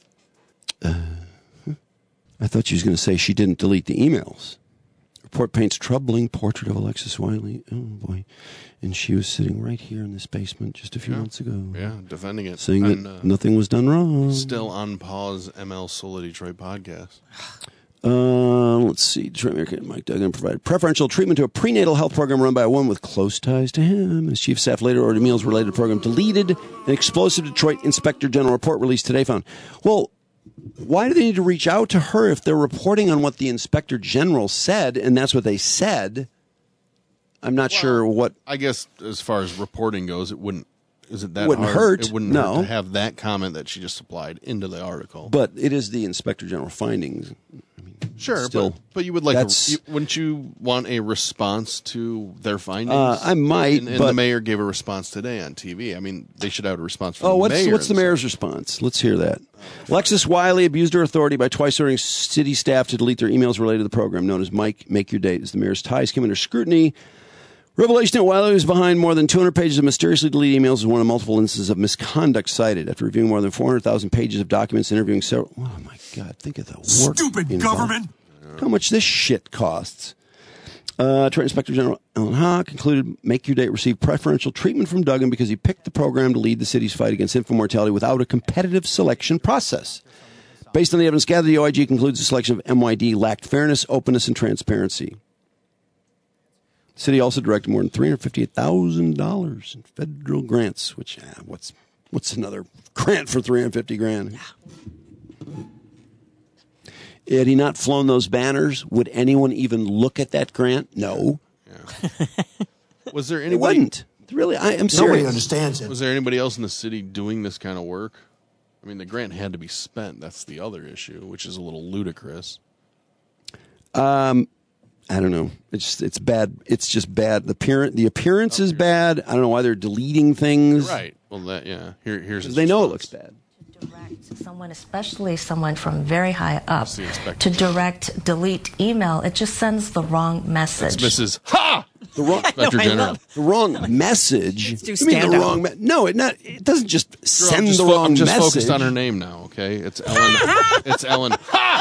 I thought she was going to say she didn't delete the emails. Report paints troubling portrait of Alexis Wiley. Oh, boy. And she was sitting right here in this basement just a few months ago. Yeah, defending it. Saying that nothing was done wrong. Still on pause, ML Sola Detroit podcast. Let's see. Detroit Mayor Mike Duggan provided preferential treatment to a prenatal health program run by a woman with close ties to him. His chief of staff later ordered meals related to the program deleted. An explosive Detroit Inspector General report released today found. Well, why do they need to reach out to her if they're reporting on what the Inspector General said, and that's what they said? I'm not sure what. I guess as far as reporting goes, it wouldn't. Is it that Wouldn't hard? hurt, It wouldn't no. hurt to have that comment that she just supplied into the article. But it is the Inspector General findings. Sure, still, but you would like. that's- Wouldn't you want a response to their findings? I might, And but- the mayor gave a response today on TV. I mean, they should have a response from Oh, the mayor. what's the mayor's response? Let's hear that. Alexis Wiley abused her authority by twice ordering city staff to delete their emails related to the program known as Mike Make Your Date. As the mayor's ties came under scrutiny, revelation that Wiley was behind more than 200 pages of mysteriously deleted emails is one of multiple instances of misconduct cited. After reviewing more than 400,000 pages of documents, interviewing several. Oh my God! Think of the work. Stupid involved. government. How much this shit costs. Detroit Inspector General Alan Hawk concluded Make Your Date received preferential treatment from Duggan because he picked the program to lead the city's fight against infant mortality without a competitive selection process. Based on the evidence gathered, the OIG concludes the selection of MYD lacked fairness, openness, and transparency. The city also directed more than $358,000 in federal grants, which, what's another grant for $350,000? Had he not flown those banners, would anyone even look at that grant? No. Was there It anybody? wouldn't. Really, I'm serious. Nobody understands it. Was there anybody else in the city doing this kind of work? I mean, the grant had to be spent. That's the other issue, which is a little ludicrous. I don't know. It's bad. It's just bad. The appearance is bad. I don't know why they're deleting things. Right. Well, that yeah. Here's his They know it response. looks bad. Someone, especially someone from very high up, to direct delete email, it just sends the wrong message. That's Mrs. Ha! The wrong, Inspector General. The wrong message. do You mean the stand wrong? No, it doesn't just send the I'm wrong just message. focused on her name now. Okay, it's Ellen. It's Ellen. Ha!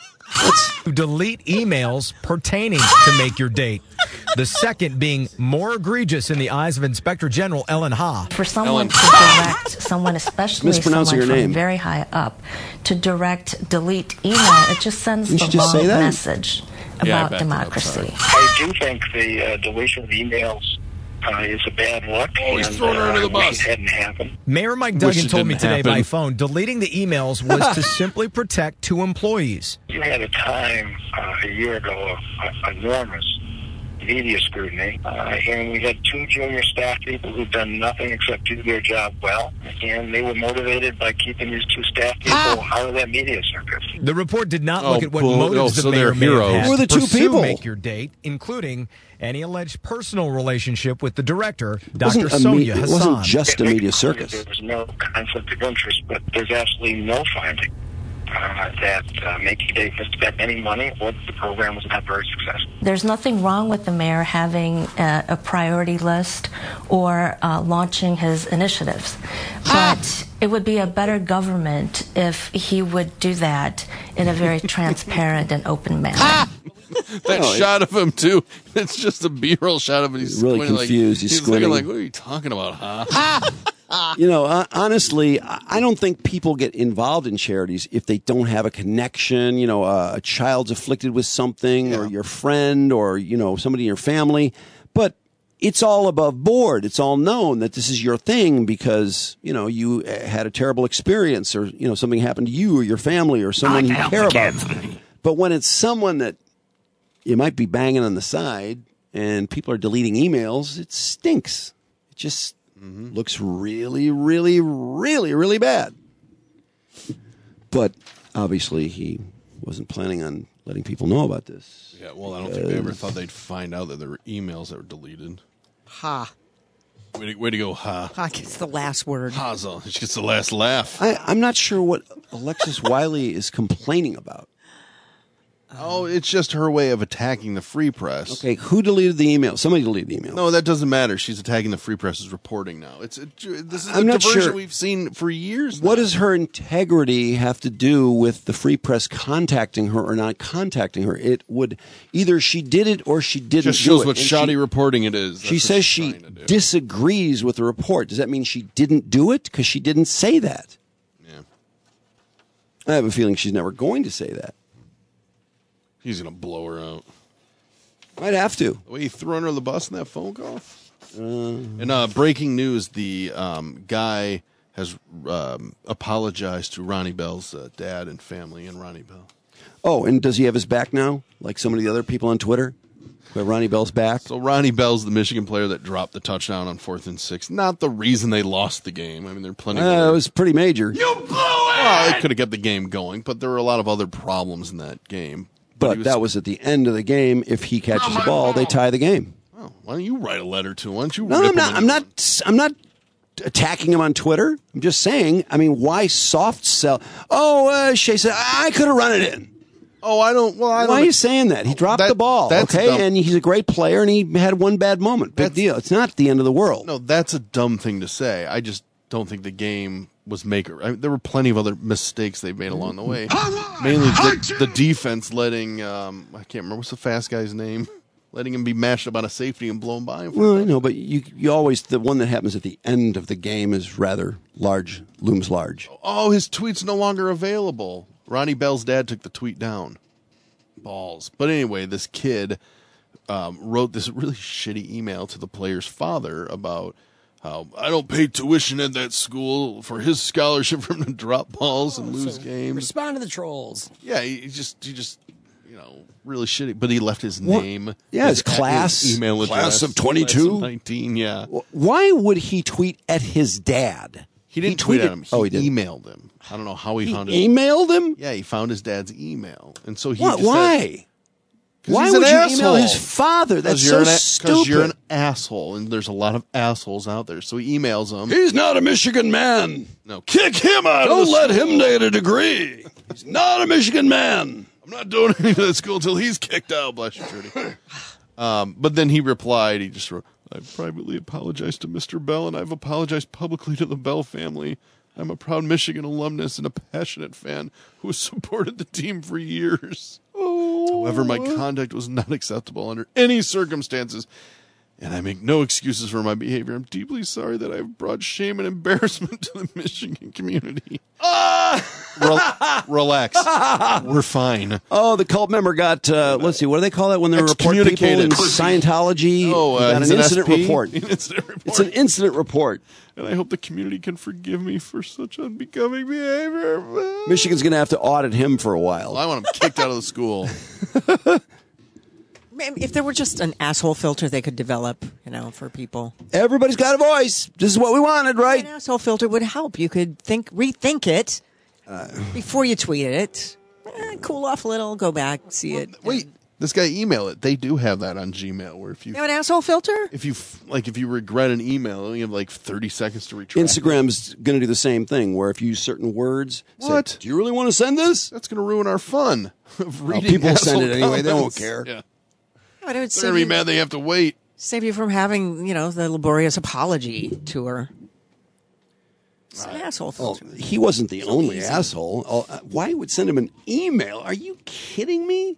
Delete emails pertaining to Make Your Date. The second being more egregious in the eyes of Inspector General Ellen Ha. For someone to direct someone, especially someone Mispronouncing her from name. very high up, to direct delete email, it just sends Didn't the you just wrong say that? message Yeah, I about backed it up, democracy. I do think the deletion of emails is a bad look. Oh, he's throwing her under the I wish bus. it hadn't happened. Mayor Mike Wish Duggan it told me didn't today by happen. phone, deleting the emails was to simply protect 2 employees. You had a time a year ago of enormous media scrutiny, and we had 2 junior staff people who've done nothing except do their job well, and they were motivated by keeping these 2 staff people out of that media circus. The report did not Oh, look at what bull- motives oh, so the mayor they're may have heroes. had Who are the to 2 pursue people? Make Your Date, including any alleged personal relationship with the director, It wasn't Dr. a Sonia it wasn't Hassan. just a media circus. There's no conflict of interest, but there's absolutely no finding that Make Your Date spent any money or the program was not very successful. There's nothing wrong with the mayor having a priority list or launching his initiatives. But it would be a better government if he would do that in a very transparent and open manner. That shot of him too. It's just a B-roll shot of him. He's Really squinting confused. He's looking squinting. like, what are you talking about, huh? Honestly, I don't think people get involved in charities if they don't have a connection. A child's afflicted with something, or your friend, or somebody in your family. But it's all above board. It's all known that this is your thing because you had a terrible experience, or something happened to you or your family or someone you care about. But when it's someone that you might be banging on the side and people are deleting emails, it stinks. It just looks really, really, really, really bad. But obviously he wasn't planning on letting people know about this. Yeah, well, I don't think they ever thought they'd find out that there were emails that were deleted. Ha. Way to go, ha. Ha gets the last word. Hazel. She gets the last laugh. I'm not sure what Alexis Wiley is complaining about. Oh, it's just her way of attacking the Free Press. Okay, who deleted the email? Somebody deleted the email. No, that doesn't matter. She's attacking the Free Press's reporting now. This is I'm a not diversion sure. we've seen for years now. What does her integrity have to do with the Free Press contacting her or not contacting her? It would either she did it or she didn't Just shows do it. what And shoddy reporting it is. She says she disagrees with the report. Does that mean she didn't do it? Because she didn't say that. Yeah. I have a feeling she's never going to say that. He's going to blow her out. Might have to. The way he threw under the bus in that phone call. And breaking news, the guy has apologized to Ronnie Bell's dad and family and Ronnie Bell. Oh, and does he have his back now? Like some of the other people on Twitter? Who have Ronnie Bell's back? So Ronnie Bell's the Michigan player that dropped the touchdown on 4th and 6. Not the reason they lost the game. I mean, there are plenty of It was pretty major. You blew it! Well, it could have kept the game going, but there were a lot of other problems in that game. But that was at the end of the game. If he catches the ball, they tie the game. Oh, why don't you write a letter to him? Why don't you No, rip I'm not. him I'm not attacking him on Twitter. I'm just saying. I mean, why soft sell? Oh, Shea said I could have run it in. Oh, I don't. Well, I don't. Why are you saying that? He dropped the ball. that's Okay, dumb. and he's a great player, and he had one bad moment. Big deal. It's not the end of the world. No, that's a dumb thing to say. I just don't think the game was maker. I mean, there were plenty of other mistakes they made along the way. Mainly the defense letting I can't remember what's the fast guy's name, letting him be mashed up on a safety and blown by him. Well, I know, but you always the one that happens at the end of the game is rather large, looms large. Oh, his tweet's no longer available. Ronnie Bell's dad took the tweet down. Balls. But anyway, this kid wrote this really shitty email to the player's father about how I don't pay tuition at that school for his scholarship for him to drop balls and lose games. Respond to the trolls. Yeah, he just really shitty. But he left his name. Yeah, his class, email address. class of 22. Class of 19, yeah. Why would he tweet at his dad? He didn't tweet at him. He emailed him. I don't know how he found it. Emailed him? Yeah, he found his dad's email. And so he What? just Why? Why would you email his father? That's so stupid. Because you're an asshole, and there's a lot of assholes out there. So he emails him. He's not a Michigan man. No, kick him out. Don't let him get a degree. He's not a Michigan man. I'm not donating to the school until he's kicked out. Bless you, Trudy. But then he replied. He just wrote, "I privately apologize to Mr. Bell, and I've apologized publicly to the Bell family. I'm a proud Michigan alumnus and a passionate fan who has supported the team for years. However, my conduct was not acceptable under any circumstances, and I make no excuses for my behavior. I'm deeply sorry that I've brought shame and embarrassment to the Michigan community." Relax. We're fine. Oh, the cult member got, let's see, what do they call that when they report people in Scientology? Got an incident report. It's an incident report. And I hope the community can forgive me for such unbecoming behavior. Michigan's going to have to audit him for a while. Well, I want him kicked out of the school. If there were just an asshole filter they could develop, for people. Everybody's got a voice. This is what we wanted, right? An asshole filter would help. You could rethink it before you tweet it. Cool off a little, go back, see it. Wait, this guy email it. They do have that on Gmail where if you have an asshole filter? If you regret an email, you have like 30 seconds to retract. Instagram's going to do the same thing where if you use certain words, say, do you really want to send this? That's going to ruin our fun of reading. People send it anyway. They won't comments. care. Yeah. But it would They're going to be mad they have to wait. Save you from having, the laborious apology tour. It's an asshole filter. Oh, he wasn't the only asshole. Why would send him an email? Are you kidding me?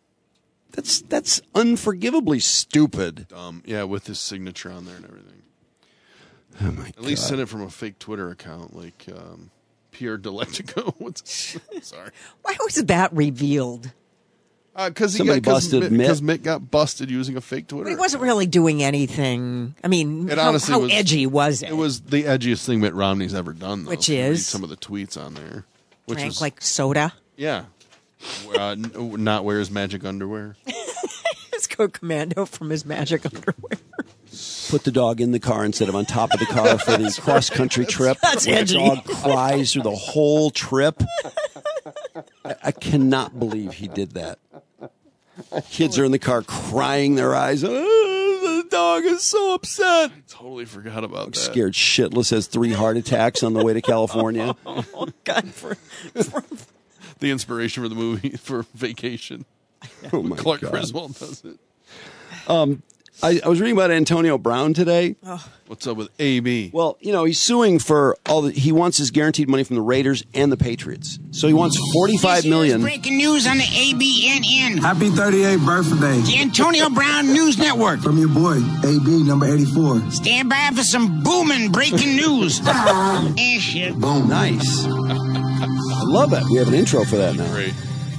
That's unforgivably stupid. Yeah, with his signature on there and everything. Oh my God. At least send it from a fake Twitter account like Pierre Delectico. Sorry. Why was that revealed? Because Mick got busted using a fake Twitter. He wasn't really doing anything. I mean, how edgy was it? It was the edgiest thing Mitt Romney's ever done, though. Which Read is? some of the tweets on there. Drank like soda? Yeah. Not wear his magic underwear. Let's go commando from his magic underwear. Put the dog in the car instead of on top of the car for the cross-country trip. That's where edgy. The dog cries through the whole trip. I cannot believe he did that. Kids are in the car crying their eyes. The dog is so upset. I totally forgot about that. Scared shitless, has 3 heart attacks on the way to California. Oh, God. The inspiration for the movie, for Vacation. Oh, my Clark God. Griswold does it. I was reading about Antonio Brown today. Oh. What's up with AB? Well, he's suing for he wants his guaranteed money from the Raiders and the Patriots. So he wants $45 million. Breaking news on the ABNN. Happy 38th birthday. The Antonio Brown News Network. From your boy, AB, number 84. Stand by for some booming breaking news. Shit. Boom. Nice. I love it. We have an intro for that now. Great.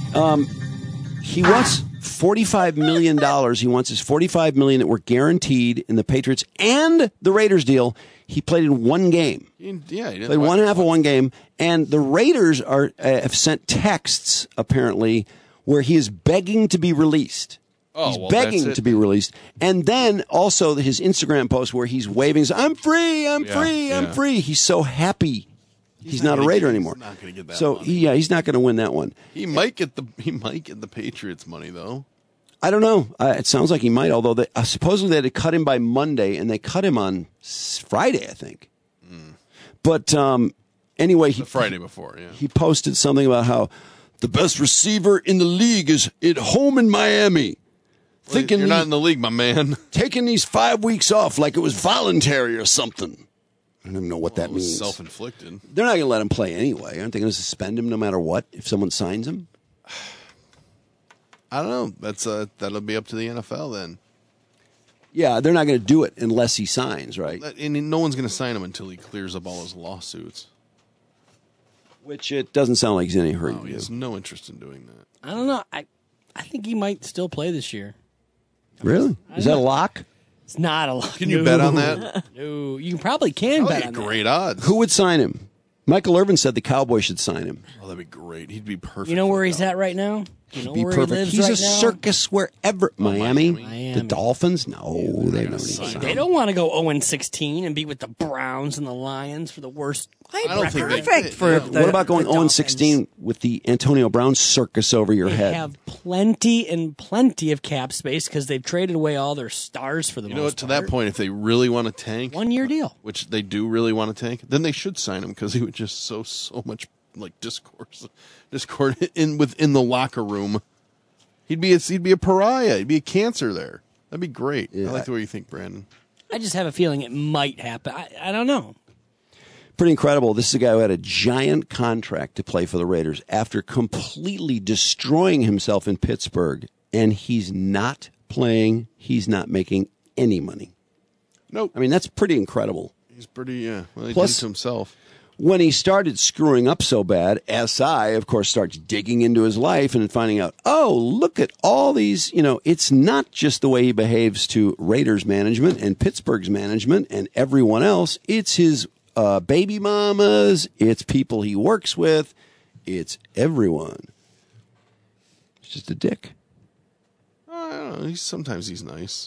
He wants $45 million. He wants his $45 million that were guaranteed in the Patriots and the Raiders deal. He played in one game. He didn't played one half of one game, and the Raiders have sent texts apparently where he is begging to be released. He's begging to be released, and then also his Instagram post where he's waving, "I'm free, I'm free, I'm free." He's so happy. He's not a Raider anymore. He's not going to get that so money. he's not going to win that one. He might get the Patriots money though. I don't know. It sounds like he might. Although supposedly they had to cut him by Monday, and they cut him on Friday, I think. But anyway, The Friday before, yeah. he posted something about how the best receiver in the league is at home in Miami. Well, you're not in the league, my man. Taking these 5 weeks off like it was voluntary or something. I don't even know what that means. Self-inflicted. They're not going to let him play anyway. Aren't they going to suspend him no matter what if someone signs him? I don't know. That'll be up to the NFL then. Yeah, they're not going to do it unless he signs, right? And no one's going to sign him until he clears up all his lawsuits. Which it doesn't sound like he's in any hurry. He has no interest in doing that. I don't know. I think he might still play this year. Really? Is that a lock? It's not a lock. Can you bet on that? No, you probably can bet on that. Great odds. Who would sign him? Michael Irvin said the Cowboys should sign him. Oh, that'd be great. He'd be perfect. You know where he's at right now? You know Be where perfect. he lives He's right a now? circus wherever. Miami? The Dolphins? No, they don't need They don't want to go 0-16 and be with the Browns and the Lions for the worst. I don't think they perfect for the, What about going the 0-16 with the Antonio Brown circus over your They head? have plenty of cap space because they've traded away all their stars for the You know what? most To part. that point, if they really want to tank, 1-year deal, which they do really want to tank, then they should sign him because he would just so much like discord within the locker room. He'd be a pariah. He'd be a cancer there. That'd be great. Yeah. I like the way you think, Brandon. I just have a feeling it might happen. I don't know. Pretty incredible. This is a guy who had a giant contract to play for the Raiders after completely destroying himself in Pittsburgh, and he's not playing. He's not making any money. Nope. I mean, that's pretty incredible. He's pretty, yeah. Well, he Plus- did it to himself. When he started screwing up so bad, SI, of course, starts digging into his life and finding out, oh, look at all these, it's not just the way he behaves to Raiders management and Pittsburgh's management and everyone else. It's his baby mamas. It's people he works with. It's everyone. It's just a dick. I don't know. Sometimes he's nice.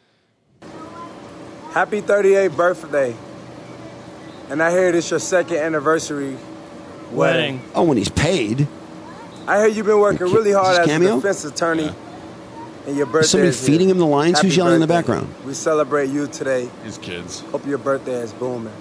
Happy 38th birthday. And I hear this your second anniversary wedding. Oh, when he's paid. I hear you've been working really hard Is this as a cameo? defense attorney. And your birthday Is somebody is feeding here. him the lines? Happy Who's yelling in the birthday. background? We celebrate you today. His kids. Hope your birthday is booming.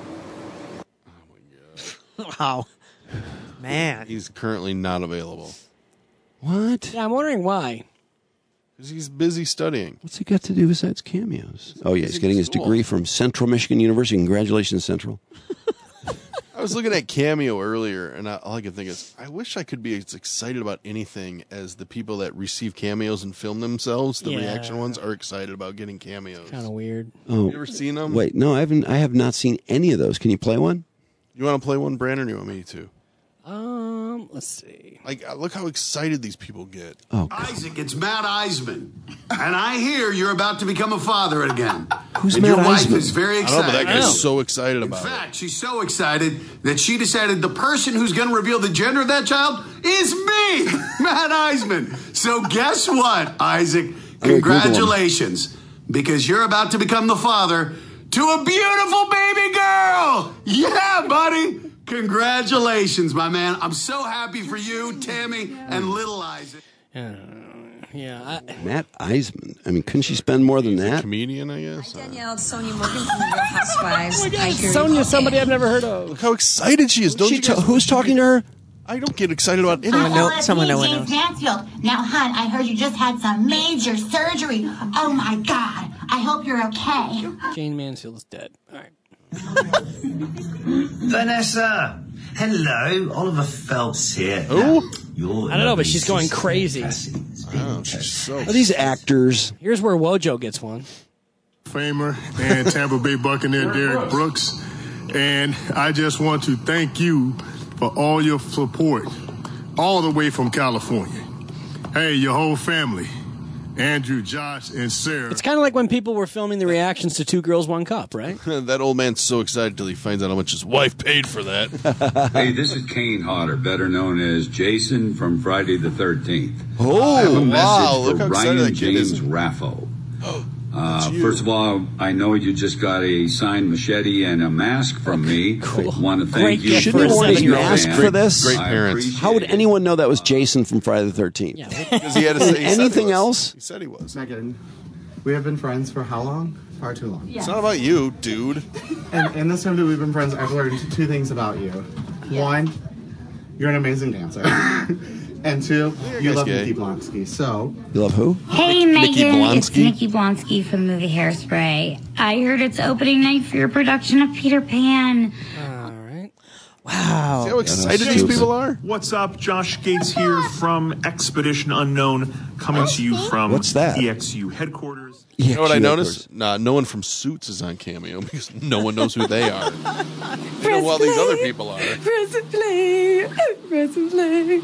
Wow. Man. He's currently not available. What? Yeah, I'm wondering why. Because he's busy studying. What's he got to do besides cameos? Oh, yeah, he's busy getting in his school. degree from Central Michigan University. Congratulations, Central. I was looking at Cameo earlier, and all I could think is, I wish I could be as excited about anything as the people that receive cameos and film themselves. The Yeah. reaction ones are excited about getting cameos. Kind of weird. Oh, You ever seen them? Wait, no, I haven't. I have not seen any of those. Can you play one? You want to play one, Brandon, or you want me to? Let's see. Like, look how excited these people get. Oh, Isaac, it's Matt Eisman. And I hear you're about to become a father again. Who's and Matt your wife Eisman? is very I don't know, excited. but that guy's so excited In about it. fact, she's so excited that she decided the person who's going to reveal the gender of that child is me, Matt Eisman. So guess what, Isaac? Congratulations, because you're about to become the father to a beautiful baby girl. Yeah, buddy. Congratulations, my man. I'm so happy for you, Tammy, and little Isaac. Yeah. Matt Eisman. I mean, couldn't she spend more than that? Comedian, I guess. Danielle, it's Sonia Morgan from the Real Housewives. Oh my God, I hear Sonia, you. somebody I've never heard of. Look how excited she is. Don't you guys? Who's talking to her? I don't get excited about anything. Someone knows. James Mansfield. Now, hon, I heard you just had some major surgery. Oh my God. I hope you're okay. Jane Mansfield is dead. All right. Vanessa, hello, Oliver Phelps here. Who? Your I don't know, but lovely she's going sister, crazy. Cassie, has been Oh, she's so. Are these actors? Here's where Wojo gets one. Famer and Tampa Bay Buccaneer Derek Brooks. And I just want to thank you for all your support, all the way from California. Hey, your whole family, Andrew, Josh, and Sarah. It's kind of like when people were filming the reactions to Two Girls, One Cup, right? That old man's so excited till he finds out how much his wife paid for that. Hey, this is Kane Hodder, better known as Jason from Friday the 13th. Oh, I have a message wow, look for how excited Ryan that kid is. James Raffo. First of all, I know you just got a signed machete and a mask from me. Cool. Want to thank you. Shouldn't he for wear his being a mask fan. for this? Great I parents. appreciate How would it. anyone know that was Jason from Friday the 13th? Because he had to say he said Anything he was. else? He said he was. Megan, we have been friends for how long? Far too long. It's not about you, dude. And in this time that we've been friends, I've learned two things about you. One, you're an amazing dancer. And two, you guy's love gay. Nikki Blonsky. So, You love who? Hey, Nikki Megan. It's Blonsky? Nikki Blonsky from the movie Hairspray. I heard it's opening night for your production of Peter Pan. All right. Wow. See how excited these people are? What's up? Josh Gates here from Expedition Unknown, coming to you from What's that? EXU headquarters. You know what I noticed? Nah, no one from Suits is on Cameo because no one knows who they are. You know who all these other people are. Press and play. Press and play.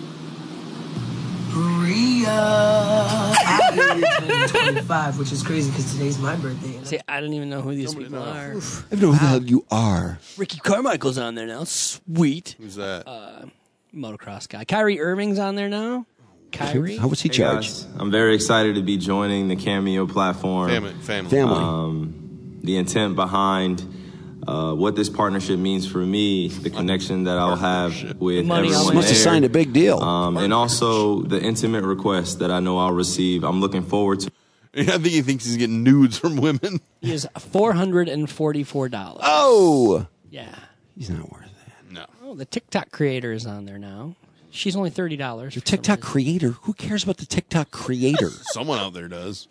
Maria. I hear you're turning 25, which is crazy because today's my birthday. See, I don't even know who these people are. I don't know who the hell you are. Ricky Carmichael's on there now. Sweet. Who's that? Motocross guy. Kyrie Irving's on there now. Kyrie. How was he Hey, charged? guys. I'm very excited to be joining the Cameo platform. Family. The intent behind what this partnership means for me, the connection that I'll have with everyone Must have there. signed a big deal. And also the intimate requests that I know I'll receive. I'm looking forward to. I think he thinks he's getting nudes from women. He is $444. Oh! Yeah. He's not worth that. No. Oh, the TikTok creator is on there now. She's only $30. The TikTok creator? Who cares about the TikTok creator? Someone out there does.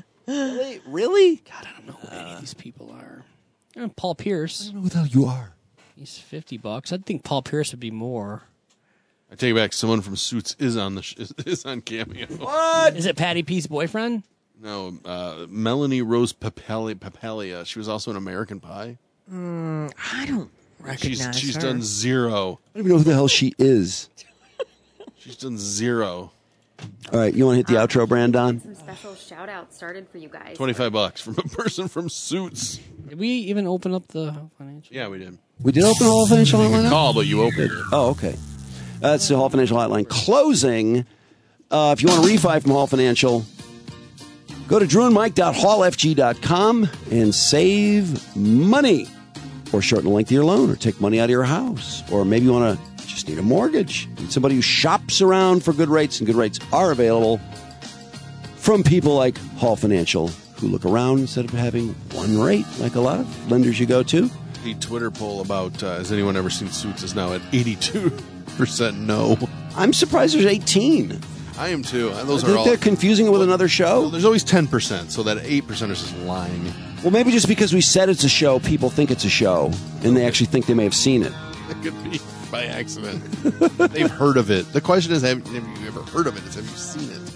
Really? God, I don't know who any of these people are. Paul Pierce. I don't know who the hell you are. He's $50. I'd think Paul Pierce would be more. I take it back. Someone from Suits is on is on Cameo. What? Is it Patty P's boyfriend? No, Melanie Rose Papalia. She was also in American Pie. I don't recognize She's her. done zero. I don't even know who the hell she is. She's done zero. All right, you want to hit the outro, Brandon? Some special shout outs started for you guys. $25 from a person from Suits. Did we even open up the financial? Yeah, we did. We did open a Hall Financial You Hotline? could call, but you opened it. Oh, okay. That's the Hall Financial Hotline closing. If you want to refi from Hall Financial, go to drewandmike.hallfg.com and save money. Or shorten the length of your loan, or take money out of your house. Or maybe you want to just need a mortgage. Need somebody who shops around for good rates, and good rates are available from people like Hall Financial, who look around instead of having one rate like a lot of lenders you go to. The Twitter poll about has anyone ever seen Suits is now at 82% no. I'm surprised there's 18. I am too. Those I are think all. they're confusing it with another show. Well, there's always 10%, so that 8% is just lying. Well, maybe just because we said it's a show, people think it's a show, and they actually think they may have seen it. It could be by accident. They've heard of it. The question is, have you ever heard of it? It's have you seen it?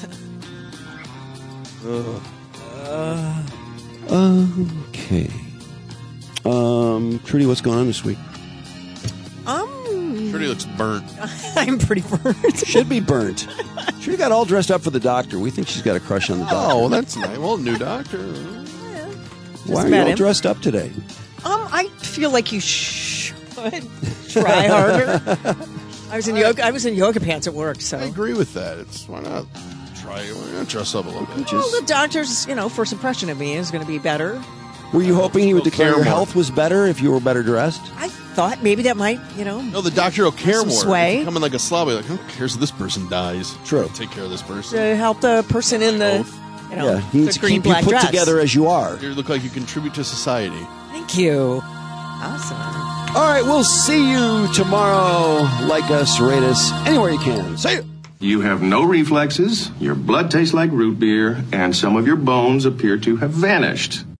Okay. Trudy, what's going on this week? Trudy looks burnt. I'm pretty burnt. Should be burnt. Trudy got all dressed up for the doctor. We think she's got a crush on the doctor. Oh, well, that's nice. Well, new doctor. Why are you all dressed up today? I feel like you should try harder. I was in yoga pants at work, so I agree with that. Why not dress up a little bit? Well, the doctor's first impression of me is going to be better. Were you hoping he would declare your more. health was better if you were better dressed? I thought maybe that might, No, the doctor will care some more. sway. If you come in like a slob, like, who cares if this person dies? True. Take care of this person. to help the person in the, Yeah, he needs the to green keep you black put dress. together as you are. You look like you contribute to society. Thank you. Awesome. All right, we'll see you tomorrow. Like us, rate us, anywhere you can. See you. You have no reflexes, your blood tastes like root beer, and some of your bones appear to have vanished.